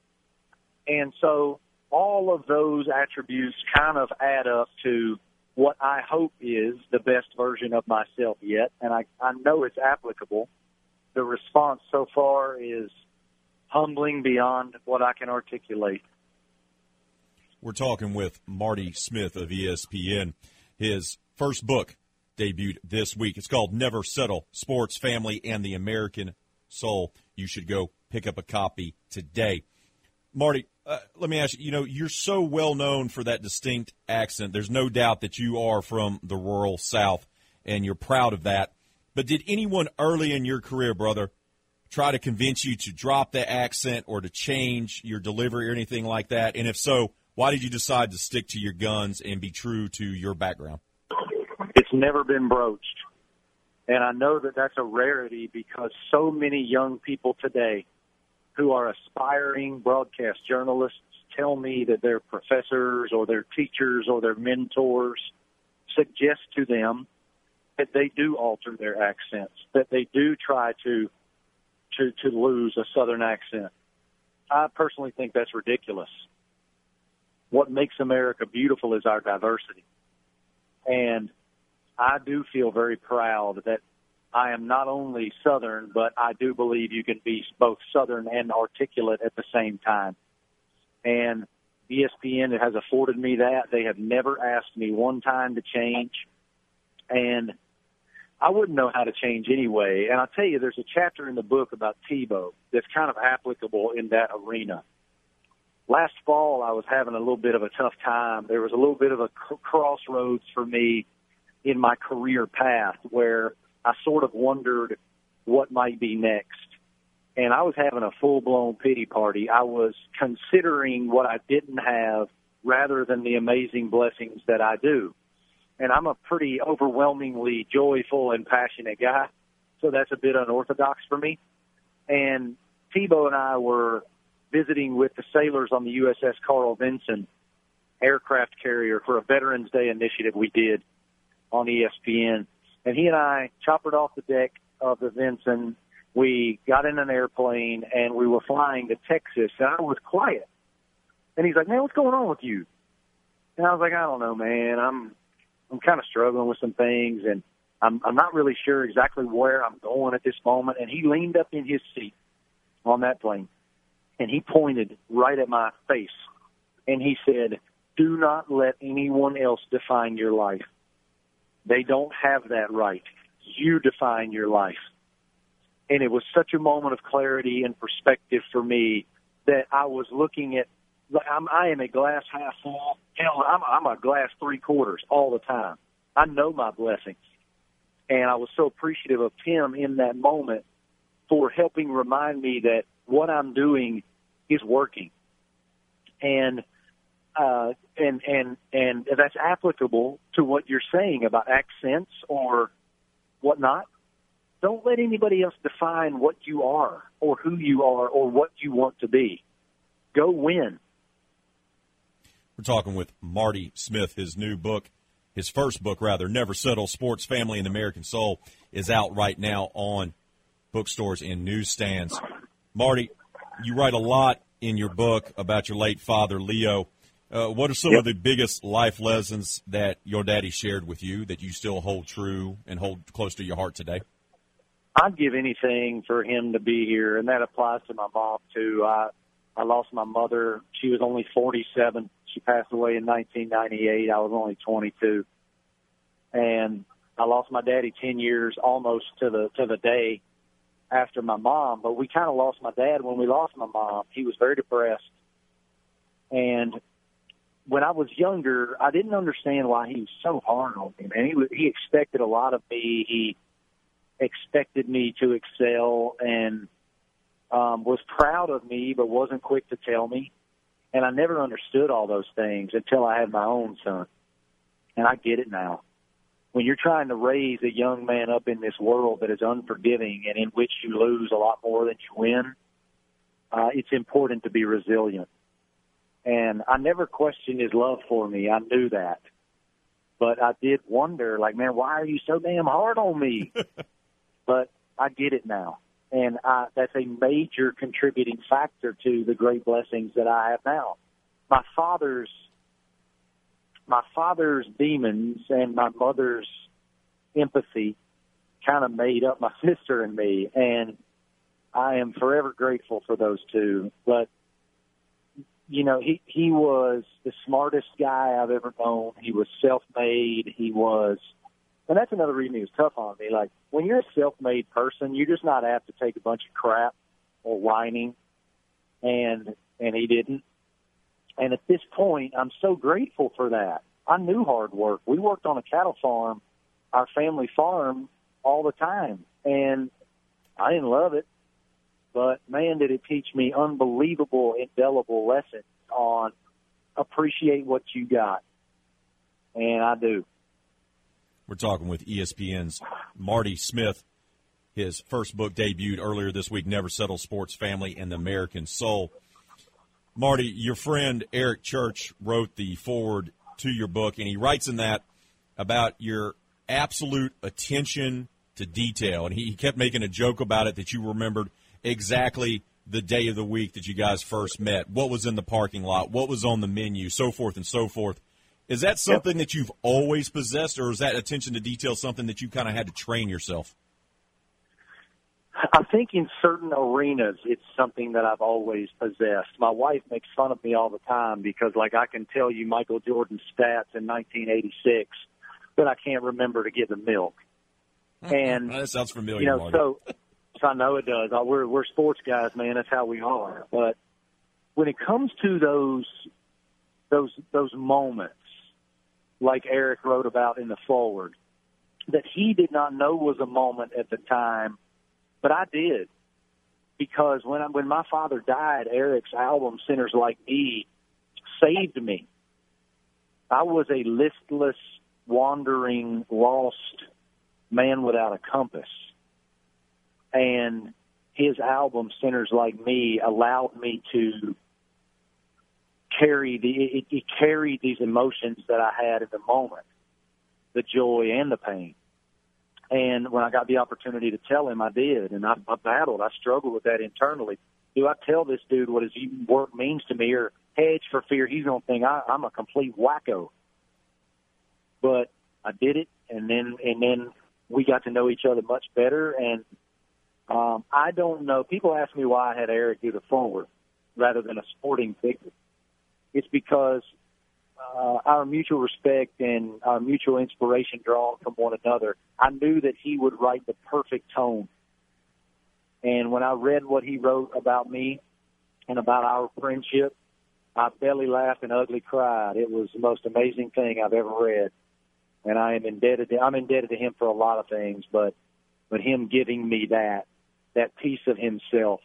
And so all of those attributes kind of add up to what I hope is the best version of myself yet, and I, I know it's applicable. The response so far is humbling beyond what I can articulate. We're talking with Marty Smith of E S P N. His first book debuted this week. It's called Never Settle, Sports, Family, and the American Soul. You should go pick up a copy today. Marty, uh, let me ask you, you know, you're so well known for that distinct accent. There's no doubt that you are from the rural South, and you're proud of that. But did anyone early in your career, brother, try to convince you to drop that accent or to change your delivery or anything like that? And if so, why did you decide to stick to your guns and be true to your background? It's never been broached. And I know that that's a rarity because so many young people today who are aspiring broadcast journalists tell me that their professors or their teachers or their mentors suggest to them that they do alter their accents, that they do try to to to lose a Southern accent. I personally think that's ridiculous. What makes America beautiful is our diversity. And I do feel very proud that I am not only Southern, but I do believe you can be both Southern and articulate at the same time. And E S P N has afforded me that. They have never asked me one time to change. And I wouldn't know how to change anyway. And I'll tell you, there's a chapter in the book about Tebow that's kind of applicable in that arena. Last fall, I was having a little bit of a tough time. There was a little bit of a crossroads for me in my career path where I sort of wondered what might be next. And I was having a full-blown pity party. I was considering what I didn't have rather than the amazing blessings that I do. And I'm a pretty overwhelmingly joyful and passionate guy, so that's a bit unorthodox for me. And Tebow and I were visiting with the sailors on the U S S Carl Vinson aircraft carrier for a Veterans Day initiative we did on E S P N. And he and I choppered off the deck of the Vinson. We got in an airplane, and we were flying to Texas, and I was quiet. And he's like, man, what's going on with you? And I was like, I don't know, man. I'm I'm kind of struggling with some things, and I'm, I'm not really sure exactly where I'm going at this moment. And he leaned up in his seat on that plane, and he pointed right at my face, and he said, do not let anyone else define your life. They don't have that right. you define your life. And it was such a moment of clarity and perspective for me that I was looking at, I'm, I am a glass half full. Hell, I'm, I'm a glass three quarters all the time. I know my blessings. And I was so appreciative of Tim in that moment for helping remind me that what I'm doing is working. And uh, and and and that's applicable to what you're saying about accents or whatnot. Don't let anybody else define what you are or who you are or what you want to be. Go win. We're talking with Marty Smith. His new book, his first book, rather, Never Settle, Sports, Family, and the American Soul, is out right now on bookstores and newsstands. Marty, you write a lot in your book about your late father, Leo. Uh, what are some yep. of the biggest life lessons that your daddy shared with you that you still hold true and hold close to your heart today? I'd give anything for him to be here, and that applies to my mom, too. I, I lost my mother. She was only forty-seven. She passed away in nineteen ninety-eight. I was only twenty-two. And I lost my daddy ten years almost to the to the day after my mom. But we kind of lost my dad when we lost my mom. He was very depressed. And when I was younger, I didn't understand why he was so hard on me, man. He, he expected a lot of me. He expected me to excel and um, was proud of me but wasn't quick to tell me. And I never understood all those things until I had my own son. And I get it now. When you're trying to raise a young man up in this world that is unforgiving and in which you lose a lot more than you win, uh, it's important to be resilient. And I never questioned his love for me. I knew that. But I did wonder, like, man, why are you so damn hard on me? But I get it now. And I, that's a major contributing factor to the great blessings that I have now. My father's my father's demons and my mother's empathy kind of made up my sister and me, and I am forever grateful for those two. But, you know, he, he was the smartest guy I've ever known. He was self-made. He was, and that's another reason he was tough on me. Like, when you're a self-made person, you're just not apt to take a bunch of crap or whining, and and he didn't. And at this point, I'm so grateful for that. I knew hard work. We worked on a cattle farm, our family farm, all the time, and I didn't love it. But, man, did it teach me unbelievable, indelible lessons on appreciate what you got. And I do. We're talking with E S P N's Marty Smith. His first book debuted earlier this week, Never Settle, Sports, Family, and the American Soul. Marty, your friend Eric Church wrote the foreword to your book, and he writes in that about your absolute attention to detail. And he kept making a joke about it that you remembered exactly the day of the week that you guys first met, what was in the parking lot, what was on the menu, so forth and so forth. Is that something yep. that you've always possessed, or is that attention to detail something that you kind of had to train yourself? I think in certain arenas it's something that I've always possessed. My wife makes fun of me all the time because, like, I can tell you Michael Jordan's stats in nineteen eighty-six, but I can't remember to get the milk. And that sounds familiar, you know, Marty. so, so I know it does. We're we're sports guys, man. That's how we are. But when it comes to those those those moments, like Eric wrote about in the foreword, that he did not know was a moment at the time. But I did, because when I, when my father died, Eric's album, Sinners Like Me, saved me. I was a listless, wandering, lost man without a compass. And his album, Sinners Like Me, allowed me to carry the, it, it carried these emotions that I had in the moment, the joy and the pain. And when I got the opportunity to tell him, I did. And I, I battled. I struggled with that internally. Do I tell this dude what his work means to me, or hedge for fear he's going to think I, I'm a complete wacko? But I did it, and then and then we got to know each other much better. And um, I don't know. People ask me why I had Eric do the forward rather than a sporting figure. It's because uh, our mutual respect and our mutual inspiration drawn from one another I knew that he would write the perfect tone. And when I read what he wrote about me and about our friendship, I belly laughed and ugly cried. It was the most amazing thing I've ever read. And I am indebted to, I'm indebted to him for a lot of things, but, but him giving me that, that piece of himself,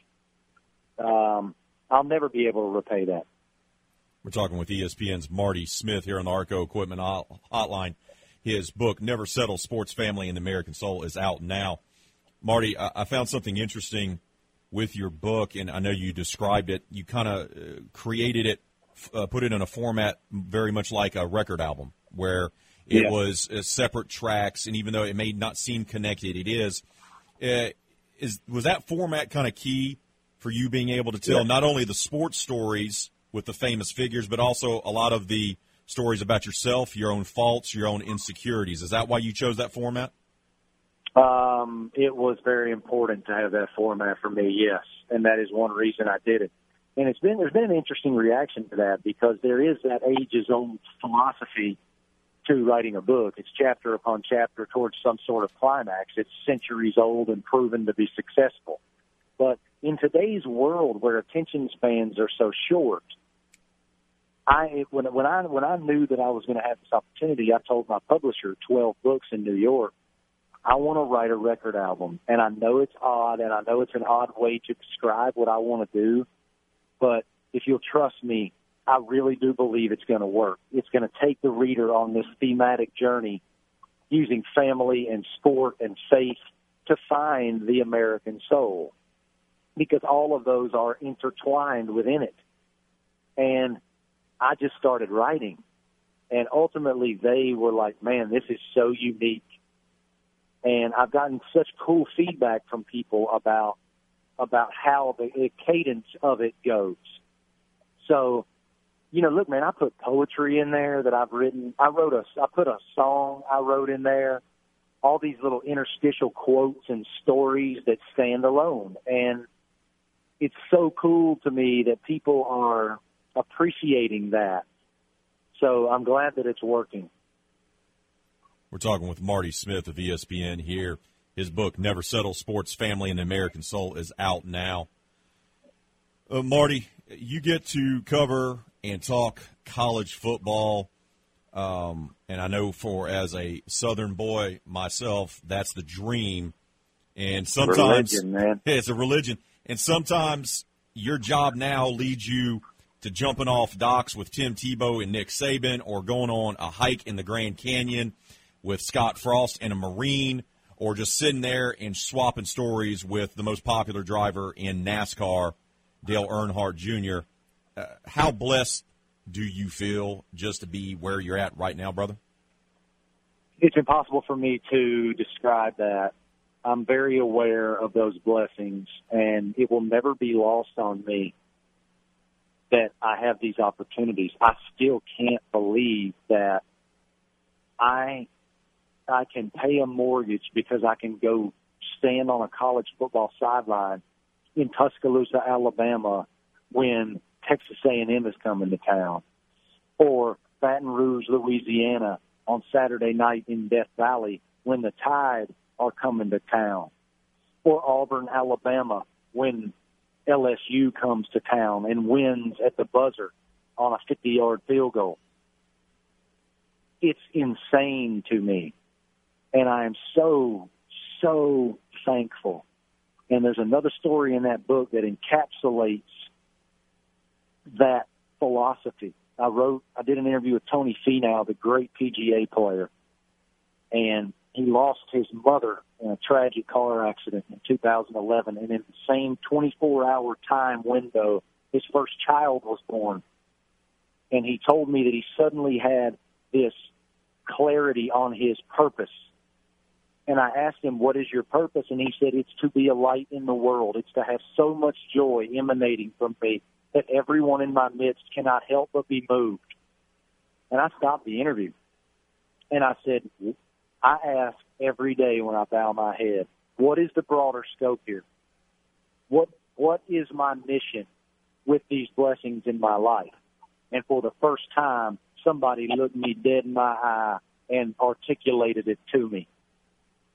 um, I'll never be able to repay that. We're talking with E S P N's Marty Smith here on the Arco Equipment Hotline. His book, Never Settle, Sports Family and the American Soul, is out now. Marty, I found something interesting with your book, and I know you described it. You kind of uh, created it, uh, put it in a format very much like a record album, where it yeah. was uh, separate tracks, and even though it may not seem connected, it is. Uh, is was that format kind of key for you being able to tell yeah. not only the sports stories with the famous figures, but also a lot of the stories about yourself, your own faults, your own insecurities? Is that why you chose that format? Um, it was very important to have that format for me, yes, and that is one reason I did it. And it's been there's been an interesting reaction to that because there is that ages-old philosophy to writing a book. It's chapter upon chapter towards some sort of climax. It's centuries old and proven to be successful. But in today's world where attention spans are so short, I when when I when I knew that I was going to have this opportunity, I told my publisher, twelve books in New York, I want to write a record album. And I know it's odd, and I know it's an odd way to describe what I want to do, but if you'll trust me, I really do believe it's going to work. It's going to take the reader on this thematic journey using family and sport and faith to find the American soul, because all of those are intertwined within it. And I just started writing, and ultimately they were like, man, this is so unique. And I've gotten such cool feedback from people about about how the, the cadence of it goes. So, you know, look, man, I put poetry in there that I've written. I wrote a, I put a song I wrote in there, all these little interstitial quotes and stories that stand alone. And it's so cool to me that people are appreciating that. So I'm glad that it's working. We're talking with Marty Smith of E S P N here. His book, Never Settle, Sports, Family, and the American Soul, is out now. Uh, Marty, you get to cover and talk college football, um, and I know for as a Southern boy myself, that's the dream. And sometimes religion, man. It's a religion. And sometimes your job now leads you to jumping off docks with Tim Tebow and Nick Saban, or going on a hike in the Grand Canyon with Scott Frost and a Marine, or just sitting there and swapping stories with the most popular driver in NASCAR, Dale Earnhardt Junior Uh, how blessed do you feel just to be where you're at right now, brother? It's impossible for me to describe that. I'm very aware of those blessings, and it will never be lost on me that I have these opportunities. I still can't believe that I I can pay a mortgage because I can go stand on a college football sideline in Tuscaloosa, Alabama, when Texas A and M is coming to town, or Baton Rouge, Louisiana, on Saturday night in Death Valley when the Tide are coming to town, or Auburn, Alabama, when L S U comes to town and wins at the buzzer on a fifty-yard field goal. It's insane to me, and I am so, so thankful. And there's another story in that book that encapsulates that philosophy. I wrote, I did an interview with Tony Finau, the great P G A player, and he lost his mother in a tragic car accident in two thousand eleven, and in the same twenty-four hour time window, his first child was born. And he told me that he suddenly had this clarity on his purpose. And I asked him, what is your purpose? And he said, it's to be a light in the world. It's to have so much joy emanating from me that everyone in my midst cannot help but be moved. And I stopped the interview. And I said, I ask every day when I bow my head, what is the broader scope here? What What is my mission with these blessings in my life? And for the first time, somebody looked me dead in my eye and articulated it to me.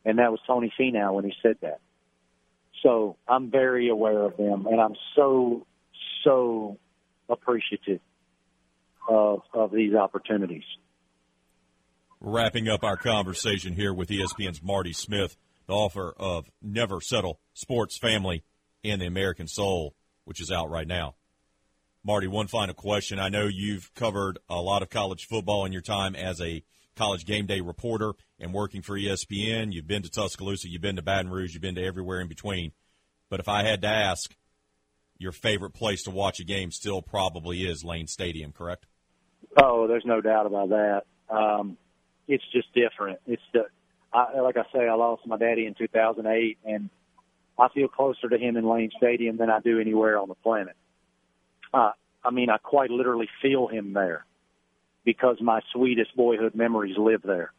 and that was Tony Finau when he said that. So I'm very aware of them, and I'm so, so appreciative of of these opportunities. Wrapping up our conversation here with E S P N's Marty Smith, the author of Never Settle, Sports, Family, and the American Soul, which is out right now. Marty, one final question. I know you've covered a lot of college football in your time as a college game day reporter and working for E S P N. You've been to Tuscaloosa, you've been to Baton Rouge, you've been to everywhere in between. But if I had to ask, your favorite place to watch a game still probably is Lane Stadium, correct? Oh, there's no doubt about that. Um, it's just different. It's the, I, like I say, I lost my daddy in two thousand eight, and I feel closer to him in Lane Stadium than I do anywhere on the planet. Uh, I mean, I quite literally feel him there because my sweetest boyhood memories live there.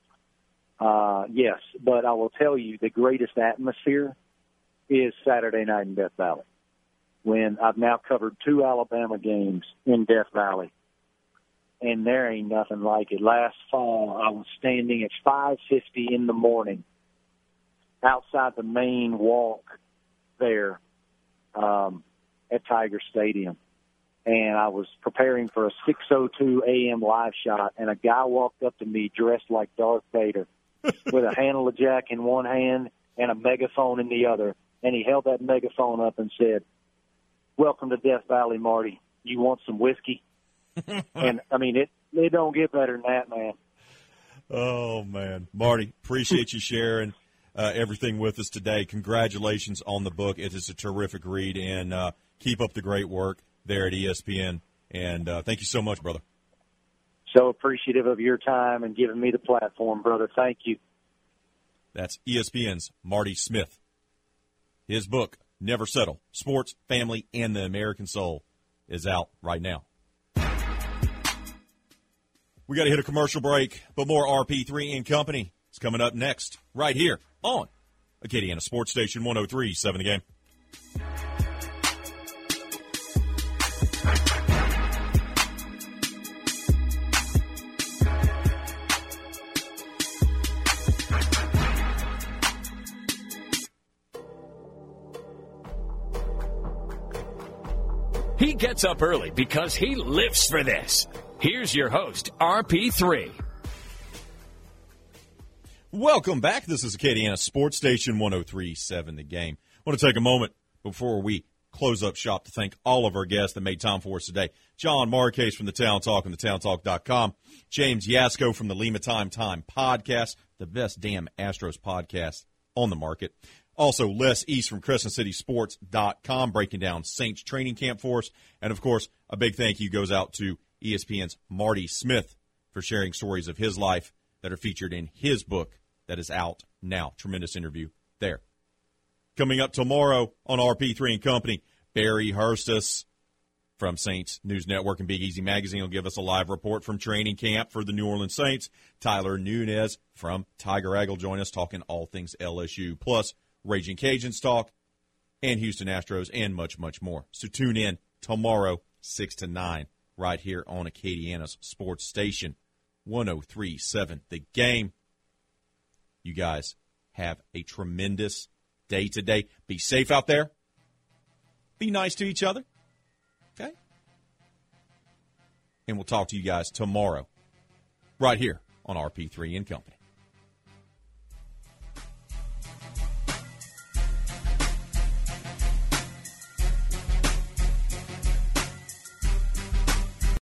Uh, yes, but I will tell you the greatest atmosphere is Saturday night in Death Valley, when I've now covered two Alabama games in Death Valley, and there ain't nothing like it. Last fall, I was standing at five fifty in the morning outside the main walk there um, at Tiger Stadium, and I was preparing for a six oh two a.m. live shot, and a guy walked up to me dressed like Darth Vader with a handle of jack in one hand and a megaphone in the other, and he held that megaphone up and said, "Welcome to Death Valley, Marty. You want some whiskey?" And, I mean, it, it don't get better than that, man. Oh, man. Marty, appreciate you sharing uh, everything with us today. Congratulations on the book. It is a terrific read, and uh, keep up the great work there at E S P N. And uh, thank you so much, brother. So appreciative of your time and giving me the platform, brother. Thank you. That's E S P N's Marty Smith. His book, Never Settle, Sports, Family, and the American Soul, is out right now. We got to hit a commercial break, but more R P three and Company is coming up next, right here on Acadiana Sports Station one oh three point seven The Game. He gets up early because he lives for this. Here's your host, R P three. Welcome back. This is Acadiana Sports Station one oh three point seven The Game. I want to take a moment before we close up shop to thank all of our guests that made time for us today. John Marquez from the Town Talk and the town talk dot com. James Yasko from the Lima Time Time podcast, the best damn Astros podcast on the market. Also, Les East from Crescent City Sports dot com, breaking down Saints training camp for us. And, of course, a big thank you goes out to E S P N's Marty Smith for sharing stories of his life that are featured in his book that is out now. Tremendous interview there. Coming up tomorrow on R P three and Company, Barry Hurstis from Saints News Network and Big Easy Magazine will give us a live report from training camp for the New Orleans Saints. Tyler Nunez from Tiger Egg will join us talking all things L S U. Plus, Raging Cajuns talk, and Houston Astros, and much, much more. So tune in tomorrow, six to nine, right here on Acadiana's Sports Station, one oh three point seven The Game. You guys have a tremendous day today. Be safe out there. Be nice to each other. Okay? And we'll talk to you guys tomorrow, right here on R P three and Company.